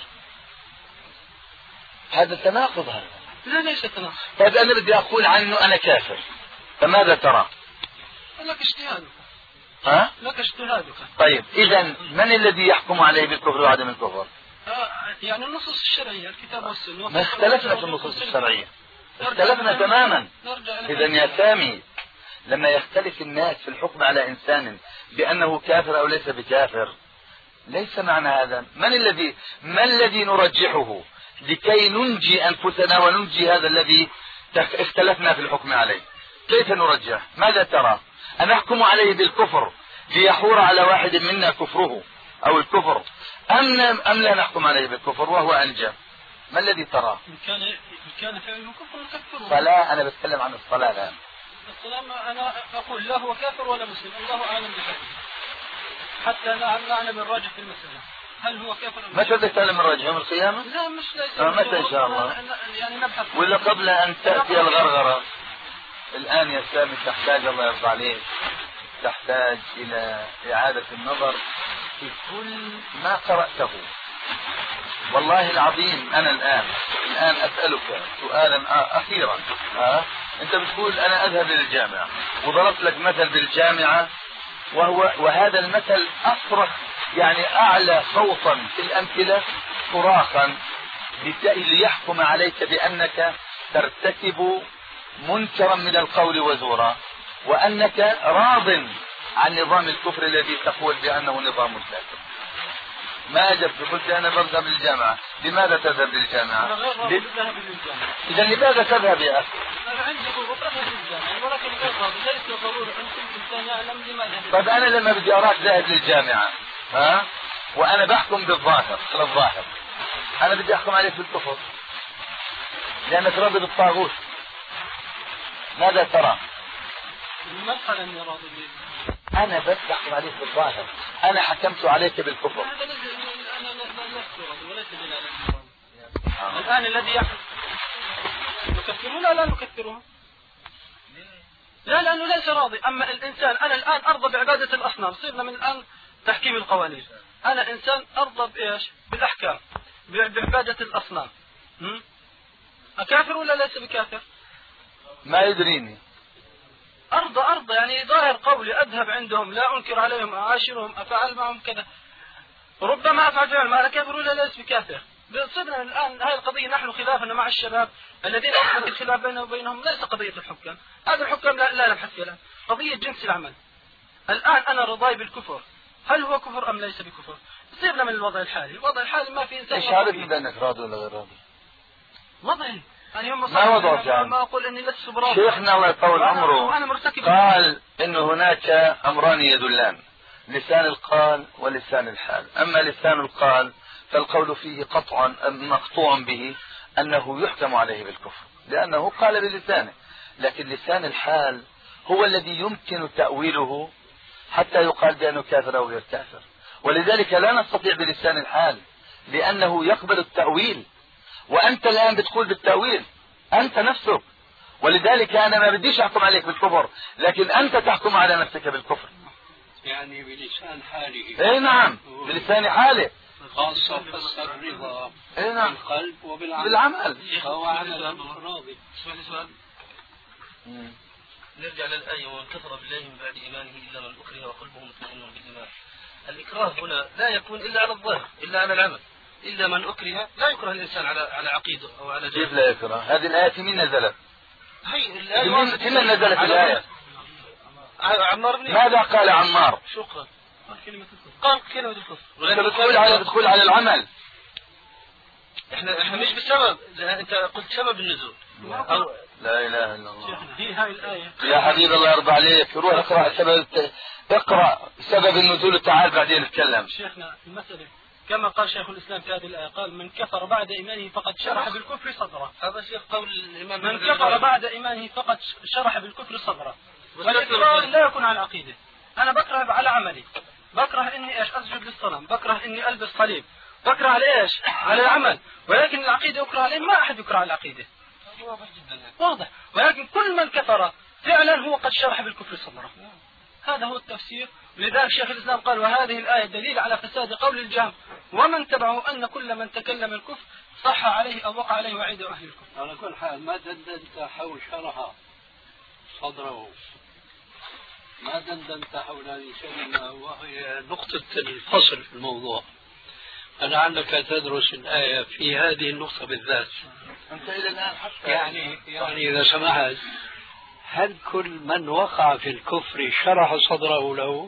هذا تناقض هذا. لا ليس تناقض. طيب أنا بدي أقول عنه أنا كافر فماذا ترى؟ لك اجتهادك. ها؟ لك اجتهادك. طيب إذا من الذي يحكم عليه بالكفر وعدم الكفر؟ آه يعني النصوص الشرعية الكتاب والسنة. ما اختلفنا في النصوص الشرعية، اختلفنا تماما. إذا يا سامي لما يختلف الناس في الحكم على إنسان بأنه كافر أو ليس بكافر ليس معنى هذا من الذي ما الذي نرجحه لكي ننجي أنفسنا وننجي هذا الذي اختلفنا في الحكم عليه. كيف نرجح؟ ماذا ترى؟ أن نحكم عليه بالكفر ليحور على واحد منا كفره أو الكفر، أم أم لا نحكم عليه بالكفر وهو أنجى؟ ما الذي ترى؟ إن كان إن كان فعله كفر نكفره. صلاة، أنا بتكلم عن الصلاة الآن. الصلاة أنا أقول لا هو كافر ولا مسلم، الله أعلم بحكمه، حتى نعلم الراجح في المسألة هل هو كافر. متى بدك تعلم الراجح؟ يوم القيامة؟ لا مش ليس. متى إن شاء الله؟ يعني نبحث. ولا قبل أن تأتي الغرغرة؟ الآن يا سامي تحتاج، الله يرضى عليك، تحتاج إلى إعادة النظر في كل ما قرأته. والله العظيم أنا الآن الآن أسألك سؤالا أخيرا. ها؟ أنت بتقول أنا أذهب للجامعة، وضربت لك مثل بالجامعة، وهو وهذا المثل أصرخ يعني أعلى صوتا في الأمثلة صراخا ليحكم عليك بأنك ترتكب منكرا من القول وزورا، وأنك راض عن نظام الكفر الذي تقول بأنه نظام كافر. ما أجبت، قلت أنا بذهب للجامعة. لماذا تذهب للجامعة؟ أنا غير راضي بالذهاب للجامعة. إذا لماذا تذهب يا أخي؟ أنا عندي ضغوط أذهب للجامعة، ولكن غير راضي، ليس ضروري أن كل إنسان يعلم لماذا. طيب أنا لما بدي أراك ذاهب للجامعة، ها؟ وأنا بحكم بالظاهر على الظاهر، أنا بدي أحكم عليك بالكفر لأنك راضي بالطاغوت، ماذا ترى؟ ما قال أني راضي به؟ أنا بس أحكم عليك بالظاهر، أنا حكمت عليك بالكفر. هذا الذي أنا لست راضي وليس بالعلم. الآن الذي يحكم نكفرون لا نكفرون؟ لا، لأنه ليس راضي. أما الإنسان، أنا الآن أرضى بعبادة الأصنام، صرنا من الآن تحكيم القوانين. أنا إنسان أرضى بإيش؟ بالأحكام، بعبادة الأصنام. أكافر ولا ليس بكافر؟ ما يدريني. أرضى أرضى يعني ظاهر قولي، أذهب عندهم لا أنكر عليهم، أعاشرهم، أفعل معهم كذا، ربما أفعل فعل ما أنا كافر ولا ليس بكافر. صرنا الآن هذه القضية نحن خلافنا مع الشباب الذين أصبحت الخلاف بيننا وبينهم ليس قضية الحكام، هذا الحكام لا, لا نبحث فيها الآن، قضية جنس العمل. الآن أنا رضاي بالكفر، هل هو كفر أم ليس بكفر؟ صرنا من الوضع الحالي، الوضع الحالي ما في إنسان. إيش عارف بأنك راضي ولا غير راضي؟ وضعي يعني هم ما وضعك يعني؟ ما أقول إني لست براضي. شيخنا الله يطول عمره أنا مرتكب قال إن هناك أمران يدلان، لسان القال ولسان الحال. أما لسان القال فالقول فيه قطعا مقطوع به أنه يحكم عليه بالكفر لأنه قال بلسانه، لكن لسان الحال هو الذي يمكن تأويله حتى يقال بأنه كافر أو غير كافر، ولذلك لا نستطيع بلسان الحال لأنه يقبل التأويل، وأنت الآن بتقول بالتأويل أنت نفسك، ولذلك أنا ما بديش أحكم عليك بالكفر، لكن أنت تحكم على نفسك بالكفر. يعني بلسان حاله. اي نعم بلسان حاله، خاصة فسر الرضا اي نعم بالقلب وبالعمل. بالعمل فهو عمل راضي. سؤال سؤال نرجع للآية: ومن كفر بالله من بعد إيمانه إلا من أكره وقلبه مطمئن بالإيمان. الإكراه هنا لا يكون إلا على الظاهر، إلا على العمل. إلا من أكره، لا يكره الإنسان على على عقيده أو على جهله. كيف لا يكره؟ هذه الآية من نزلت؟ هي الآية من نزلت الآية؟ عمار بن ماذا قال عمار؟ شكرا. قال كلمة الكفر. قال كلمة الكفر. أنت بتقول على بتقول على العمل. احنا احنا مش بالسبب، انت قلت سبب النزول. أو لا اله الا الله. هي هاي الآية يا حبيبي الله يرضى عليك، روح اقرا سبب اقرا سبب النزول وتعال بعدين نتكلم. شيخنا المسألة كما قال شيخ الإسلام في هذه الآية، قال من كفر بعد إيمانه فقد شرح بالكفر صدره. هذا شيخ قول الإمام. من كفر بعد إيمانه فقد شرح بالكفر صدره. والإكراه لا يكون على العقيدة. أنا بكره على عملي، بكره إني إيش أسجد للصنم، بكره إني ألبس صليب، بكره على إيش؟ على العمل، ولكن العقيدة أكره عليه، ما أحد يكره على العقيدة. واضح جدا يعني. واضح، ولكن كل من كفر فعلا هو قد شرح بالكفر صدره. هذا هو التفسير. لذلك شيخ الإسلام قال: وهذه الآية دليل على فساد قول الجهم ومن تبعه أن كل من تكلم الكفر صح عليه أو وقع عليه وعيد أهل الكفر. على كل حال ما دندنت حول شرح صدره، ما دندنت حول هذه الكلمة وهي نقطة الفصل في الموضوع. فلعلك تدرس الآية في هذه النقطة بالذات. أنت إلى الآن حتى يعني يعني إذا سمحت، هل كل من وقع في الكفر شرح صدره له؟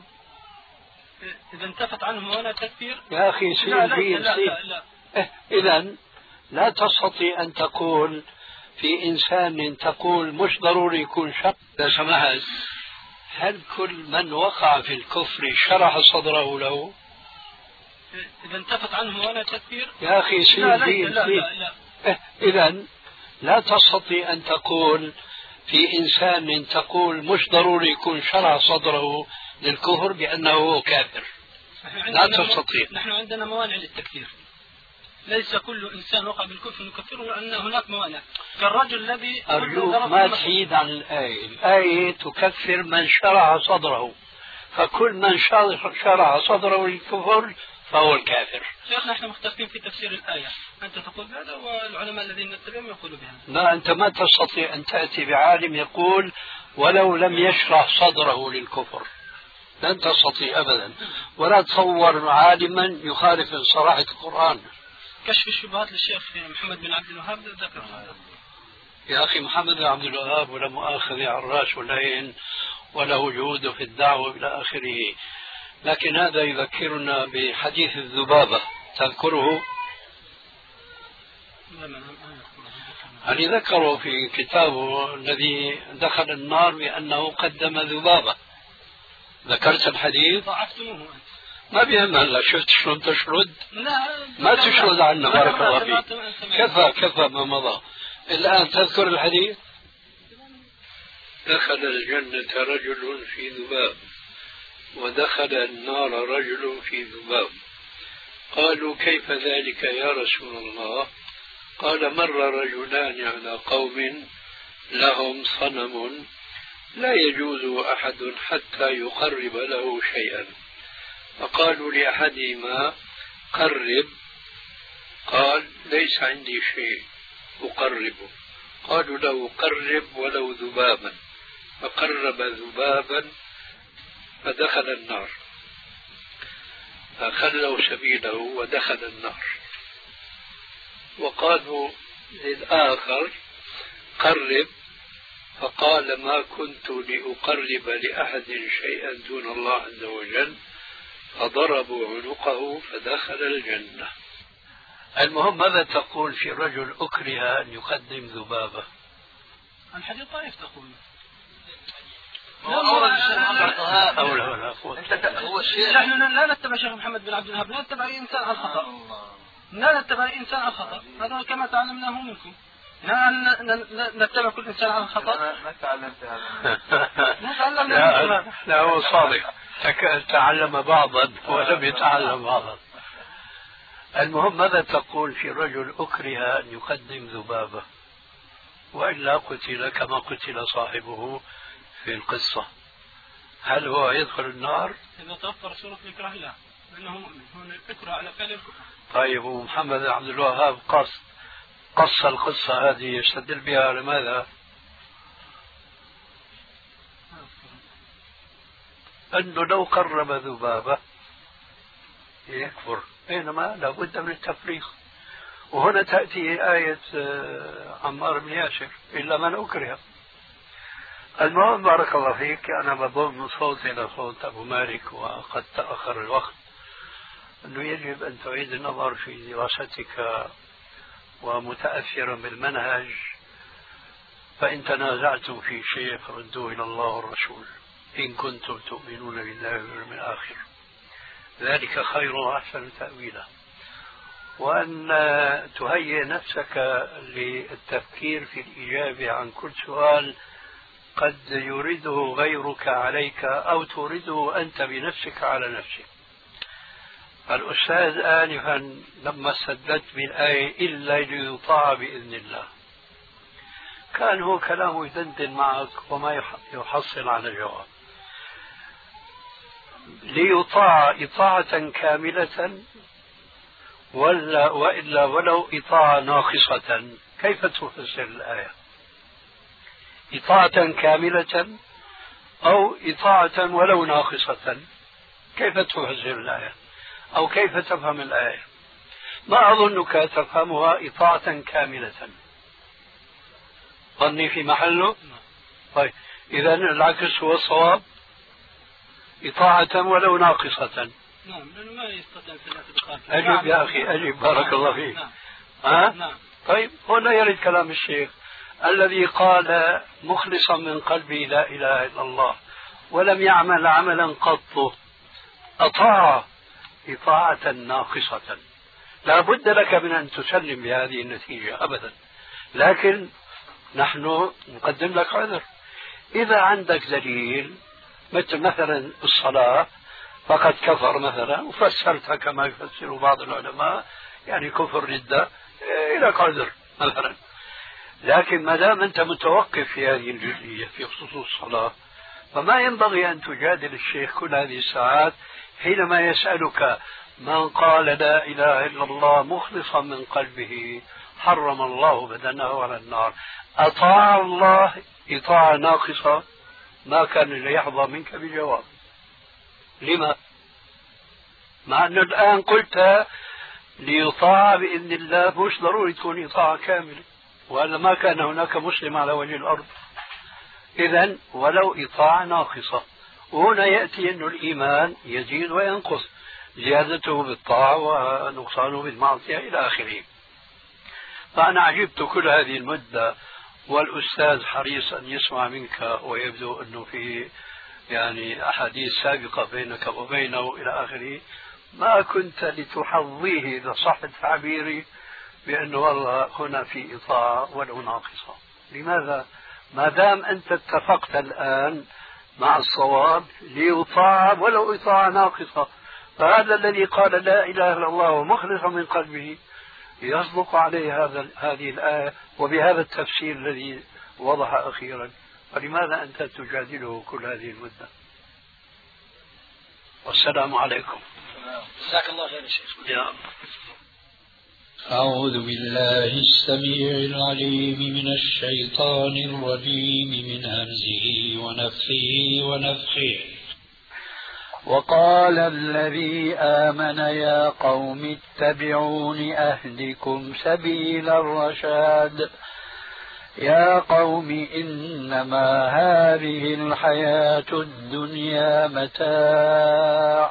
إذا انتفت عنه هنا تكفير يا أخي سين لا لا سين لا, سين. لا, لا, لا. إيه إذا لا تستطيع أن تقول في إنسان تقول مش ضروري يكون شر. إذا سمحت، هل كل من وقع في الكفر شرح صدره له؟ إذا انتفت عنه موانع التكفير يا أخي سيد لا لا سيد لا, لا, لا. إيه إذا لا تستطيع أن تقول في إنسان تقول مش ضروري يكون شرح صدره للكفر بأنه كافر. لا تستطيع. نحن عندنا موانع للتكفير، ليس كل إنسان وقع بالكفر نكفره، لأن هناك موانع كالرجل الذي أرجوك ما تحيد عن الآية. الآية تكفر من شرح صدره، فكل من شرح صدره للكفر فهو الكافر. شيخنا نحن مختلفين في تفسير الآية، أنت تقول بهذا والعلماء الذين نتبعهم يقولوا بهذا. لا، أنت ما تستطيع أن تأتي بعالم يقول ولو لم يشرح صدره للكفر، لن تستطيع أبدا. ولا تصور عالما يخالف صراحة القرآن. كشف الشبهات للشيخ محمد بن عبد الوهاب ذكر هذا. يا أخي محمد بن عبد الوهاب ولا مؤاخذ على الراس والعين وله جهود في الدعوة إلى آخره، لكن هذا يذكرنا بحديث الذبابة، تذكره؟ يعني ذكره في كتابه الذي دخل النار بأنه قدم ذبابة. ذكرت الحديث؟ ضعفتموه. ما بيهم هلا، شفت شلون تشرد؟ لا ما تشرد عنا بارك الله فيك. كفى كفى ما مضى. الآن تذكر الحديث؟ دخل الجنة رجل في ذباب ودخل النار رجل في ذباب. قالوا كيف ذلك يا رسول الله؟ قال مر رجلان على قوم لهم صنم لا يجوز أحد حتى يقرب له شيئا، فقالوا لأحدهما قرب، قال ليس عندي شيء أقربه. قالوا له قرب ولو ذبابا، فقرب ذبابا فدخل النار، فخلوا سبيله ودخل النار. وقالوا للآخر قرب، فقال ما كنت لأقرب لأحد شيئا دون الله عز وجل، فضربوا عنقه فدخل الجنة. المهم ماذا تقول في رجل أكره أن يقدم ذبابة؟ الحديث ضعيف تقول. أو لا ولا قوة. نحن لا نتبع شيخ محمد بن عبد الوهاب، لا نتبع أي إنسان على الخطأ، لا نتبع أي إنسان على الخطأ، هذا كما تعلمناه منكم. نتبع كل إنسان على الخطأ. ما تعلمت هذا. ما تعلمنا. لا هو صادق، تعلم بعضا ولم يتعلم بعضا. المهم ماذا تقول في رجل أكره أن يقدم ذبابة وإلا قتل كما قتل صاحبه في القصة؟ هل هو يدخل النار؟ إذا توفر صورة الإكراه لا، لأنه مؤمن، هنا الإكراه على فعل الكفر. طيب ومحمد بن عبد الوهاب قص قص القصة هذه يستدل بها على ماذا؟ أنه لو قرب ذبابة يكفر، بينما لابد من التفريق. وهنا تأتي آية عمار بن ياسر إلا من أكره. المهم بارك الله فيك، أنا بضم من صوتي إلى صوت أبو مالك وقد تأخر الوقت، أنه يجب أن تعيد النظر في دراستك ومتأثرا بالمنهج، فإن تنازعتم في شيء فردوه إلى الله والرسول إن كنتم تؤمنون بالله واليوم الآخر، ذلك خير وأحسن تأويلا. وأن تهيئ نفسك للتفكير في الإجابة عن كل سؤال قد يريده غيرك عليك أو تريده أنت بنفسك على نفسك. الأستاذ آنفا لما استدلت بالآية إلا ليطاع بإذن الله، كان هو كلامه يدندن معك وما يحصل على جواب. ليطاع إطاعة كاملة ولا وإلا ولو إطاعة ناقصة، كيف تفسر الآية؟ إطاعة كاملة أو إطاعة ولو ناقصة، كيف تفسر الآية أو كيف تفهم الآية؟ ما أظنك تفهمها إطاعة كاملة. ظني في محله. طيب إذا العكس هو الصواب، إطاعة ولو ناقصة. نعم، لأنه ما يستطيع ثلاثة دقائق. أجب يا أخي أجب، بارك الله فيك. ها؟ نعم. طيب هنا يرد كلام الشيخ الذي قال مخلصا من قلبه لا إله إلا الله ولم يعمل عملا قط أطاع إطاعة ناقصة. لا بد لك من أن تسلم بهذه النتيجة أبدا، لكن نحن نقدم لك عذر. إذا عندك دليل مثل مثلا الصلاة فقد كفر مثلا وفسرتها كما يفسر بعض العلماء يعني كفر ردة، إلى عذر مثلا. لكن ما دام أنت متوقف في هذه الجزئية في خصوص الصلاة فما ينبغي أن تجادل الشيخ كل هذه الساعات حينما يسألك من قال لا إله إلا الله مخلصا من قلبه حرم الله بدنه على النار. أطاع الله إطاعة ناقصة ما كان ليحظى منك بجواب. لما؟ مع أن الآن قلت ليطاع بإذن الله مش ضروري تكون إطاعة كاملة، وإلا ما كان هناك مسلم على وجه الأرض. إذن ولو إطاعة ناقصة. وهنا يأتي أن الإيمان يزيد وينقص، زيادته بالطاعة ونقصانه بالمعصية إلى آخره. فأنا عجبت كل هذه المدة والأستاذ حريص أن يسمع منك، ويبدو أنه في يعني أحاديث سابقة بينك وبينه إلى آخره. ما كنت لتحظيه إذا صح تعبيري بأنه والله هنا في إطاعة ولو ناقصة. لماذا؟ ما دام أنت اتفقت الآن مع الصواب ليطاع ولو إطاعة ناقصة، فهذا الذي قال لا إله إلا الله ومخلصا من قلبه يصدق عليه هذا هذه الآية وبهذا التفسير الذي وضح أخيرا. فلماذا أنت تجادله كل هذه المدة؟ والسلام عليكم. جزاك الله خير يا شيخ. أعوذ بالله السميع العليم من الشيطان الرجيم من همزه ونفخه ونفخه. وقال الذي آمن يا قوم اتبعون أهدكم سبيل الرشاد. يا قوم إنما هذه الحياة الدنيا متاع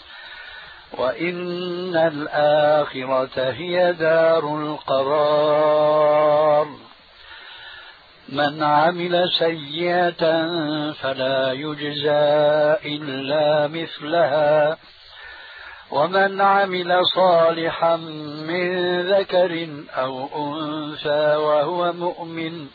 وإن الآخرة هي دار القرار. من عمل سيئة فلا يجزى إلا مثلها ومن عمل صالحا من ذكر أو أنثى وهو مؤمن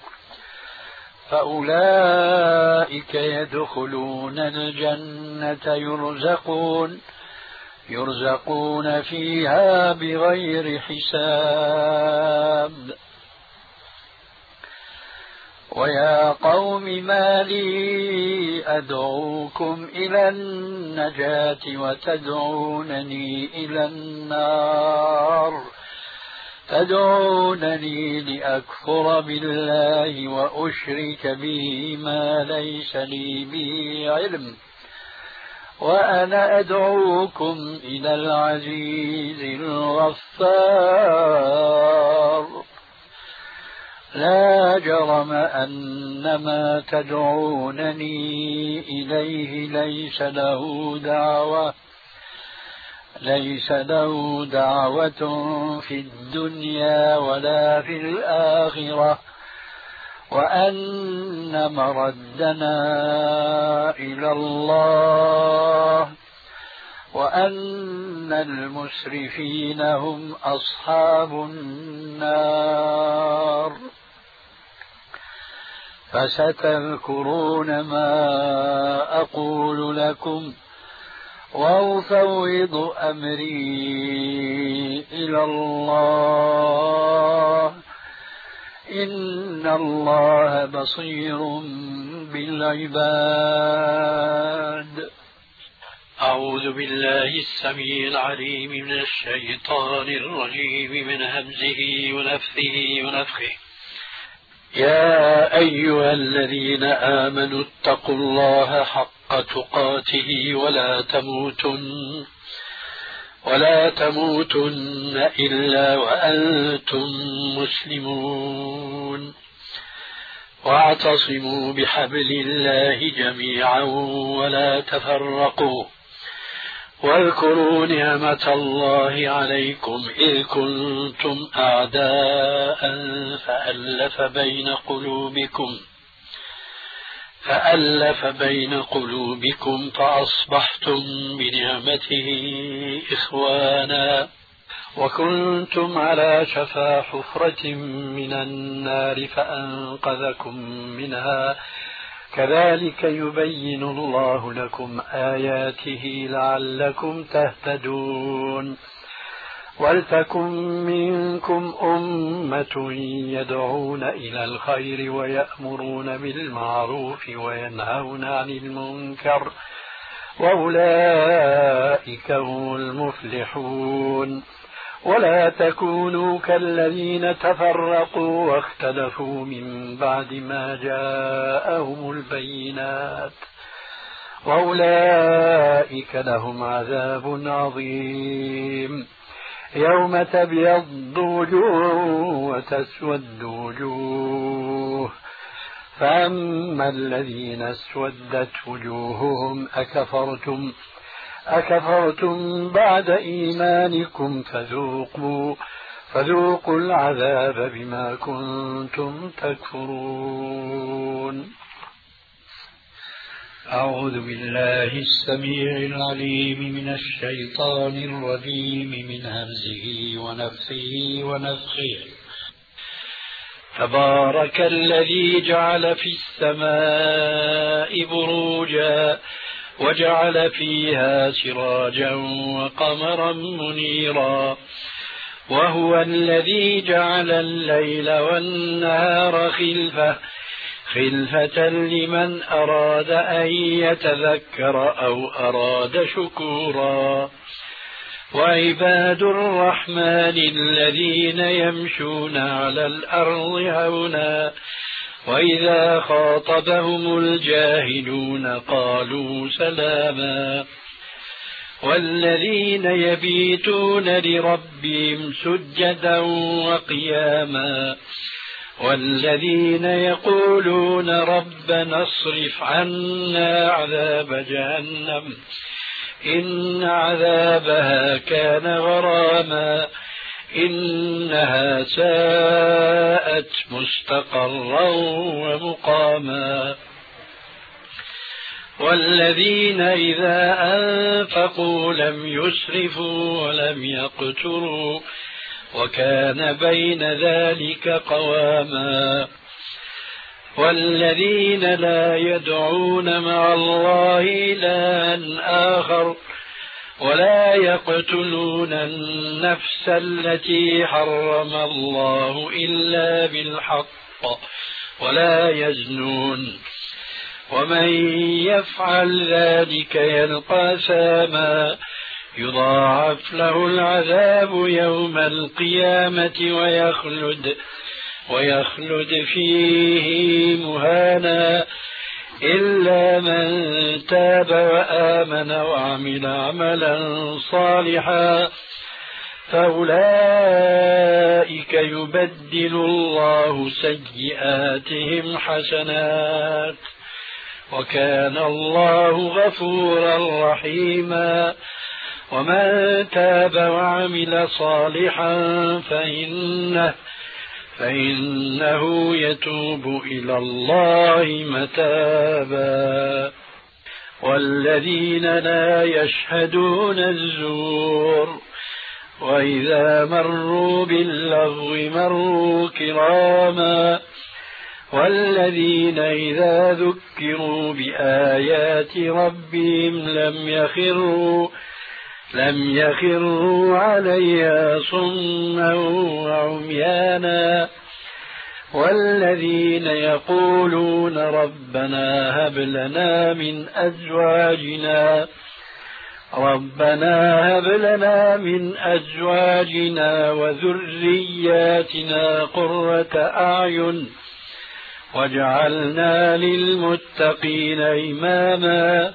فأولئك يدخلون الجنة يرزقون يرزقون فيها بغير حساب. ويا قوم ما لي أدعوكم إلى النجاة وتدعونني إلى النار تدعونني لأكفر بالله وأشرك به ما ليس لي به علم وأنا أدعوكم إلى العزيز الغفار. لا جرم أن ما تدعونني إليه ليس له دعوة ليس له دعوة في الدنيا ولا في الآخرة وأن مردنا إلى الله وأن المسرفين هم أصحاب النار. فستذكرون ما أقول لكم وأفوض أمري إلى الله إن الله بصير بالعباد. أعوذ بالله السميع العليم من الشيطان الرجيم من همزه ونفثه ونفخه. يا أيها الذين آمنوا اتقوا الله حق تقاته ولا تموتن ولا تموتن إلا وأنتم مسلمون واعتصموا بحبل الله جميعا ولا تفرقوا واذكروا نعمة الله عليكم إذ كنتم أعداء فألف بين قلوبكم فألف بين قلوبكم فأصبحتم بنعمته إخوانا وكنتم على شفا حفرة من النار فأنقذكم منها كذلك يبين الله لكم آياته لعلكم تهتدون ولتكن منكم أمة يدعون إلى الخير ويأمرون بالمعروف وينهون عن المنكر وأولئك هم المفلحون ولا تكونوا كالذين تفرقوا واختلفوا من بعد ما جاءهم البينات وأولئك لهم عذاب عظيم يوم تبيض وجوه وتسود وجوه فأما الذين اسودت وجوههم أكفرتم أكفرتم بعد إيمانكم فذوقوا فذوقوا العذاب بما كنتم تكفرون. أعوذ بالله السميع العليم من الشيطان الرجيم من همزه ونفخه ونفخه. تبارك الذي جعل في السماء بروجا وجعل فيها سراجا وقمرا منيرا وهو الذي جعل الليل والنهار خلفة خلفة لمن أراد أن يتذكر أو أراد شكورا وعباد الرحمن الذين يمشون على الأرض هونا وإذا خاطبهم الجاهلون قالوا سلاما والذين يبيتون لربهم سجدا وقياما والذين يقولون ربنا اصرف عنا عذاب جهنم إن عذابها كان غراما إنها ساءت مستقرا ومقاما والذين إذا أنفقوا لم يسرفوا ولم يقتروا وكان بين ذلك قواما والذين لا يدعون مع الله إلها آخر ولا يقتلون النفس التي حرم الله إلا بالحق ولا يزنون ومن يفعل ذلك يلقى ساما يضاعف له العذاب يوم القيامة ويخلد ويخلد فيه مهانا إلا من تاب وآمن وعمل عملا صالحا فأولئك يبدل الله سيئاتهم حسنات وكان الله غفورا رحيما ومن تاب وعمل صالحا فإنه فإنه يتوب إلى الله متابا والذين لا يشهدون الزور وإذا مروا باللغو مروا كراما والذين إذا ذكروا بآيات ربهم لم يخروا لم يخروا عليها صما وعميانا والذين يقولون ربنا هب لنا من أزواجنا ربنا هب لنا من أزواجنا وذرياتنا قرة أعين واجعلنا للمتقين إماما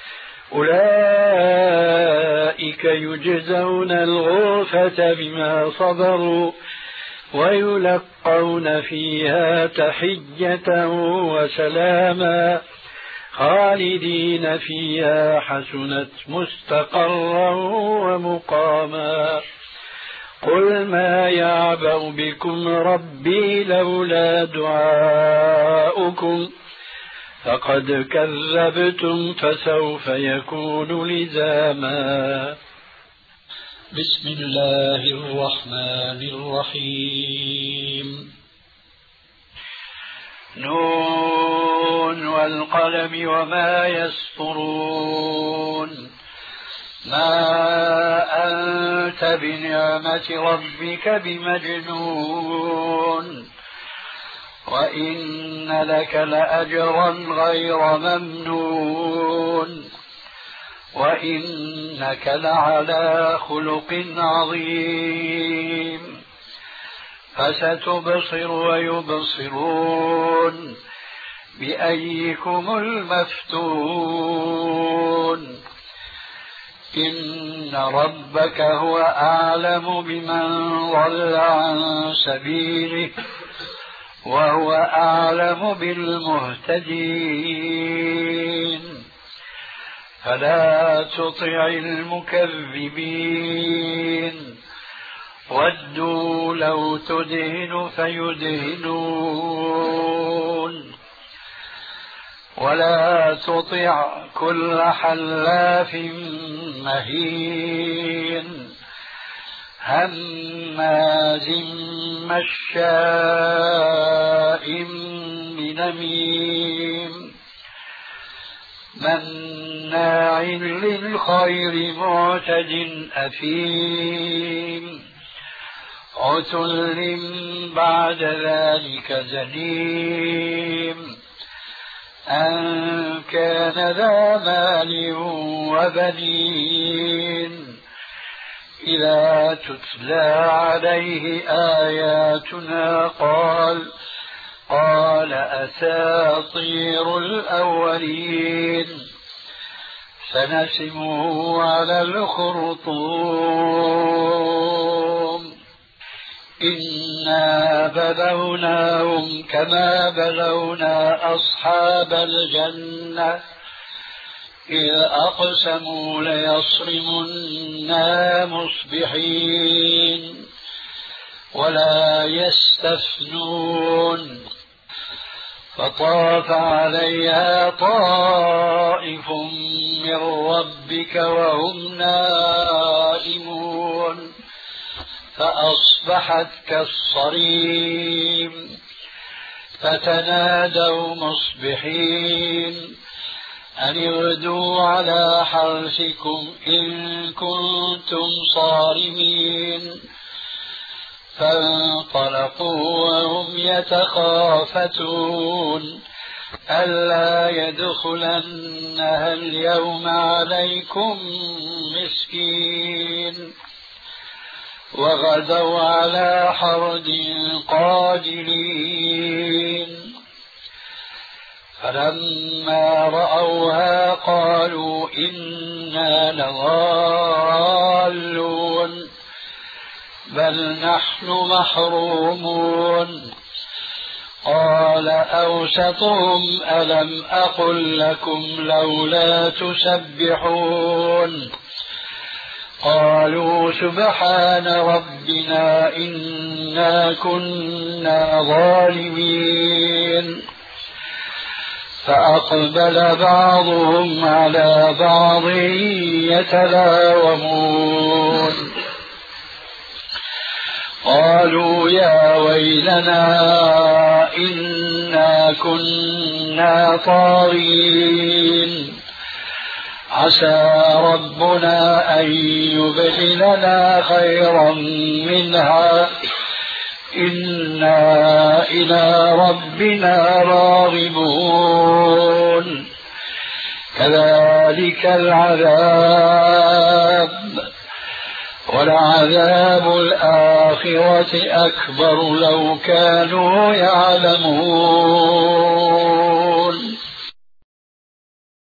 أولئك يجزون الغرفة بما صبروا ويلقون فيها تحية وسلاما خالدين فيها حسنت مستقرا ومقاما قل ما يعبأ بكم ربي لولا دعاؤكم فقد كذبتم فسوف يكون لزاما. بسم الله الرحمن الرحيم. نون والقلم وما يسطرون ما أنت بنعمة ربك بمجنون وإن لك لأجرا غير ممنون وإنك لعلى خلق عظيم فستبصر ويبصرون بأيكم المفتون إن ربك هو أعلم بمن ضل عن سبيله وهو أعلم بالمهتدين فلا تطع المكذبين ودوا لو تدهن فيدهنون ولا تطع كل حلاف مهين هماز مشاء بنميم مناع للخير معتد أثيم عتل بعد ذلك زنيم أن كان ذا مال وبنين إذا تتلى عليه آياتنا قال قال أساطير الأولين سنسمه على الخرطوم إنا بلوناهم كما بلونا أصحاب الجنة إذ أقسموا ليصرمنا مصبحين ولا يستثنون فطاف عليها طائف من ربك وهم نائمون فأصبحت كالصريم فتنادوا مصبحين أن اغدوا على حرثكم إن كنتم صارمين فانطلقوا وهم يتخافتون ألا يدخلنها اليوم عليكم مسكين وغدوا على حرد قادرين فلما رأوها قالوا إنا لضالون بل نحن محرومون قال أوسطهم ألم أقل لكم لولا تسبحون قالوا سبحان ربنا إنا كنا ظالمين فأقبل بعضهم على بعض يتلاومون قالوا يا ويلنا إنا كنا طاغين عسى ربنا أن يبدلنا خيرا منها إنا إلى ربنا راغبون كذلك العذاب ولعذاب الآخرة أكبر لو كانوا يعلمون.